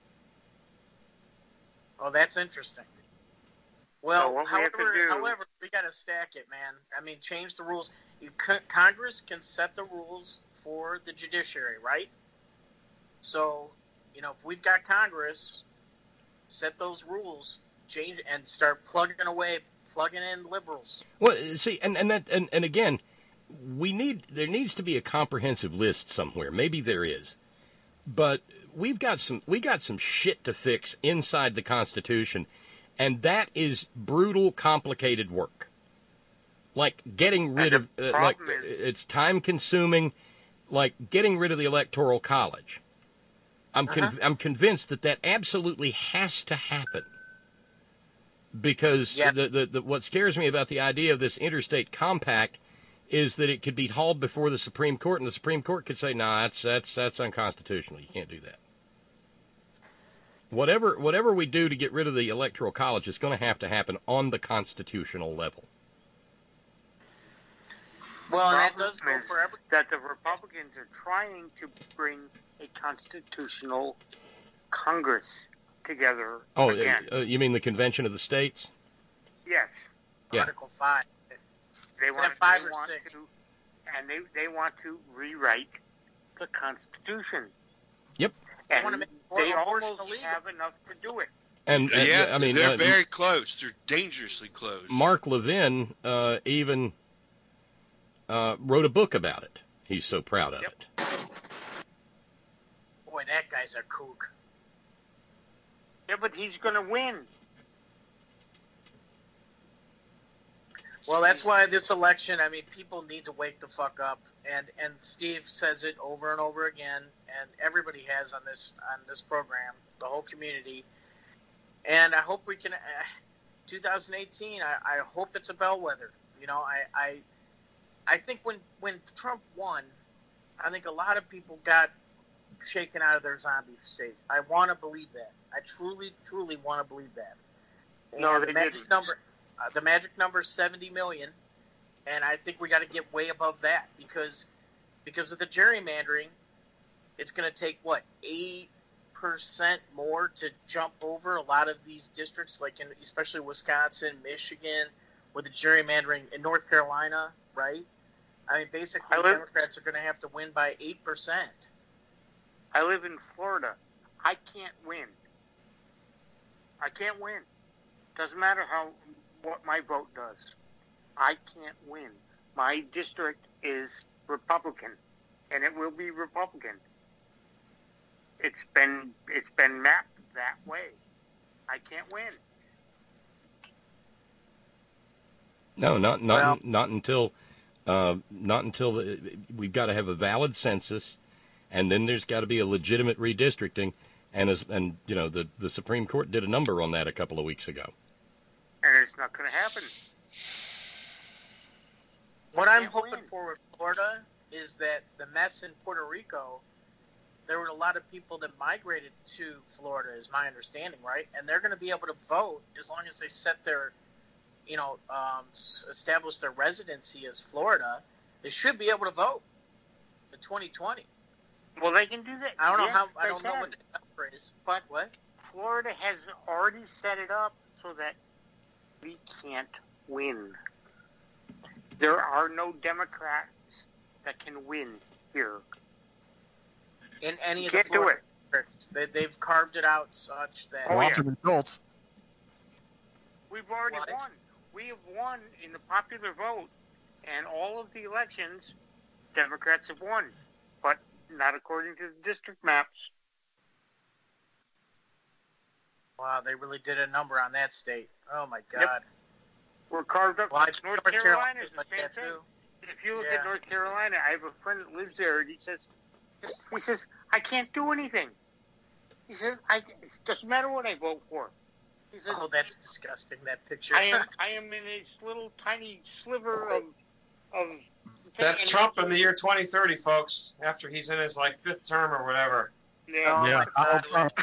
Oh, that's interesting. Well, So what we have to however, do- however, we got to stack it, man. I mean, change the rules. You c- Congress can set the rules for the judiciary, right? So, you know, if we've got Congress, set those rules, change, and start plugging away, plugging in liberals. Well, see, and and that and, and again, we need there needs to be a comprehensive list somewhere. Maybe there is, but we've got some we got some shit to fix inside the Constitution, and that is brutal, complicated work. Like getting rid of, uh, like it's time consuming, like getting rid of the Electoral College. I'm con- uh-huh. I'm convinced that that absolutely has to happen. Because yep. the, the, the what scares me about the idea of this interstate compact is that it could be hauled before the Supreme Court, and the Supreme Court could say, "No, nah, that's that's that's unconstitutional. You can't do that." Whatever whatever we do to get rid of the Electoral College is going to have to happen on the constitutional level. Well, and that does go for every- that the Republicans are trying to bring a constitutional Congress together oh, again. Uh, you mean the Convention of the States? Yes. Yeah. Article five. They Is want, that five they or want six? To, and they, they want to rewrite the Constitution. Yep. They And want to make they abortion almost illegal. have enough to do it. And, and yeah, I mean, they're uh, very close. They're dangerously close. Mark Levin uh, even uh, wrote a book about it. He's so proud of Yep. it. Boy, that guy's a kook. Yeah, but he's going to win. Well, that's why this election, I mean, people need to wake the fuck up. And and Steve says it over and over again, and everybody has on this on this program, the whole community. And I hope we can, uh, twenty eighteen, I, I hope it's a bellwether. You know, I, I I think when, when Trump won, I think a lot of people got shaken out of their zombie state. I want to believe that. I truly, truly want to believe that. No, And they the magic didn't. number, uh, the magic number is seventy million, and I think we got to get way above that because because with the gerrymandering, it's going to take what eight percent more to jump over a lot of these districts, like in especially Wisconsin, Michigan, with the gerrymandering in North Carolina, right? I mean, basically, I live- Democrats are going to have to win by eight percent. I live in Florida. I can't win. I can't win. Doesn't matter how what my vote does. I can't win. My district is Republican, and it will be Republican. It's been it's been mapped that way. I can't win. No, not not Well- not until uh, not until the, we've got to have a valid census, and then there's got to be a legitimate redistricting. And as and you know the the Supreme Court did a number on that a couple of weeks ago. And it's not going to happen. What I'm Can't hoping win. for with Florida is that the mess in Puerto Rico, there were a lot of people that migrated to Florida, is my understanding, right? And they're going to be able to vote as long as they set their, you know, um, s- establish their residency as Florida. They should be able to vote in twenty twenty. Well, they can do that. I don't know Yes, how. I they don't know can. what the number is. But What? Florida has already set it up so that we can't win. There are no Democrats that can win here. In any You of the can't do Florida it. districts, they, they've carved it out such that. Oh, yeah. Lots of results. We've already What? won. We have won in the popular vote, and all of the elections, Democrats have won, but not according to the district maps. Wow, they really did a number on that state. Oh my God. Yep. We're carved up. Well, I think North North Carolina Carolina is is the like same that thing. too. If you look Yeah. at North Carolina, I have a friend that lives there, and he says, he says, I can't do anything. He says, I, it doesn't matter what I vote for. He says, Oh, that's disgusting. That picture. I am, I am in this little tiny sliver of, of. That's Trump in the year twenty thirty, folks. After he's in his like fifth term or whatever. Yeah. Oh, Yeah. my God.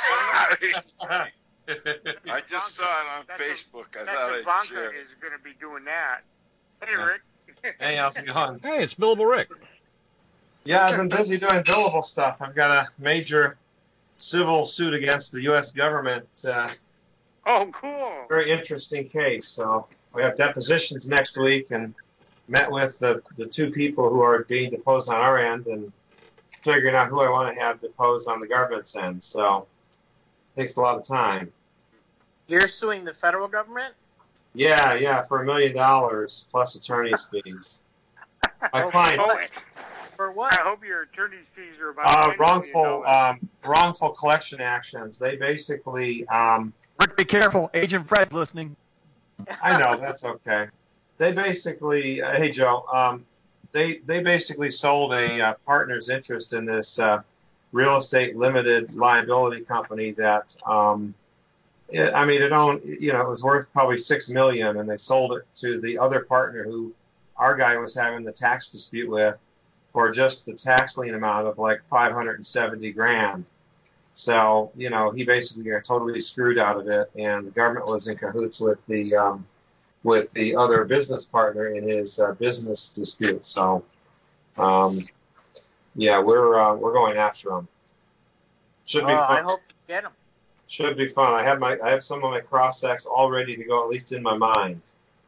I just saw it on That's a- Facebook. I That's thought I'd Ivanka share it. is going to be doing that. Hey, Yeah. Rick. Hey, how's it going? Hey, it's Billable Rick. Yeah, I've been busy doing billable stuff. I've got a major civil suit against the U S government. Uh, Oh, cool. very interesting case. So we have depositions next week, and met with the, the two people who are being deposed on our end and figuring out who I want to have deposed on the government's end. So it takes a lot of time. You're suing the federal government? Yeah, yeah, for a million dollars plus attorney's fees. My client, For what? I hope your attorney's fees are about uh, ten million wrongful, dollars. um, wrongful collection actions. They basically, um, Rick, be careful. Agent Fred's listening. I know, that's okay. They basically, uh, hey Joe, um, they they basically sold a uh, partner's interest in this uh, real estate limited liability company that, um, it, I mean, it owned, you know, it was worth probably six million, and they sold it to the other partner who our guy was having the tax dispute with for just the tax lien amount of like five hundred seventy grand. So, you know, he basically got totally screwed out of it, and the government was in cahoots with the um, with the other business partner in his uh, business dispute. So, um, yeah, we're uh, we're going after him. Should be Oh, fun. I hope you get them. Should be fun. I have my I have some of my cross sects all ready to go, at least in my mind.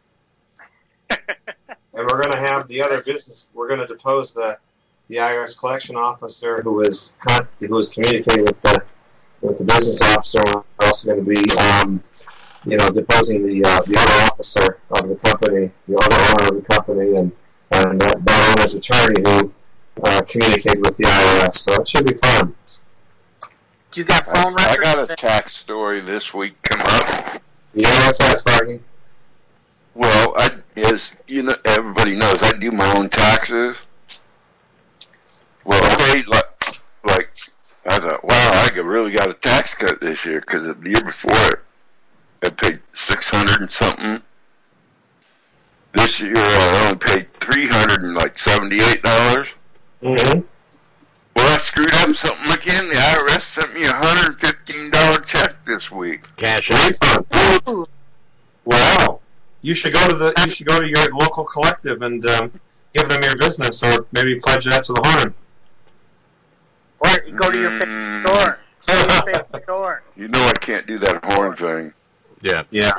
And we're going to have the other business. We're going to depose the the I R S collection officer who was con- who was communicating with the with the business officer. We're also going to be, um, you know, deposing the uh, the other officer of the company, the other owner of the company, and and that, that owner's attorney who uh, communicated with the I R S. So it should be fun. Do you got phone I records? got a tax story this week come up. Yeah, what's that, Sparky? Well, I, as you know, everybody knows, I do my own taxes. Well, I paid like, like I thought, wow, I really got a tax cut this year because the year before I paid six hundred and something. This year I only paid three hundred and like seventy-eight dollars. Mm-hmm. Well, I screwed up something again. The I R S sent me a hundred and fifteen dollar check this week. Cash out. Wow. You should go to the you should go to your local collective and um, give them your business, or maybe pledge that to the horn. Or you go to your favorite store. Go to your favorite store. You know I can't do that horn thing. Yeah. Yeah.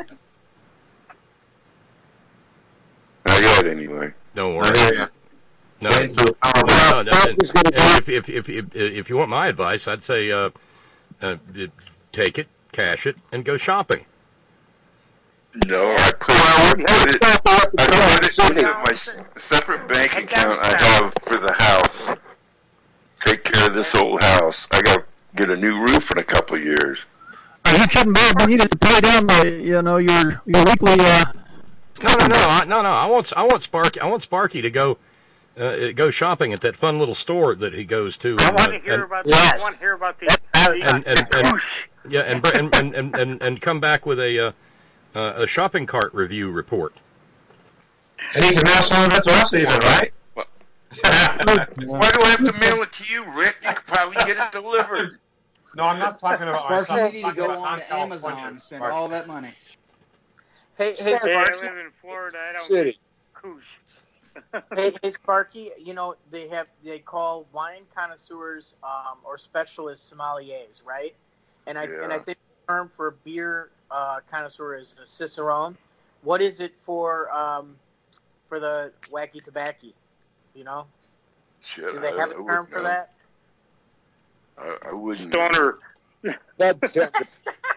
Not yet, anyway. Don't worry. I hear ya. No, Wait for the power no, blast. no, no, and- and if, if, if, if, if you want my advice, I'd say uh, uh, take it, cash it, and go shopping. No, I put, I put it, I put it into my s- separate bank account I have for the house. Take care of this old house. I got to get a new roof in a couple of years. Are you kidding me? I needed to pay down the, you know, your your weekly. Uh, No, no, no, I, no, no. I want, I want Sparky, I want Sparky to go, uh, go shopping at that fun little store that he goes to. I and, want to uh, hear and- about that. I want to hear about the. the and, and, and yeah, and, br- and, and, and, and, and come back with a uh, uh, a shopping cart review report. And you can mail some of it to us even, right? Why do I have to mail it to you, Rick? You could probably get it delivered. No, I'm not talking about myself. Sparky, I'm you need to talking go about on to non-California. Amazon and spend Sparky. all that money. Hey, hey, Hey, I Sparky. live in Florida. I don't City. Koosh. hey, hey, Sparky. You know they have they call wine connoisseurs um, or specialist sommeliers, right? And I and I Yeah. think the term for beer uh, connoisseur is a cicerone. What is it for um, for the wacky tobacco? You know, Shit, do they I- have I a term wouldn't for know. that? I, I wouldn't. Stoner. That,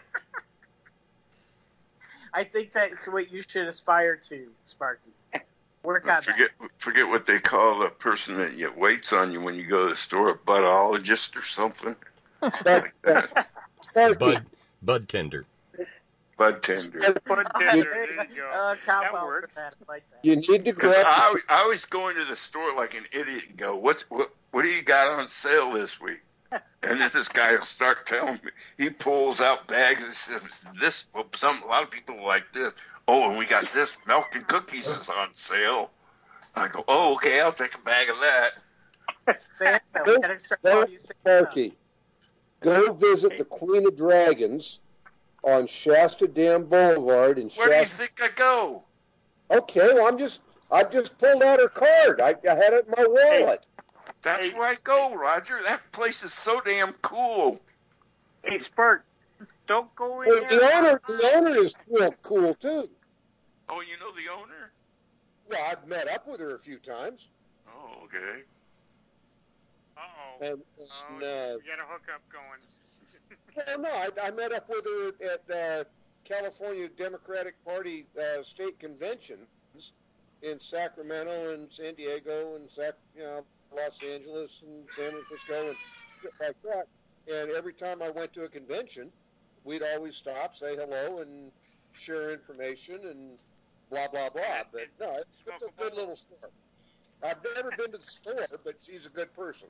I think that's what you should aspire to, Sparky. Work on Forget forget what they call the person that you- waits on you when you go to the store, a budologist or something. Like that. Bud, bud tender. Bud tender. Bud tender. There you go. Uh, That compound works. for that. I like that. you need to Because grab. I, always- I always go into the store like an idiot and go, "What's what? What do you got on sale this week?" And then this guy will start telling me. He pulls out bags and says, "This, well, some a lot of people like this. Oh, and we got this milk and cookies is on sale." I go, "Oh, okay, I'll take a bag of that." Sam, Go, we gotta start go, calling you Sam. Sparky. Go visit the Queen of Dragons on Shasta Dam Boulevard in Where do you Shasta. think I go? Okay, well, I'm just, I just pulled out her card. I, I had it in my wallet. That's where I go, Roger. That place is so damn cool. Hey, Spark, don't go in Well, there. the owner, the owner is real cool too. Oh, you know the owner? Well, I've met up with her a few times. Oh, okay. Uh-oh. And, Oh, and, uh, we got a hookup going. well, no, I, I met up with her at uh, California Democratic Party uh, state conventions in Sacramento and San Diego and Sac, you know, Los Angeles and San Francisco and shit like that. And every time I went to a convention, we'd always stop, say hello, and share information and blah, blah, blah. But no, it, it's a good little store. I've never been to the store, but she's a good person.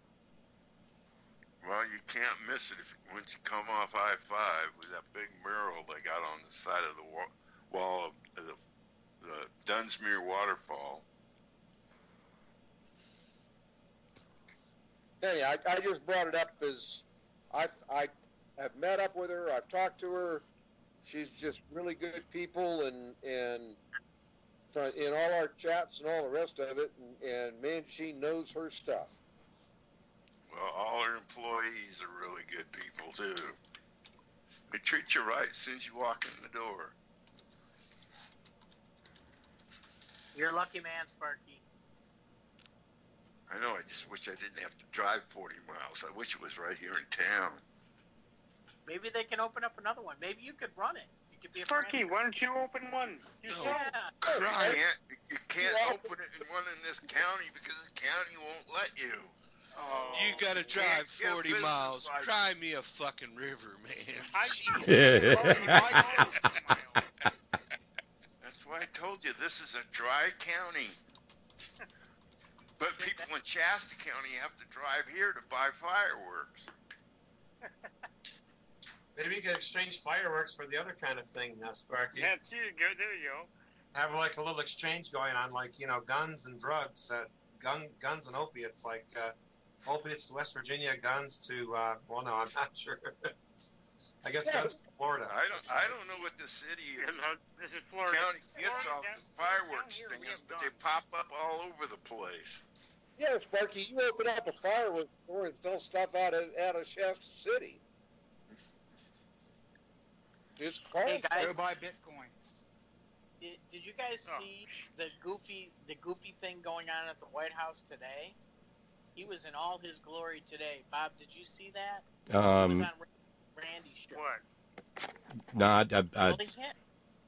Well, you can't miss it if once you come off I five with that big mural they got on the side of the wall, wall of the, the Dunsmuir waterfall. Anyway, I, I just brought it up as I, I have met up with her. I've talked to her. She's just really good people, and and in all our chats and all the rest of it, and, and man, she knows her stuff. Well, all our employees are really good people too. They treat you right as soon as you walk in the door. You're a lucky man, Sparky. I know, I just wish I didn't have to drive forty miles. I wish it was right here in town. Maybe they can open up another one. Maybe you could run it. You could be a Sparky, franchise. why don't you open one? You No. Yeah. You can't, you can't open it in one in this county because the county won't let you. Oh, You gotta you can't drive get forty business miles. license. Cry me a fucking river, man. That's why I told you this is a dry county. But people in Shasta County have to drive here to buy fireworks. Maybe you could exchange fireworks for the other kind of thing, uh, Sparky. Yeah, there you go. There you go. Have like a little exchange going on, like, you know, guns and drugs, uh, gun, guns and opiates, like uh, opiates to West Virginia, guns to, uh, well, no, I'm not sure. I guess Yeah. guns to Florida. I don't, I don't know what the city Yeah, is. no, this is Florida. County gets Florida, off down- the fireworks down here we things, have but they guns. pop up all over the place. Yeah, Sparky, you open up a fireworks store and sell stuff out of out of Shasta City. Just call Hey, guys. Go buy Bitcoin. Did, did you guys Oh. see the goofy the goofy thing going on at the White House today? He was in all his glory today. Bob, did you see that? He was Um, on Ra- Randy's show. What? not. I, I, Well, he had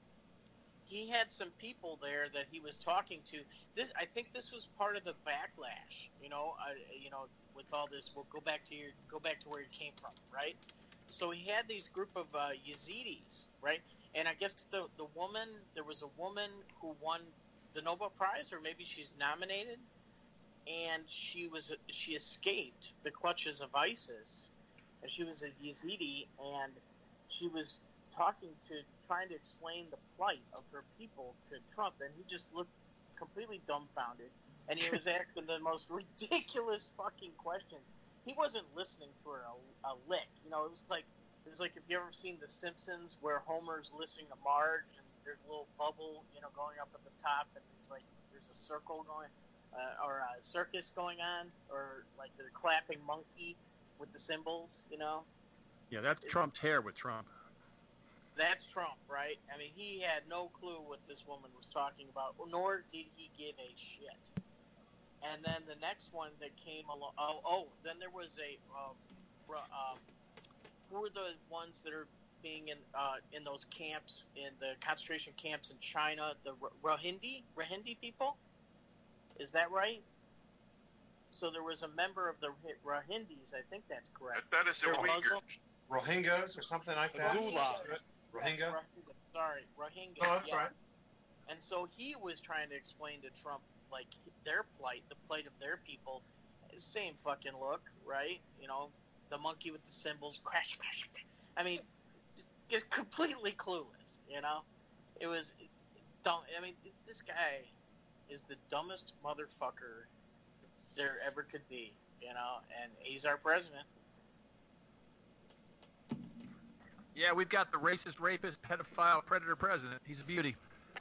he had some people there that he was talking to. This I think this was part of the backlash. You know, uh, you know, with all this, we'll go back to your go back to where you came from, right? So he had these group of uh, Yazidis, right? And I guess the the woman, there was a woman who won the Nobel Prize, or maybe she's nominated, and she was she escaped the clutches of ISIS, and she was a Yazidi, and she was talking to, trying to explain the plight of her people to Trump, and he just looked completely dumbfounded, and he was asking the most ridiculous fucking questions. He wasn't listening to her a, a lick. You know, it was like it was like if you ever seen The Simpsons, where Homer's listening to Marge, and there's a little bubble, you know, going up at the top, and it's like there's a circle going, uh, or a circus going on, or like the clapping monkey with the cymbals, you know. Yeah, that's Trump's hair with Trump. That's Trump, right? I mean, he had no clue what this woman was talking about, nor did he give a shit. And then the next one that came along, oh, oh then there was a, uh, um, who were the ones that are being in uh, in those camps, in the concentration camps in China, the Rohingya, Rohingya people? Is that right? So there was a member of the Rohingyas, I think that's correct. I thought it's the They're Muslim. Uyghurs. Rohingyas or something like that. Gulag. Rohingya? Sorry, Rohingya. Oh, that's yeah. right. And so he was trying to explain to Trump, like, their plight, the plight of their people. Same fucking look, right? You know, the monkey with the cymbals, crash, crash. I mean, just, just completely clueless, you know? It was dumb. I mean, it's, this guy is the dumbest motherfucker there ever could be, you know? And he's our president. Yeah, we've got the racist, rapist, pedophile, predator president. He's a beauty.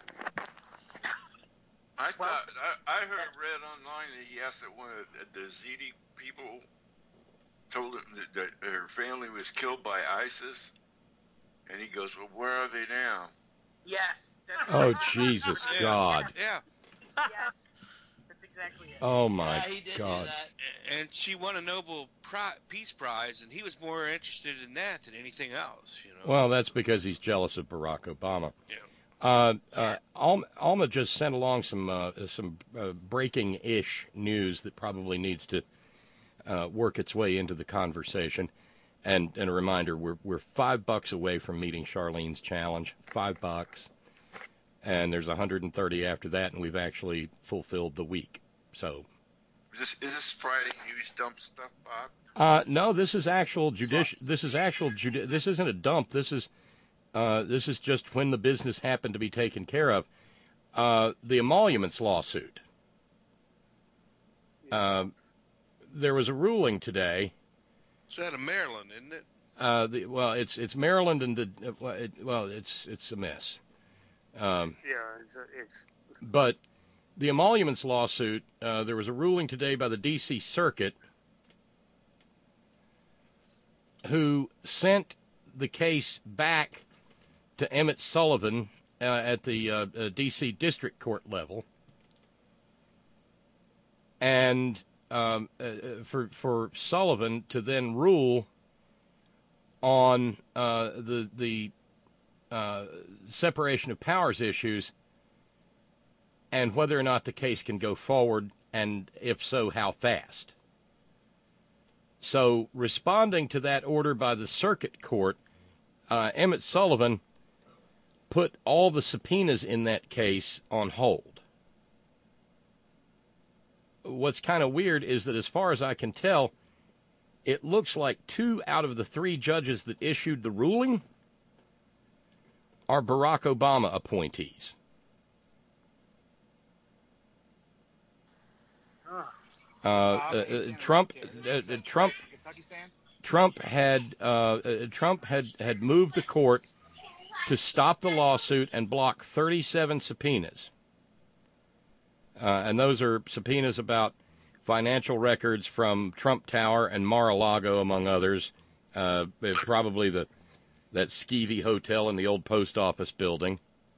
I thought I, I heard read online that he asked that one of the Yazidi people told him that, that her family was killed by ISIS, and he goes, "Well, where are they now?" Yes. That's oh, right. Jesus Yeah. God. Yeah. Yes, that's exactly it. Oh my Yeah, he did do God! that. And she won a Nobel Pri- Peace Prize, and he was more interested in that than anything else. You know. Well, that's because he's jealous of Barack Obama. Yeah. Uh, uh, Alma, Alma just sent along some uh, some uh, breaking-ish news that probably needs to uh, work its way into the conversation. And, and a reminder, we're we're five bucks away from meeting Charlene's challenge. Five bucks, and there's one hundred thirty after that, and we've actually fulfilled the week. So, Is this, is this Friday news dump stuff, Bob? uh, no, this is actual judici- This is actual judi- This isn't a dump. This is uh, this is just when the business happened to be taken care of. Uh, the emoluments lawsuit. Uh, there was a ruling today. It's out of Maryland, isn't it? Uh, the, well, it's it's Maryland and the uh, well, it, well, it's it's a mess. Um, Yeah, it's, it's but the emoluments lawsuit, uh, there was a ruling today by the D C Circuit, who sent the case back to Emmett Sullivan uh, at the uh, uh, D C District Court level, and um, uh, for for Sullivan to then rule on uh, the the uh, separation of powers issues and whether or not the case can go forward, and if so, how fast. So, responding to that order by the circuit court, uh, Emmett Sullivan put all the subpoenas in that case on hold. What's kind of weird is that, as far as I can tell, it looks like two out of the three judges that issued the ruling are Barack Obama appointees. Uh, uh, uh, Trump, uh, uh, Trump, Trump had uh, uh, Trump had, had moved the court to stop the lawsuit and block thirty-seven subpoenas, uh, and those are subpoenas about financial records from Trump Tower and Mar-a-Lago, among others. Uh, probably the that skeevy hotel in the old post office building.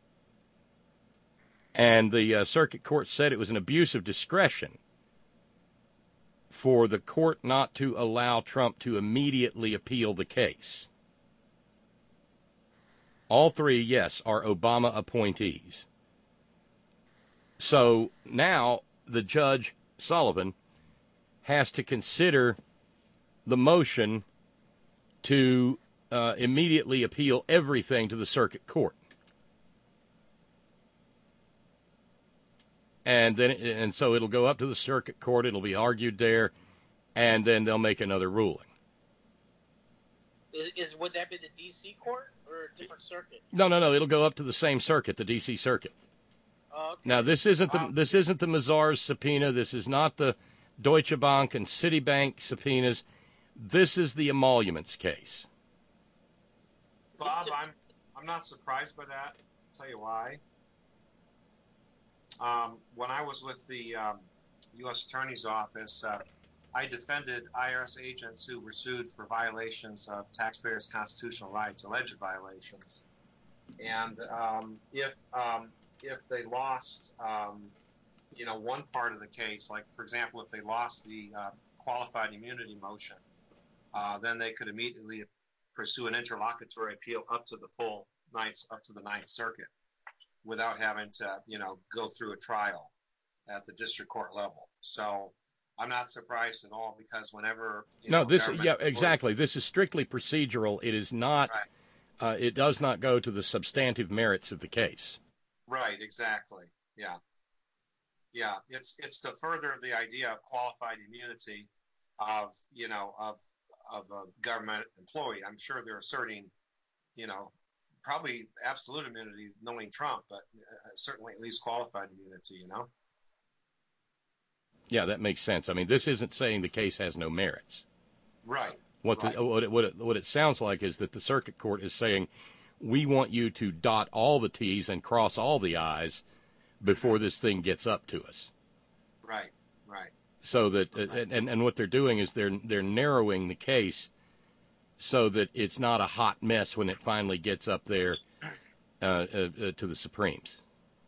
And the uh, circuit court said it was an abuse of discretion for the court not to allow Trump to immediately appeal the case. All three, yes, are Obama appointees. So now the judge, Sullivan, has to consider the motion to uh, immediately appeal everything to the circuit court. And then, and so it'll go up to the circuit court. It'll be argued there, and then they'll make another ruling. Is, is would that be the D C court or a different circuit? No, no, no. It'll go up to the same circuit, the D C Circuit. Oh, okay. Now, this isn't the this isn't the Mazars subpoena. This is not the Deutsche Bank and Citibank subpoenas. This is the emoluments case. Bob, I'm I'm not surprised by that. I'll tell you why. Um, when I was with the um, U S Attorney's Office, uh, I defended I R S agents who were sued for violations of taxpayers' constitutional rights, alleged violations. And um, if um, if they lost, um, you know, one part of the case, like, for example, if they lost the uh, qualified immunity motion, uh, then they could immediately pursue an interlocutory appeal up to the full ninth, up to the Ninth Circuit, without having to, you know, go through a trial at the district court level. So I'm not surprised at all, because whenever you no, know, this yeah government- exactly. This is strictly procedural. It is not. Right. Uh, it does not go to the substantive merits of the case. Right, exactly. Yeah. Yeah, it's it's to further the idea of qualified immunity of, you know, of of a government employee. I'm sure they're asserting, you know, probably absolute immunity knowing Trump, but uh, certainly at least qualified immunity, you know? Yeah, that makes sense. I mean, this isn't saying the case has no merits. Right. What the, right. what it, what it, what it sounds like is that the circuit court is saying, we want you to dot all the T's and cross all the I's before this thing gets up to us. Right, right. So that, and, and what they're doing is they're they're narrowing the case so that it's not a hot mess when it finally gets up there uh, uh, uh, to the Supremes.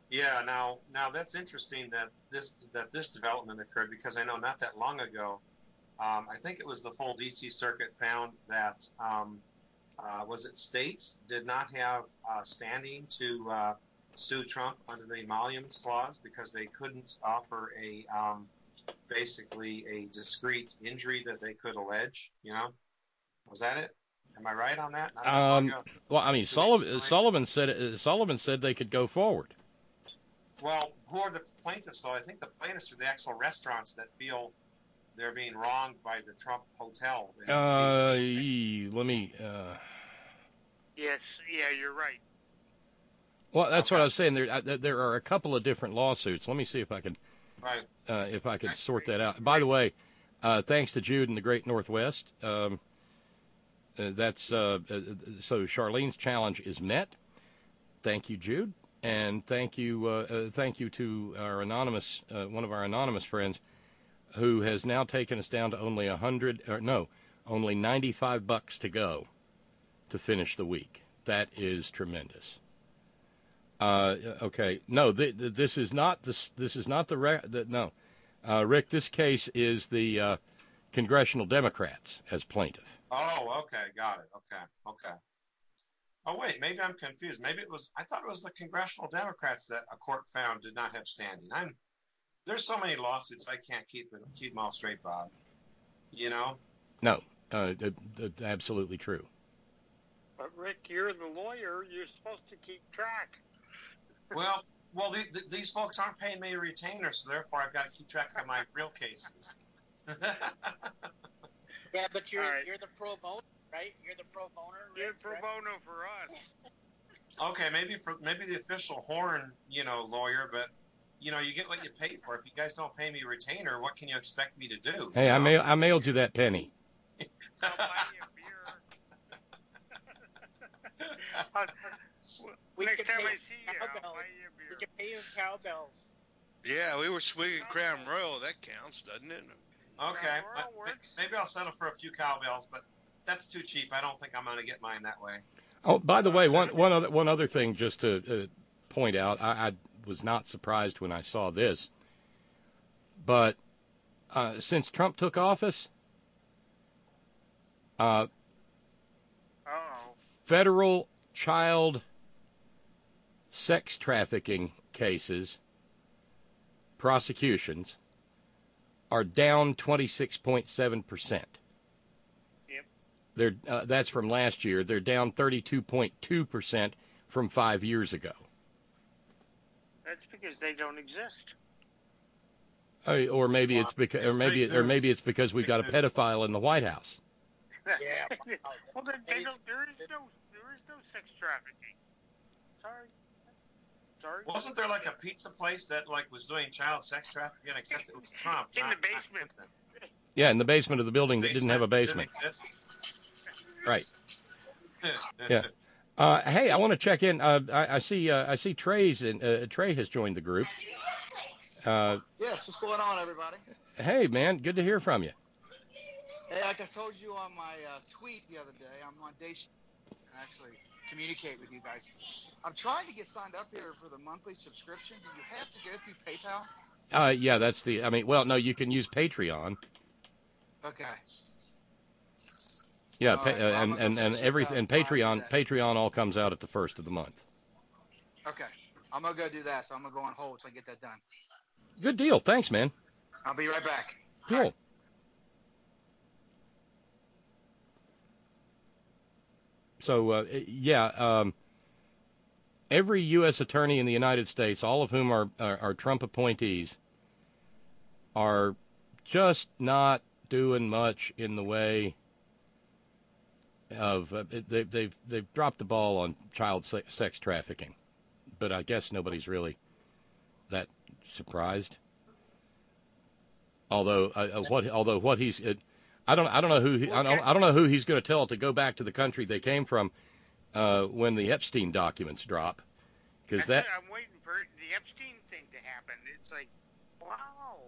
Yeah, now now that's interesting that this that this development occurred, because I know not that long ago, um, I think it was the full D C Circuit found that um, uh, was it states did not have uh, standing to uh, sue Trump under the Emoluments Clause because they couldn't offer a um, basically a discrete injury that they could allege. You know, was that it? Am I right on that? Not that long Um, ago. well, I mean, Sullivan, Sullivan said uh, Sullivan said they could go forward. Well, who are the plaintiffs, though? I think the plaintiffs are the actual restaurants that feel they're being wronged by the Trump Hotel. in Uh, D C. ye- let me. Uh, Yes, yeah, you're right. well, that's what I was saying. There, uh, there are a couple of different lawsuits. Let me see if I can, Right. uh, if I can sort that out. By the way, uh, thanks to Jude and the Great Northwest. Um, uh, that's uh, uh, so Charlene's challenge is met. Thank you, Jude. And thank you, uh, uh, thank you to our anonymous, uh, one of our anonymous friends, who has now taken us down to only a hundred, or no, only ninety-five bucks to go to finish the week. That is tremendous. Uh, okay, no, th- th- this is not this. This is not the, re- the no, uh, Rick. This case is the uh, congressional Democrats as plaintiff. Oh, okay, got it. Okay, okay. Oh, wait, maybe I'm confused. Maybe it was, I thought it was the congressional Democrats that a court found did not have standing. I'm, there's so many lawsuits, I can't keep it, keep them all straight, Bob. You know? No, uh, uh, uh, absolutely true. But Rick, you're the lawyer. You're supposed to keep track. Well, well, the, the, these folks aren't paying me a retainer, so therefore I've got to keep track of my real cases. Yeah, but you're All right. you're the pro bono, right? You're the pro boner. You're Rick, pro right? bono for us. Okay, maybe for maybe the official Horn, you know, lawyer, but you know, you get what you pay for. If you guys don't pay me a retainer, what can you expect me to do? Hey, you I know? mail, I mailed you that penny. I'll buy you a beer. Uh, We Next can time pay I you see you, I'll cowbells. buy you a We beer. can pay you in cowbells. Yeah, we were swinging Crown Royal. That counts, doesn't it? Okay, Royal but works. maybe I'll settle for a few cowbells, but that's too cheap. I don't think I'm going to get mine that way. Oh, by the way, one one other one other thing just to uh, point out, I, I was not surprised when I saw this, but uh, since Trump took office, uh, Uh-oh. federal child sex trafficking cases, prosecutions, are down twenty-six point seven percent. Yep. They're, uh, that's from last year. They're down thirty-two point two percent from five years ago. That's because they don't exist. Uh, or maybe it's because, or maybe, or maybe it's because we've got a pedophile in the White House. Yeah. Well, then they don't, there is no there is no sex trafficking. Sorry. Sorry. Wasn't there like a pizza place that like was doing child sex trafficking, except it was Trump? In the not- basement. not- Yeah, in the basement of the building that didn't have a basement. Didn't exist? Right. Yeah. Uh, hey, I want to check in. Uh, I, I see. Uh, I see Trey's in, uh, Trey has joined the group. Uh, Yes, what's going on, everybody? hey, man, good to hear from you. Hey, like I told you on my uh, tweet the other day, I'm on day shift and actually communicate with you guys. I'm trying to get signed up here for the monthly subscription. Do you have to go through PayPal? Uh, yeah, that's the. I mean, well, no, you can use Patreon. Okay. Yeah, All pa- right, uh, well, I'm and gonna and go and finish every this out and before I do Patreon that. Patreon all comes out at the first of the month. Okay. I'm going to go do that, so I'm going to go on hold till I get that done. Good deal. Thanks, man. I'll be right back. Cool. So, uh, yeah, um, every U S attorney in the United States, all of whom are, are, are Trump appointees, are just not doing much in the way of uh, they, they've they've dropped the ball on child se- sex trafficking, but I guess nobody's really that surprised. Although uh, uh, what although what he's uh, I don't I don't know who he, I don't I don't know who he's going to tell to go back to the country they came from uh, when the Epstein documents drop, because that I'm waiting for the Epstein thing to happen. It's like, wow.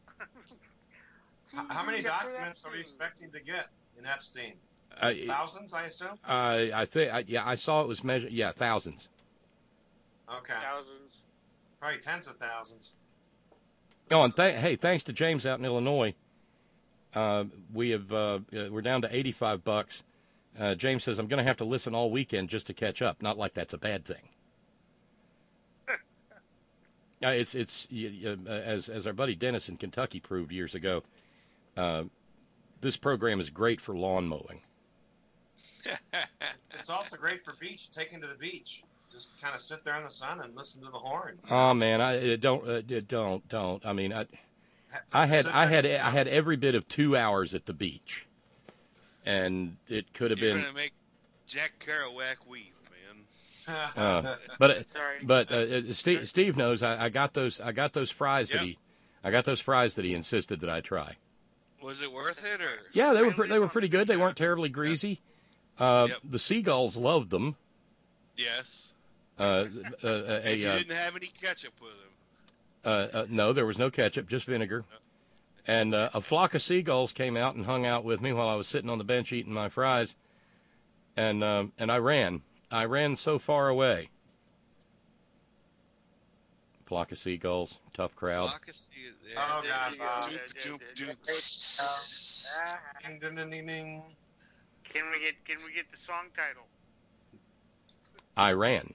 How, how many Good for documents are we expecting to get in Epstein? Uh, Thousands, I assume. I I think I, yeah I saw it was measured yeah thousands. Okay. Thousands. Probably tens of thousands. Oh, and th- hey, thanks to James out in Illinois, uh, we have uh, we're down to eighty-five bucks. Uh, James says I'm going to have to listen all weekend just to catch up. Not like that's a bad thing. uh, it's it's uh, as as our buddy Dennis in Kentucky proved years ago. Uh, this program is great for lawn mowing. It's also great for beach, taking to the beach. Just kind of sit there in the sun and listen to the horn. Oh man, I it don't uh, it don't don't. I mean, I I had I had I had every bit of two hours at the beach, and it could have You're been. gonna make Jack Kerouac weep, man. Uh, but but uh, Steve Steve knows I, I got those I got those fries Yep. that he I got those fries that he insisted that I try. Was it worth it, or? Yeah, they were pre- they were pretty good. They weren't terribly greasy. Uh, Yep. The seagulls loved them. Yes. Uh, uh, uh, And a, you uh, didn't have any ketchup with them. uh, uh, no, there was no ketchup, just vinegar. And uh, a flock of seagulls came out and hung out with me while I was sitting on the bench eating my fries. And um, and I ran. I ran so far away. Flock of seagulls, tough crowd. Flock of sea- yeah. Oh, God, Bob. Duke, Duke, Duke. Ding, ding, ding, ding, ding. Can we get Can we get the song title? I ran.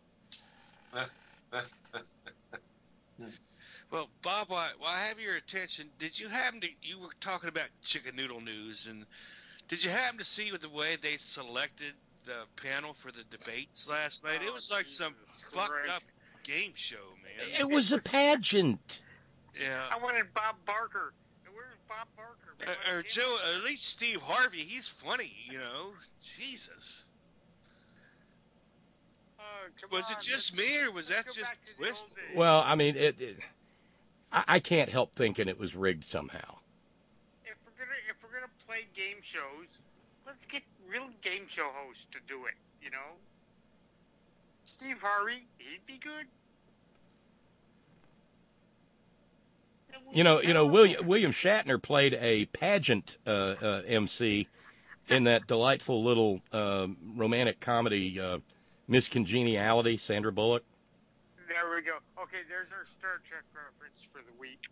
Well, Bob, while while I have your attention, did you happen to, you were talking about chicken noodle news, and did you happen to see with the way they selected the panel for the debates last night? It was like some fucked up game show, man. It was a pageant. Yeah. I wanted Bob Barker. Where's Bob Barker? Man? Uh, or Joe, at least Steve Harvey, he's funny, you know. Jesus. Oh, come Was on, it just let's- me, or was that let's just go back to the twisted? old days. Well, I mean, it. it I, I can't help thinking it was rigged somehow. If we're gonna if we're gonna play game shows, let's get real game show hosts to do it. You know, Steve Harvey, he'd be good. You know, you know, William William Shatner played a pageant uh, uh, M C in that delightful little uh, romantic comedy, uh, Miss Congeniality, Sandra Bullock. There we go. Okay, there's our Star Trek reference for the week.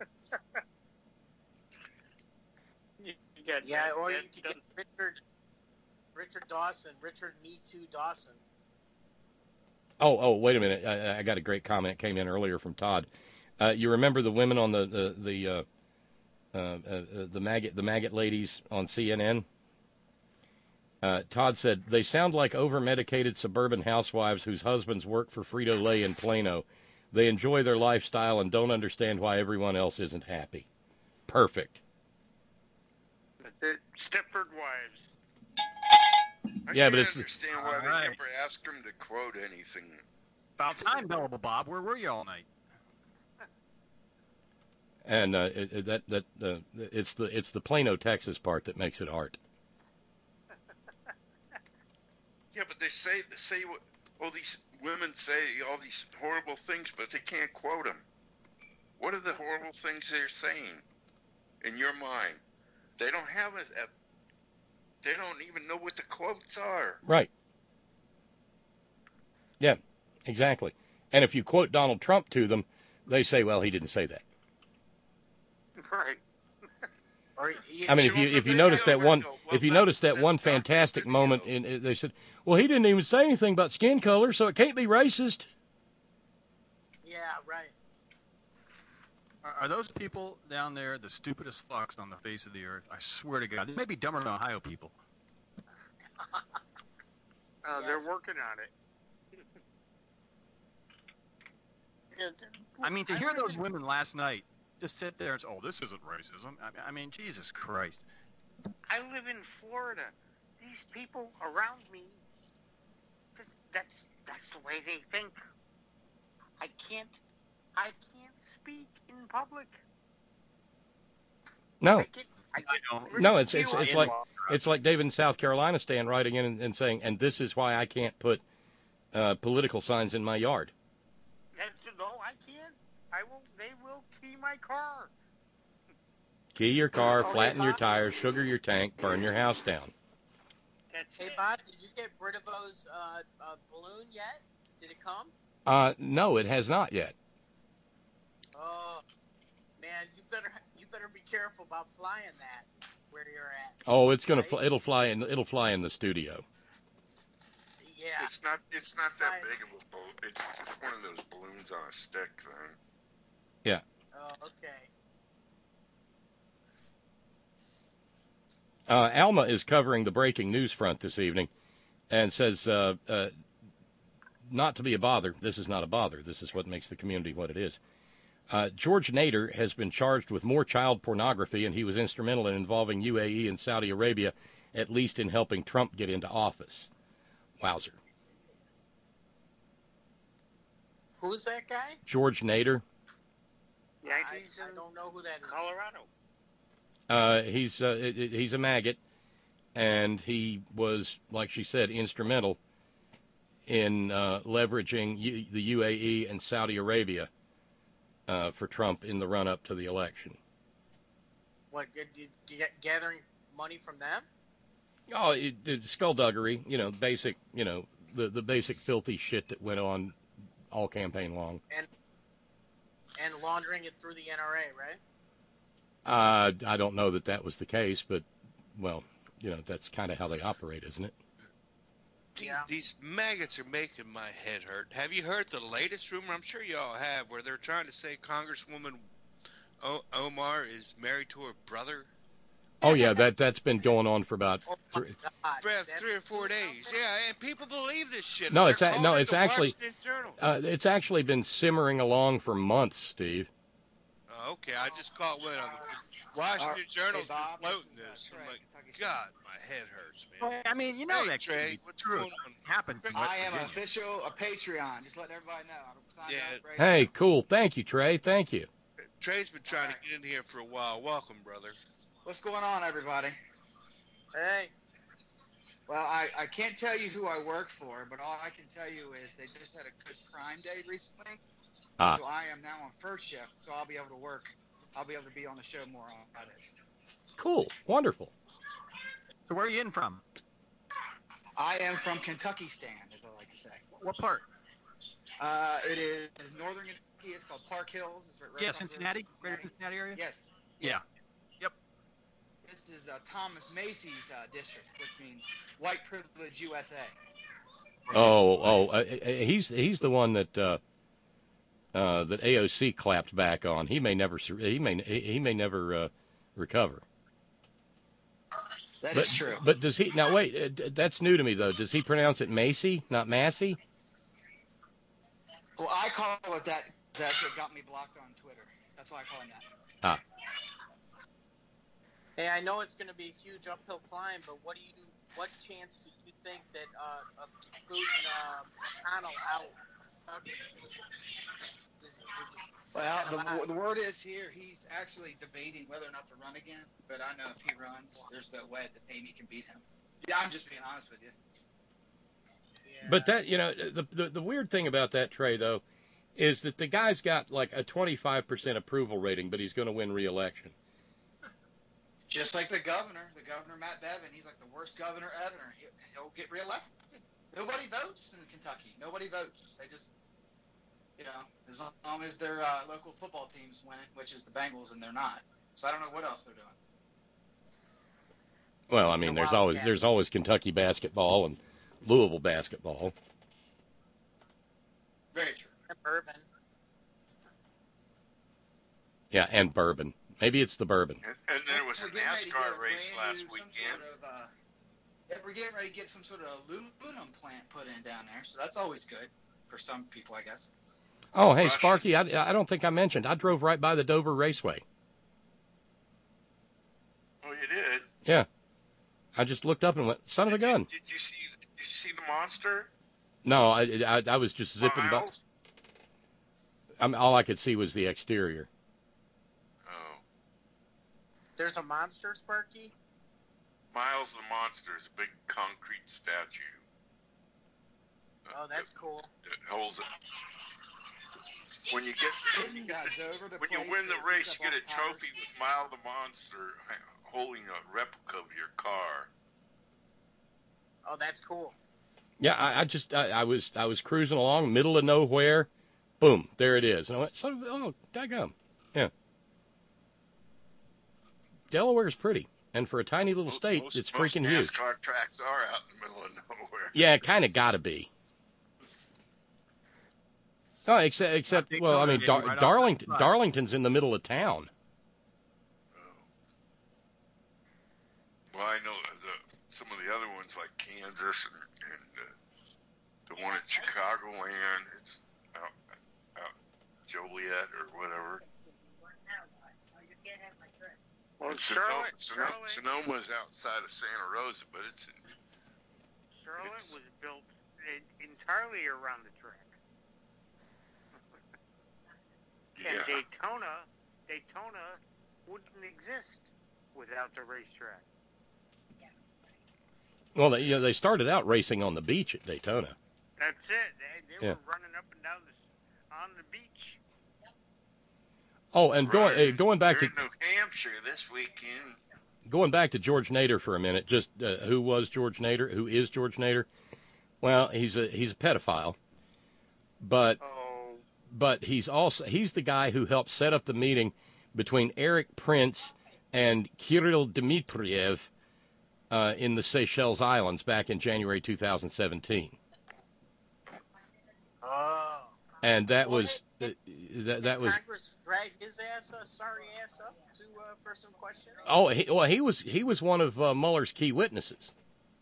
you got Yeah, that- or you that- could get Richard, Richard Dawson, Richard Me Too Dawson. Oh, oh, wait a minute! I, I got a great comment that came in earlier from Todd. Uh, you remember the women on the the the uh, uh, uh, the maggot the maggot ladies on C N N? Uh, Todd said they sound like over-medicated suburban housewives whose husbands work for Frito-Lay in Plano. They enjoy their lifestyle and don't understand why everyone else isn't happy. Perfect. The Stepford Wives. I Yeah, can't but it's- understand why All they right. never ask him to quote anything. About time, Bellable Bob. Where were you all night? And uh, it, it- that that uh, it's the it's the Plano, Texas part that makes it hard. Yeah, but they say say what all these women say all these horrible things, but they can't quote them. What are the horrible things they're saying in your mind? They don't have a, a they don't even know what the quotes are. Right. Yeah, exactly. And if you quote Donald Trump to them, they say, "Well, he didn't say that." Right. Or you I mean, if show you them if the you notice video that one window. if you notice that one fantastic moment, in, in they said, "Well, he didn't even say anything about skin color, so it can't be racist." Yeah, right. Are, are those people down there the stupidest fucks on the face of the earth? I swear to God. They may be dumber than Ohio people. Uh, They're working on it. I mean, to hear those women last night just sit there and say, "Oh, this isn't racism." I, I mean, Jesus Christ. I live in Florida. These people around me, th- that's that's the way they think. I can't, I can't speak in public. No, I get, I get no, it's it's ridiculed. it's like it's like David in South Carolina stand writing in and, and saying, "And this is why I can't put uh, political signs in my yard." That's, no, I can't. I will. They will key my car. Key your car, Okay, flatten your Bob. tires, sugar your tank, burn your house down. That's Hey, it. Bob, did you get Britivo's uh, uh, balloon yet? Did it come? Uh, no, it has not yet. careful about flying that where you're at. Oh, it's gonna right? fly, it'll fly in it'll fly in the studio. Yeah. It's not. It's not that big of a balloon. It's just one of those balloons on a stick thing. Yeah. Oh, okay. Uh, Alma is covering the breaking news front this evening, and says uh, uh, not to be a bother. This is not a bother. This is what makes the community what it is. Uh, George Nader has been charged with more child pornography, and he was instrumental in involving U A E and Saudi Arabia, at least in helping Trump get into office. Wowzer. Who's that guy? George Nader. Yeah, I, I don't know who that is. Colorado. Uh, he's uh, he's a maggot, and he was, like she said, instrumental in uh, leveraging U- the U A E and Saudi Arabia uh, for Trump in the run-up to the election. What, did you get gathering money from them? Oh, it, it, skullduggery, you know, basic, you know, the, the basic filthy shit that went on all campaign long. And and laundering it through the N R A, right? Uh, I don't know that that was the case, but, well, you know, that's kind of how they operate, isn't it? These, these maggots are making my head hurt. Have you heard the latest rumor? I'm sure you all have, where they're trying to say Congresswoman o- Omar is married to her brother. Oh, yeah, that, that's been going on for about three, For three or four days. Yeah, and people believe this shit. No, They're it's a, calling no, it it's the actually Washington Journal. uh, it's actually been simmering along for months, Steve. Oh, okay, I just caught wind of it. Washington Journal's been floating this. I'm like, God, my head hurts, man. Well, I mean, you know Hey, that Trey, can't be what's true. going on? Happened. to I West am Virginia. official a Patreon. Just letting everybody know. I'm signed Yeah. up right Hey, now. cool. Thank you, Trey. Thank you. Trey's been trying to get in here for a while. Welcome, brother. What's going on, everybody? Hey. Well, I, I can't tell you who I work for, but all I can tell you is they just had a good Prime Day recently. Ah. So I am now on first shift, so I'll be able to work. I'll be able to be on the show more on Fridays. Cool. Wonderful. So where are you in from? I am from Kentucky Stand, as I like to say. What part? Uh, it is northern Kentucky. It's called Park Hills. It's right, right Yeah, across the river Cincinnati? from Greater Cincinnati area? Yes. Yeah. Yep. This is uh, Thomas Macy's uh, district, which means white privilege U S A. Oh, oh, uh, he's he's the one that uh, uh, that A O C clapped back on. He may never sur- he may he may never uh, recover. That but, is true. But does he now? Wait, uh, d- that's new to me though. Does he pronounce it Macy, not Massey? Well, I call it that. That got me blocked on Twitter. That's why I call him that. Ah, Hey, I know it's going to be a huge uphill climb, but what do you, what chance do you think that uh, of booting uh, McConnell out? Is- Well, the, the word is here he's actually debating whether or not to run again. But I know if he runs, there's no way that Amy can beat him. Yeah, I'm just being honest with you. but that you know the, the the weird thing about that, Trey, though, is that the guy's got like a twenty-five percent approval rating, but he's going to win re-election. Just like the governor, the governor Matt Bevin, he's like the worst governor ever. He, he'll get reelected. Nobody votes in Kentucky. Nobody votes. They just, you know, as long as their uh, local football teams win it, which is the Bengals, and they're not. So I don't know what else they're doing. Well, I mean, there's always there's always Kentucky basketball and Louisville basketball. Very true. Bourbon. Yeah, and bourbon. Maybe it's the bourbon. And, and there was a We're getting ready to get NASCAR a race brand last new, some weekend. Sort of, uh, yeah, we're getting ready to get some sort of aluminum plant put in down there, so that's always good for some people, I guess. Oh, hey, Sparky, I, I don't think I mentioned. I drove right by the Dover Raceway. Oh, you did? Yeah. I just looked up and went, son of a gun. Did you see? Did you see the monster? No, I, I, I was just zipping by. Miles? I mean, all I could see was the exterior. Oh, There's a monster, Sparky? Miles the monster is a big concrete statue. Oh, that's cool. That holds it. When you get You got Dover to when you place win the that race, picks you up get a all the trophy with Miles the monster holding a replica of your car. Oh, that's cool. Yeah, I, I just, I, I was I was cruising along, middle of nowhere. Boom, there it is. And I went, son of, oh, daggum. Yeah. Delaware's pretty, and for a tiny little state, most, it's most freaking huge. NASCAR tracks are out in the middle of nowhere. Yeah, it kind of got to be. No, except, except well, I mean, Dar- right Darlington, Darlington's in the middle of town. Well, I know the, some of the other ones like Kansas and, and uh, the one at Chicagoland, it's out, out Joliet or whatever. Well, And Charlotte, Sonoma, Charlotte, Sonoma's outside of Santa Rosa, but it's Charlotte it's- was built en- entirely around the track. And yeah. Daytona, Daytona wouldn't exist without the racetrack. Well, they, you know, they started out racing on the beach at Daytona. That's it. They, they Yeah. were running up and down the, on the beach. Oh, and going Right. uh, going back They're to in New Hampshire this weekend. going back to George Nader for a minute. Just uh, who was George Nader? Who is George Nader? Well, he's a he's a pedophile, but but he's also he's the guy who helped set up the meeting between Eric Prince and Kirill Dmitriev uh, in the Seychelles Islands back in January two thousand seventeen. Oh. And that was uh, that that was Congress dragged his ass, uh, sorry ass, up to uh, for some questioning. oh he, well he was he was one of uh, Mueller's key witnesses,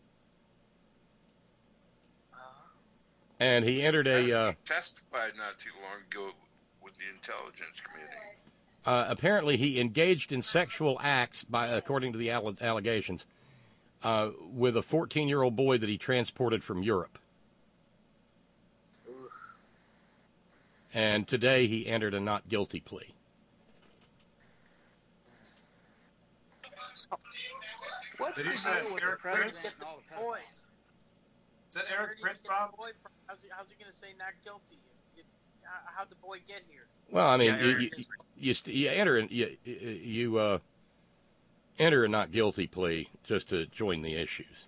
and he entered a uh, He testified not too long ago with the Intelligence Committee. uh, apparently he engaged in sexual acts by according to the alle- allegations uh, with a fourteen-year-old boy that he transported from Europe. And today he entered a not guilty plea. What's Did the you say deal with Eric the president Prince? and all the Boy, Is that Eric where Prince, did you get Bob? the boy from? How's he, how's he going to say not guilty? You- uh, How'd the boy get here? Well, I mean, Yeah, you, Eric you, is- you, st- you enter and you you uh, enter a not guilty plea just to join the issues.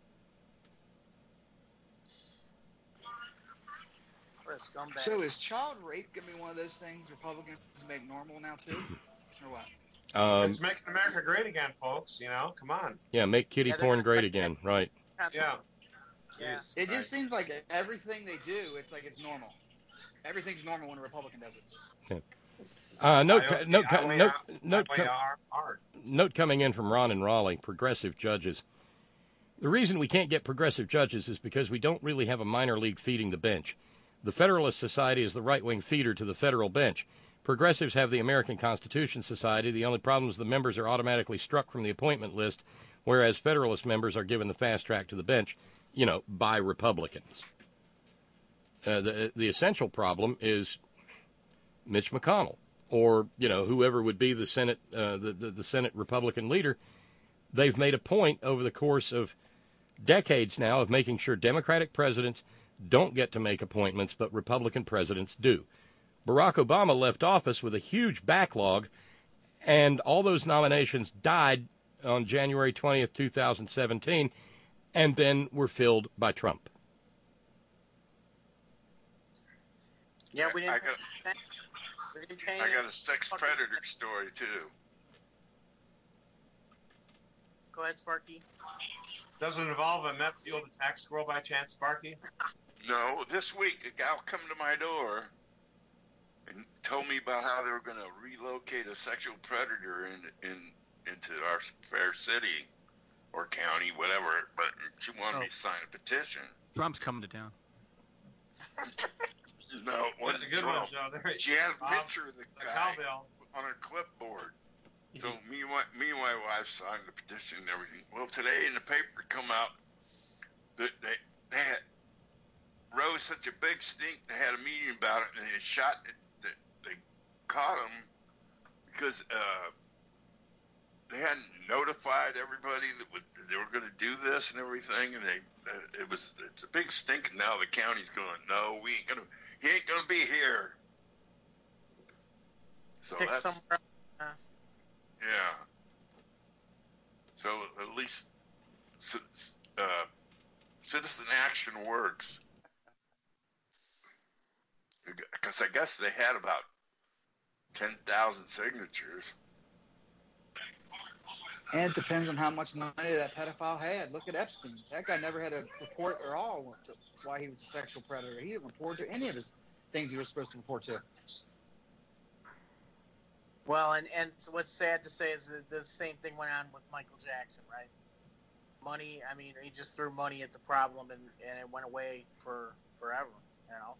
What a scumbag. So is child rape going to be one of those things Republicans make normal now too, or what? Um, It's making America great again, folks. You know, come on. yeah, make kitty Yeah, they're porn gonna- great again, right? Yeah. Yeah. Jeez. It just seems like everything they do, it's like it's normal. Everything's normal when a Republican does it. Uh, note, I co- hope note, the co- highway note, are- note, highway co- are hard. note coming in from Ron and Raleigh, progressive judges. The reason we can't get progressive judges is because we don't really have a minor league feeding the bench. The Federalist Society is the right-wing feeder to the federal bench. Progressives have the American Constitution Society. The only problem is the members are automatically struck from the appointment list, whereas Federalist members are given the fast track to the bench, you know, by Republicans. Uh, the the essential problem is Mitch McConnell, or you know whoever would be the Senate uh, the, the the Senate Republican leader. They've made a point over the course of decades now of making sure Democratic presidents don't get to make appointments, but Republican presidents do. Barack Obama left office with a huge backlog, and all those nominations died on January twentieth, two thousand seventeen, and then were filled by Trump. Yeah, we I didn't. got, we didn't pay I got a sex predator story too. Go ahead, Sparky. Doesn't it involve a meth fueled attack squirrel by chance, Sparky? No, this week a gal come to my door and told me about how they were going to relocate a sexual predator in, in into our fair city or county, whatever. But she wanted Oh. me to sign a petition. Trump's coming to town. No, it wasn't The good Trump. one, Joe. There, She had a Bob, picture of the the guy cowbell. on her clipboard. So me and my, me and my wife signed the petition and everything. Well, today in the paper come out that they, they had rose such a big stink. They had a meeting about it and they shot it. They, they caught him because uh, they hadn't notified everybody that would, they were going to do this and everything. And they uh, it was it's a big stink. And now the county's going, no, we ain't gonna. He ain't gonna be here. So Pick that's somewhere. Uh, yeah. So at least ci- uh, citizen action works. Because I guess they had about ten thousand signatures. And it depends on how much money that pedophile had. Look at Epstein. That guy never had a report at all to why he was a sexual predator. He didn't report to any of his things he was supposed to report to. Well, and, and so what's sad to say is that the same thing went on with Michael Jackson, right? Money, I mean, he just threw money at the problem and, and it went away for forever, you know?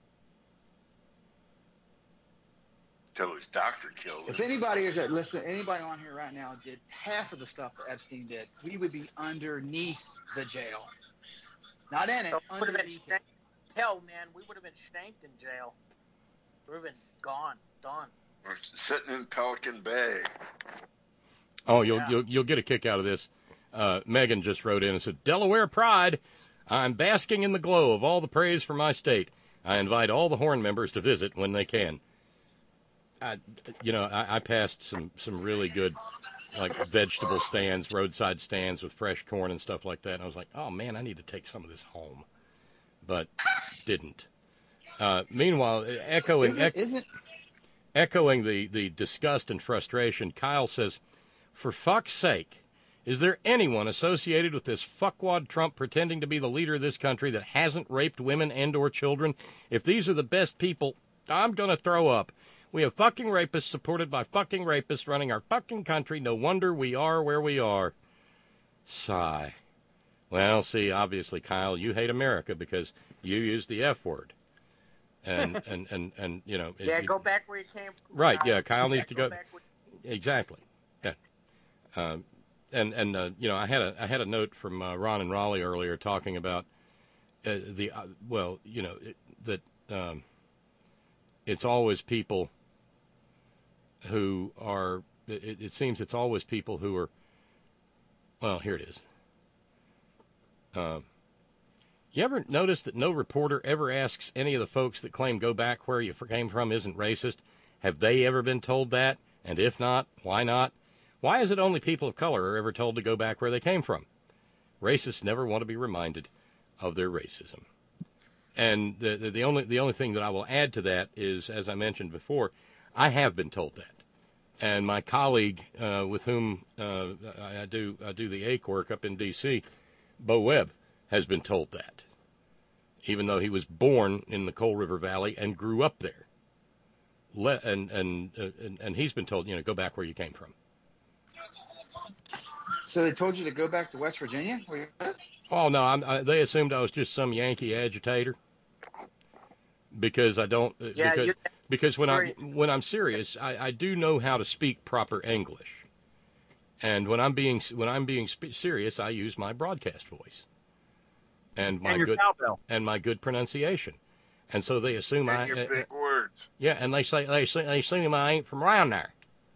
Until his doctor killed him. If anybody is listen, anybody on here right now did half of the stuff that Epstein did, we would be underneath the jail. Not in it, So we would have been underneath it. shanked. Hell, man, we would have been shanked in jail. We would have been gone, done. Or sitting in Pelican Bay. Oh, you'll Yeah. you'll you'll get a kick out of this. Uh, Megan just wrote in and said, "Delaware pride. I'm basking in the glow of all the praise for my state. I invite all the Horn members to visit when they can." I, you know, I, I passed some, some really good, like, vegetable stands, roadside stands with fresh corn and stuff like that. And I was like, oh, man, I need to take some of this home. But didn't. Uh, meanwhile, echoing Isn't, isn't echoing the, the disgust and frustration, Kyle says, for fuck's sake, is there anyone associated with this fuckwad Trump pretending to be the leader of this country that hasn't raped women and or children? If these are the best people, I'm going to throw up. We have fucking rapists supported by fucking rapists running our fucking country. No wonder we are where we are. Sigh. Well, see, obviously, Kyle, you hate America because you use the F word. And, and, and, and you know. Yeah, it, go back where you came from. Right, Kyle. yeah, Kyle needs to go. back where- Exactly. Yeah. Um, and, and uh, you know, I had a I had a note from uh, Ron and Raleigh earlier talking about uh, the, uh, well, you know, it, that um, it's always people who are, it, it seems it's always people who are, well, here it is. Um, you ever notice that no reporter ever asks any of the folks that claim go back where you came from isn't racist? Have they ever been told that? And if not, why not? Why is it only people of color are ever told to go back where they came from? Racists never want to be reminded of their racism. And the, the, the only the only thing that I will add to that is, as I mentioned before, I have been told that. And my colleague uh, with whom uh, I, I do I do the A C work up in D C, Bo Webb, has been told that, even though he was born in the Coal River Valley and grew up there. Le- and and, uh, and and he's been told, you know, go back where you came from. So they told you to go back to West Virginia? Where you live? Oh no, I'm, I, they assumed I was just some Yankee agitator because I don't. uh, Yeah, because, you- because when I'm Right. when I'm serious, I, I do know how to speak proper English, and when I'm being when I'm being sp- serious, I use my broadcast voice and my And your good cowbell. and my good pronunciation, and so they assume And I. your uh, big words. yeah, and they say they say they assume I ain't from around there.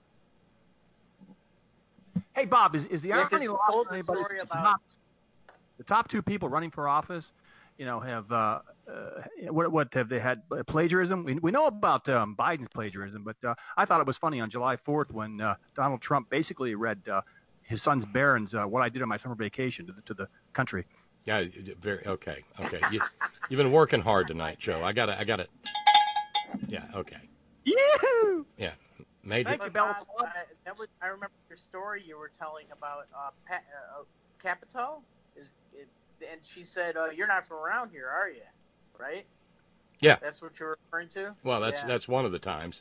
Hey, Bob, is, is the Yeah, 'cause irony you lost told on the anybody? story The about- top, the top two people running for office, you know, have uh, uh, what what have they had plagiarism? We we know about um, Biden's plagiarism, but uh, I thought it was funny on July fourth when uh, Donald Trump basically read uh, his son's Barron's uh, "What I Did on My Summer Vacation" to the, to the country. Yeah, very okay. Okay, you, you've been working hard tonight, Joe. I got to I got to. Yeah. Okay. Yahoo! Yeah. Major. Thank you, But Bella. Bob, I, that was, I remember your story you were telling about uh, pa- uh, Capito. Is it, and she said, uh, "You're not from around here, are you?" Right? Yeah. That's what you're referring to. Well, that's yeah. that's one of the times.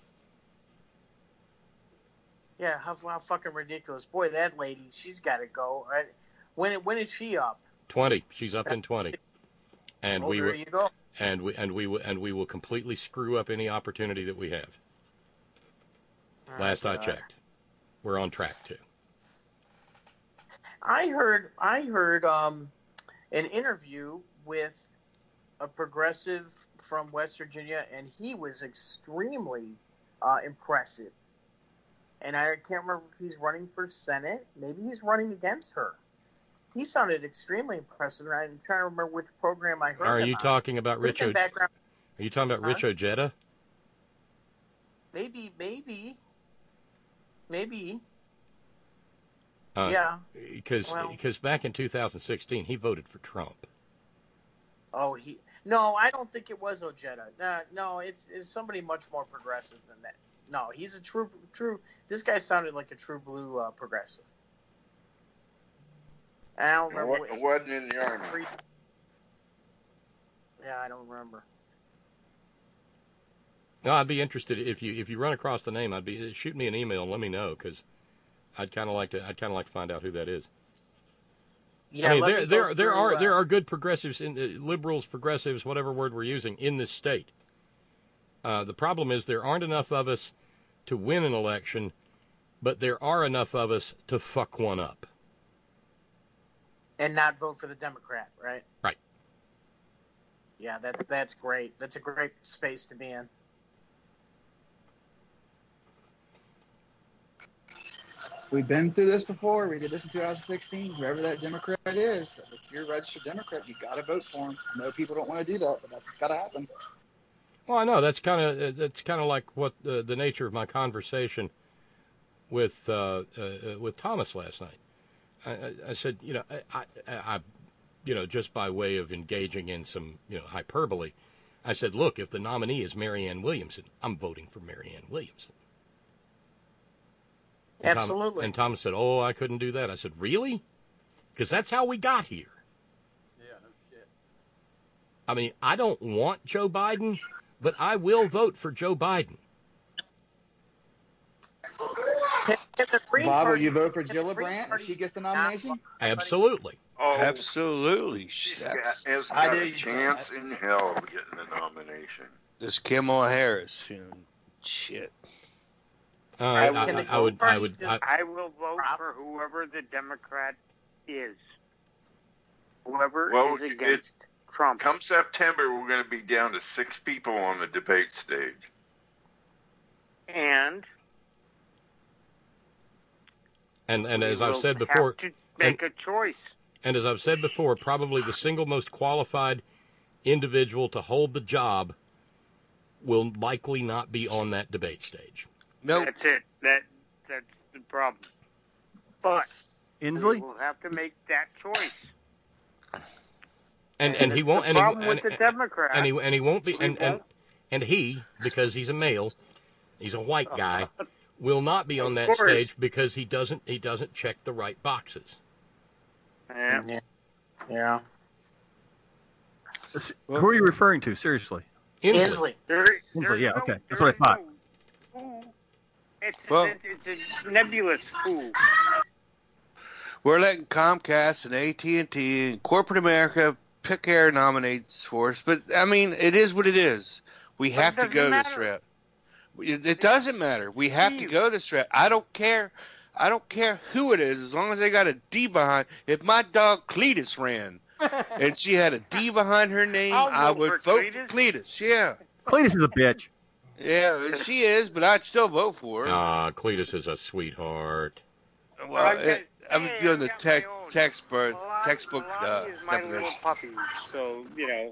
Yeah. How, how fucking ridiculous, boy! That lady, she's got to go. Right? When when is she up? Twenty. She's up in twenty, and Oh, we there will. you go. And we and we will and we will completely screw up any opportunity that we have. Last I God. checked, we're on track to. I heard I heard um, an interview with a progressive from West Virginia, and he was extremely uh, impressive. And I can't remember if he's running for Senate. Maybe he's running against her. He sounded extremely impressive, and I'm trying to remember which program I heard. Are him you on. talking about Could've Rich? been O- background. Are you talking about Huh? Rich Ojeda? Maybe, maybe, maybe. Uh, Yeah. Because Well- because back in two thousand sixteen, he voted for Trump. Oh, he. No, I don't think it was Ojeda. No, no, it's it's somebody much more progressive than that. No, he's a true true. This guy sounded like a true blue uh, progressive. I don't It remember. wa- what- it wasn't in the Army. Yeah, I don't remember. No, I'd be interested if you if you run across the name. I'd be shoot me an email and let me know, because I'd kind of like to I'd kind of like to find out who that is. Yeah, I mean, let there me there go there through, are uh, there are good progressives, in, uh, liberals, progressives, whatever word we're using, in this state. Uh, the problem is there aren't enough of us to win an election, but there are enough of us to fuck one up. and not vote for the Democrat, right? Right. Yeah, that's that's great. That's a great space to be in. We've been through this before. We did this in two thousand sixteen. Whoever that Democrat is, if you're a registered Democrat, you got to vote for him. I know people don't want to do that, but that's what's got to happen. Well, I know that's kind of that's kind of like what uh, the nature of my conversation with uh, uh, with Thomas last night. I, I, I said, you know, I, I, I, you know, just by way of engaging in some, you know, hyperbole, I said, look, if the nominee is Marianne Williamson, I'm voting for Marianne Williamson. And Absolutely. Tom, and Thomas said, oh, I couldn't do that. I said, really? Because that's how we got here. Yeah, no shit. I mean, I don't want Joe Biden, but I will vote for Joe Biden. Bob, will you vote for Gillibrand if she gets the nomination? Absolutely. Oh, Absolutely. she's got, has I got knew a you'd say chance in hell of getting the nomination. This Kamala Harris, you know, shit. Uh, I, I, Can the I would, I party would, just- I, I will vote for whoever the Democrat is. Whoever Well, is it's, against Trump. come September, we're going to be down to six people on the debate stage. And and and we as I've will said have before, to make and, a choice. and as I've said before, probably the single most qualified individual to hold the job will likely not be on that debate stage. Nope. That's it. That that's the problem. But Inslee? we will have to make that choice. And And and he it's won't. the And he, problem and, with the Democrats. and he and he won't be. He And and won't. and he, because he's a male, he's a white guy, will not be on Of that course. stage because he doesn't he doesn't check the right boxes. Yeah. Yeah. Yeah. Who are you referring to? Seriously. Inslee. There, Inslee, there's yeah, no- okay. That's what I there's thought. no who. It's, Well- it's, it's a nebulous who. We're letting Comcast and A T and T and corporate America pick our nominates for us, but I mean, it is what it is. We But have it to doesn't go matter. this route. It, it doesn't matter. We have to Steve. go this route. I don't care. I don't care who it is, as long as they got a D behind. If my dog Cletus ran and she had a D behind her name, I'll I vote would for vote Cletus. for Cletus. Yeah, Cletus is a bitch. yeah, she is, but I'd still vote for her. Ah, Cletus is a sweetheart. Well, I've got- it, I'm hey, doing I've the got tech, my own. textbook, Melania- textbook uh, Melania is my little definition. puppy, so you know.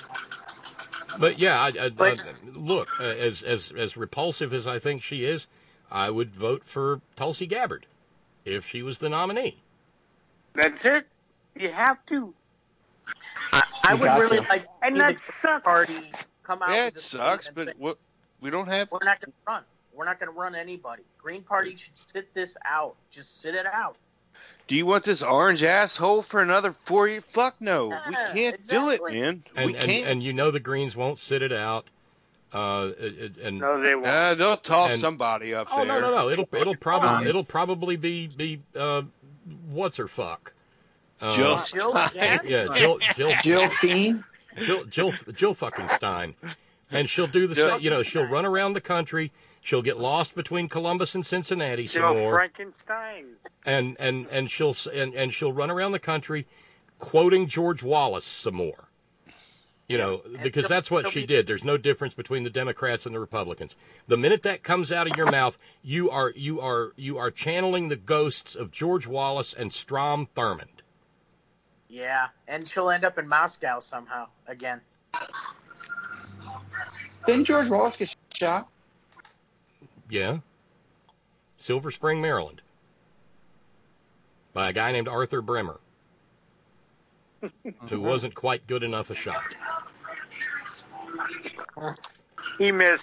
But yeah, I, I, But- I, look, uh, as as as repulsive as I think she is, I would vote for Tulsi Gabbard if she was the nominee. That's it. You have to. I, I You would got really to. like to And see that the sucks. party come out. Yeah, with it a sucks, statement and but say, what, we don't have. we're not going to run. We're not going to run anybody. Green Party should sit this out. Just sit it out. Do you want this orange asshole for another four years? Fuck no. We Yeah, can't do it, exactly. man. And we and, can't. and you know the Greens won't sit it out. Uh, and, and No, they won't. Uh, they'll toss And- somebody up oh there. no no no! It'll it'll Um, probably it'll probably be be uh, what's her fuck. Uh, Jill Jill Stein. again? Yeah, Jill Jill Jill Steen? Jill Jill Jill fucking Stein, and she'll do the Jill- same. You know, she'll run around the country. She'll get lost between Columbus and Cincinnati some Joe more, Frankenstein. and and and she'll s- and, and she'll run around the country, quoting George Wallace some more. You know, because that's what she did. There's no difference between the Democrats and the Republicans. The minute that comes out of your mouth, you are you are you are channeling the ghosts of George Wallace and Strom Thurmond. Yeah, and she'll end up in Moscow somehow again. Didn't George Wallace get shot? Yeah. Silver Spring, Maryland. By a guy named Arthur Bremer, who wasn't quite good enough a shot. He missed.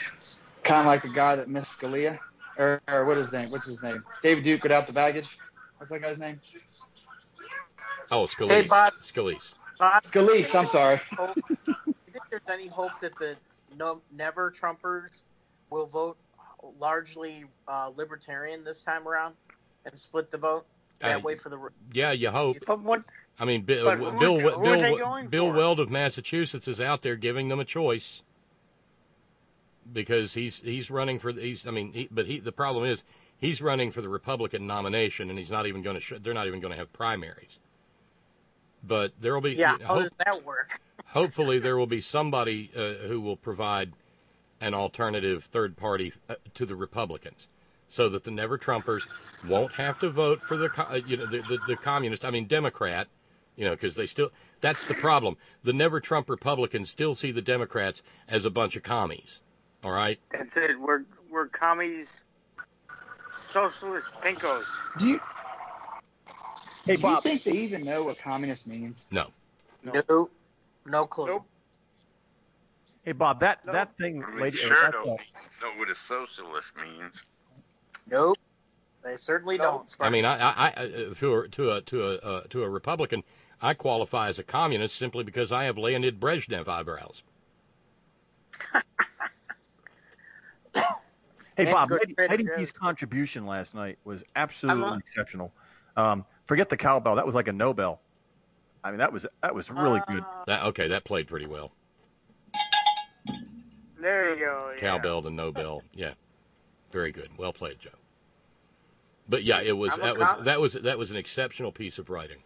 Kind of like the guy that missed Scalia. Or, or what is his name? What's his name? David Duke without the baggage? What's that guy's name? Oh, Scalise. Hey, Bob. Scalise. Bob, Scalise, I'm sorry. hope, do you think there's any hope that the no, never Trumpers will vote largely uh, libertarian this time around and split the vote that Uh, way for the? Yeah, you hope. But what? I mean, Bill But who- Bill who are they Bill, going Bill for? Weld of Massachusetts is out there giving them a choice because he's he's running for he's I mean, he, but he the problem is he's running for the Republican nomination and he's not even going to sh- they're not even going to have primaries. But there will be Yeah, how hope- does that work? hopefully there will be somebody uh, who will provide an alternative third party uh, to the Republicans, so that the Never Trumpers won't have to vote for the co- uh, you know the, the the communist. I mean Democrat, you know, because they still that's the problem. The Never Trump Republicans still see the Democrats as a bunch of commies. All right. That's it. We're we're commies, socialist pinkos. Do you? Hey, Do Bob. you think they even know what communist means? No. No, no clue. Nope. Hey, Bob, that, that thing, I mean, lady, sure that, don't uh, know what a socialist means. Nope. They certainly don't. I mean, I, I, I uh, to a to a to a uh, to a Republican, I qualify as a communist simply because I have Leonid Brezhnev eyebrows. Hey, That's Bob, good Lady, credit, Lady Joe. D's contribution last night was absolutely I'm, uh, exceptional. Um, forget the cowbell; that was like a Nobel. I mean, that was that was really good. That, okay, that played pretty well. There you go. Yeah. Cowbell to Nobel, yeah, very good. Well played, Joe. But yeah, it was I'm a that was com- that was that was an exceptional piece of writing.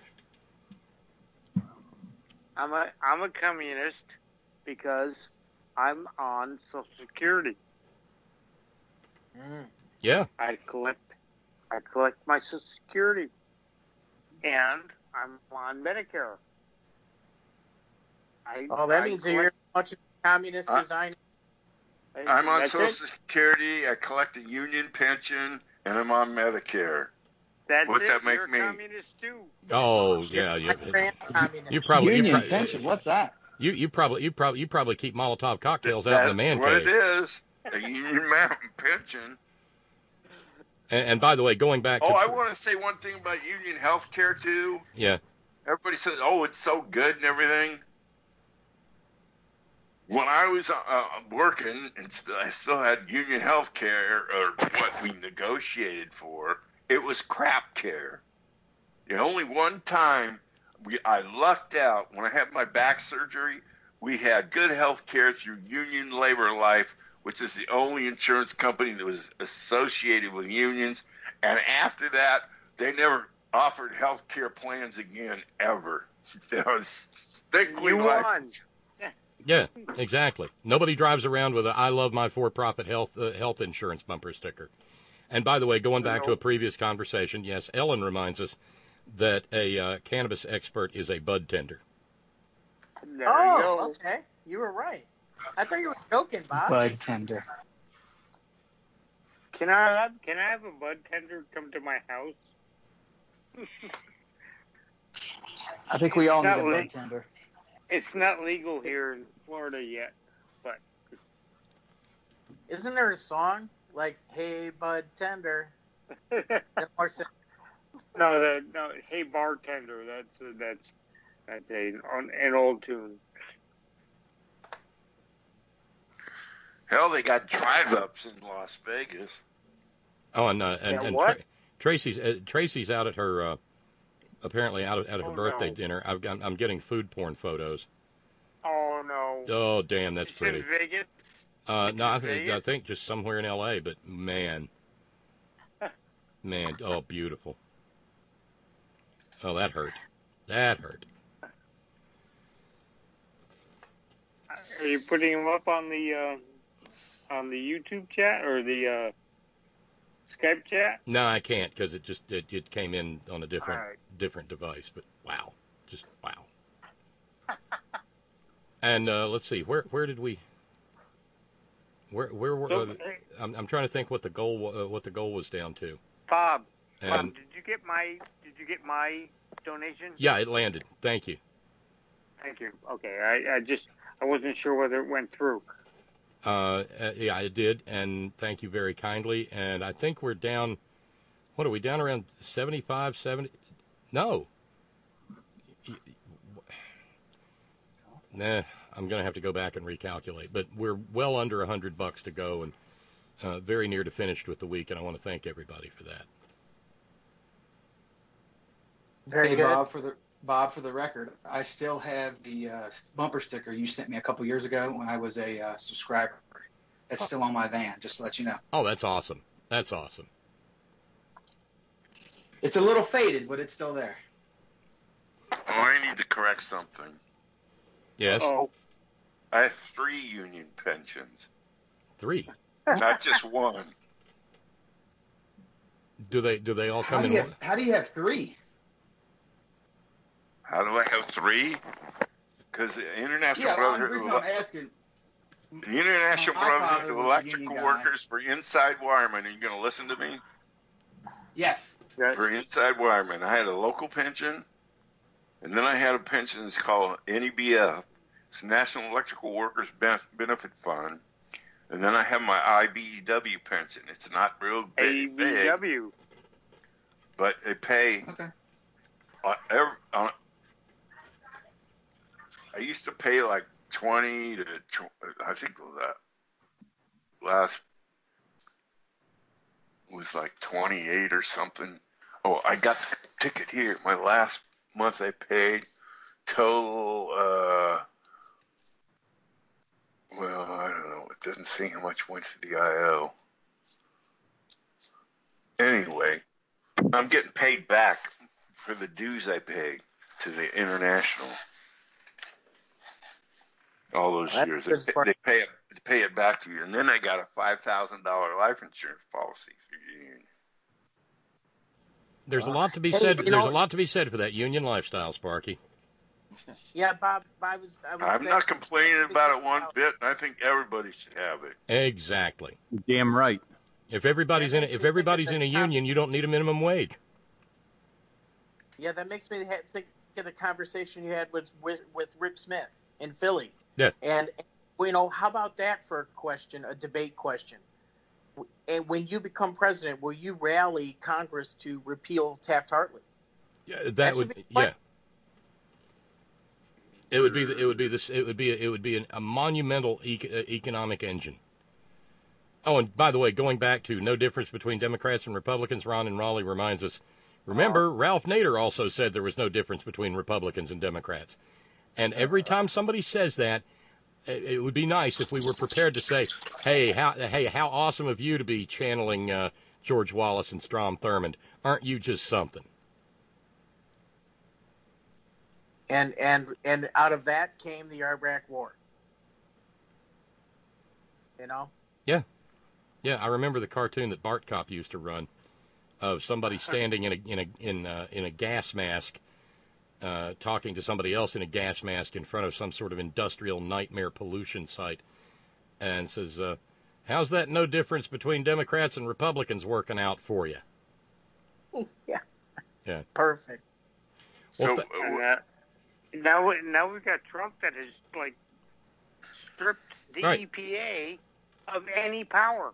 I'm a I'm a communist because I'm on Social Security. Mm. Yeah. I collect I collect my Social Security, and I'm on Medicare. I, Oh, that I means that collect- you're as much a communist I- as I. I'm on That's Social it. Security, I collect a union pension, and I'm on Medicare. That's What's it. that make You're a me? communist too. Oh yeah, you, Grand communist. you probably Union you, pro- pension. What's that? you you probably you probably you probably keep Molotov cocktails out in the That's man what cave. it is. A union mountain pension. And, and by the way, going back Oh, to I want to say one thing about union health care, too. yeah, Everybody says, oh, it's so good and everything. When I was uh, working, and st- I still had union health care, or what we negotiated for, it was crap care. The only one time we, I lucked out, when I had my back surgery, we had good health care through Union Labor Life, which is the only insurance company that was associated with unions. And after that, they never offered health care plans again, ever. That was strictly You life. won. yeah, exactly. Nobody drives around with a "I love my for-profit health uh, health insurance" bumper sticker. And by the way, going back to a previous conversation, yes, Ellen reminds us that a uh, cannabis expert is a bud tender. There you Oh, go. okay. You were right. I thought you were joking, Bob. Bud tender. Can I have Can I have a bud tender come to my house? I think we all need That a was- bud tender. It's not legal here in Florida yet, but Isn't there a song like "Hey Bud Tender"? No more sen- no, the, no. Hey bartender, that's uh, that's that's a on an old tune. Hell, they got drive-ups in Las Vegas. Oh, and uh, and, Yeah, and what? Tra- Tracy's uh, Tracy's out at her uh, apparently out at, at her Oh, birthday no. dinner. I've got, I'm getting food porn photos. Oh no! Oh, damn, that's It's pretty. in Vegas. Uh, no, I think Vegas? I think just somewhere in L A. But man, man, oh, beautiful. Oh, that hurt. That hurt. Are you putting them up on the uh, on the YouTube chat or the uh, Skype chat? No, I can't because it just it, it came in on a different All right. different device. But wow, just wow. And uh, let's see, where where did we? Where where were? So, Uh, hey, I'm I'm trying to think what the goal wa- uh, what the goal was down to. Bob, And Bob, did you get my did you get my donation? yeah, it landed. Thank you. Thank you. Okay, I, I just I wasn't sure whether it went through. Uh, uh, yeah, I did, and thank you very kindly. And I think we're down. What are we down around seventy-five, seventy? No. Nah, I'm going to have to go back and recalculate. But we're well under a hundred bucks to go, and uh, very near to finished with the week. And I want to thank everybody for that. Very hey, good. Bob, for the Bob, for the record, I still have the uh, bumper sticker you sent me a couple years ago when I was a uh, subscriber. It's still on my van, just to let you know. Oh, that's awesome. That's awesome. It's a little faded, but it's still there. Oh, I need to correct something. Yes? Oh, I have three union pensions. Three? Not just one. Do they do they all come how in do you one? Have, how do you have three? How do I have three? Because the International yeah, Brotherhood well, I'm asking. The International My Brotherhood of Electrical Workers for Inside Wiremen. Are you going to listen to me? Yes. For Inside Wiremen. I had a local pension, and then I had a pension that's called N E B F. It's National Electrical Workers Benefit Fund. And then I have my I B E W pension. It's not real big, A B W. but they pay. Okay. Uh, every, uh, I used to pay like twenty to, I think that last was like twenty-eight or something. Oh, I got the ticket here. My last month I paid total, uh, well, I don't know. It doesn't say how much went to the I O. Anyway, I'm getting paid back for the dues I paid to the International. All those Well, years, they, they pay it, they pay it back to you, and then I got a five thousand dollar life insurance policy through Union. There's a lot to be Hey, said. you There's know- a lot to be said for that union lifestyle, Sparky. Yeah, Bob. I was. I was I'm not complaining about it one bit, and I think everybody should have it. Exactly. Damn right. If everybody's in a, if everybody's in a union, you don't need a minimum wage. Yeah, that makes me ha- think of the conversation you had with, with with Rip Smith in Philly. Yeah. And you know, how about that for a question, a debate question? And when you become president, will you rally Congress to repeal Taft-Hartley? Yeah, that, That would should be yeah. It would be the, it would be this it would be a, it would be an, a monumental e- economic engine. Oh, and by the way, going back to no difference between Democrats and Republicans, Ron and Raleigh reminds us. Remember, Ralph Nader also said there was no difference between Republicans and Democrats. And every time somebody says that, it, it would be nice if we were prepared to say, "Hey, how hey how awesome of you to be channeling uh, George Wallace and Strom Thurmond. Aren't you just something?" And and and out of that came the Iraq War. You know? Yeah. Yeah, I remember the cartoon that Bart Cop used to run of somebody standing in a in a in a, in a gas mask uh, talking to somebody else in a gas mask in front of some sort of industrial nightmare pollution site, and says, uh, "How's that no difference between Democrats and Republicans working out for you?" Yeah. Yeah. Perfect. Well, So, th- And, uh, now, now we've got Trump that has like stripped the Right. E P A of any power.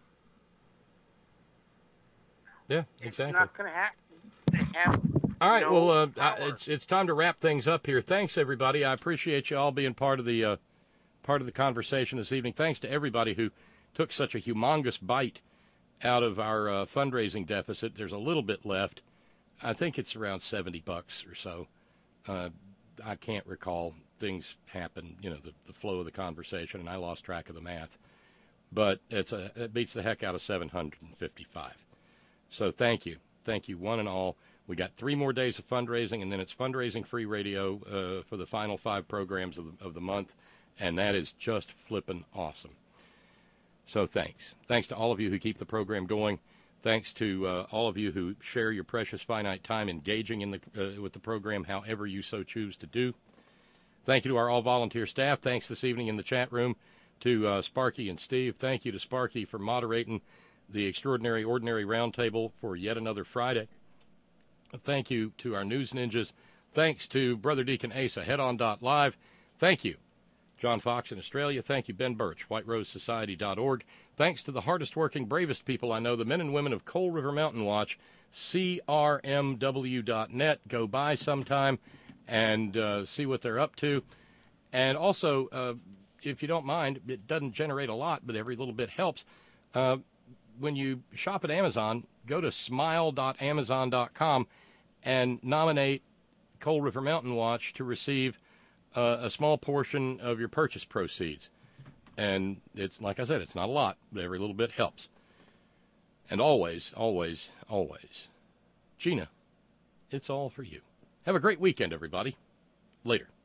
yeah, exactly. It's not going to happen. They have All right, no well, uh, power. I, it's it's time to wrap things up here. Thanks, everybody. I appreciate you all being part of the uh, part of the conversation this evening. Thanks to everybody who took such a humongous bite out of our uh, fundraising deficit. There's a little bit left. I think it's around seventy bucks or so. Uh, I can't recall. Things happen, you know, the, the flow of the conversation, and I lost track of the math. But it's a, it beats the heck out of seven hundred fifty-five. So thank you. Thank you, one and all. We got three more days of fundraising, and then it's fundraising-free radio uh, for the final five programs of the, of the month, and that is just flippin' awesome. So thanks. Thanks to all of you who keep the program going. Thanks to uh, all of you who share your precious finite time engaging in the uh, with the program however you so choose to do. Thank you to our all-volunteer staff. Thanks this evening in the chat room to uh, Sparky and Steve. Thank you to Sparky for moderating the Extraordinary Ordinary Roundtable for yet another Friday. Thank you to our news ninjas. Thanks to Brother Deacon Asa, head on dot live. Thank you John Fox in Australia. Thank you, Ben Birch, white rose society dot org. Thanks to the hardest working, bravest people I know, the men and women of Coal River Mountain Watch, C R M W dot net. Go by sometime and uh, see what they're up to. And also, uh, if you don't mind, it doesn't generate a lot, but every little bit helps. Uh, when you shop at Amazon, go to smile dot amazon dot com and nominate Coal River Mountain Watch to receive uh, a small portion of your purchase proceeds. And it's, like I said, it's not a lot, but every little bit helps. And always, always, always, Gina, it's all for you. Have a great weekend, everybody. Later.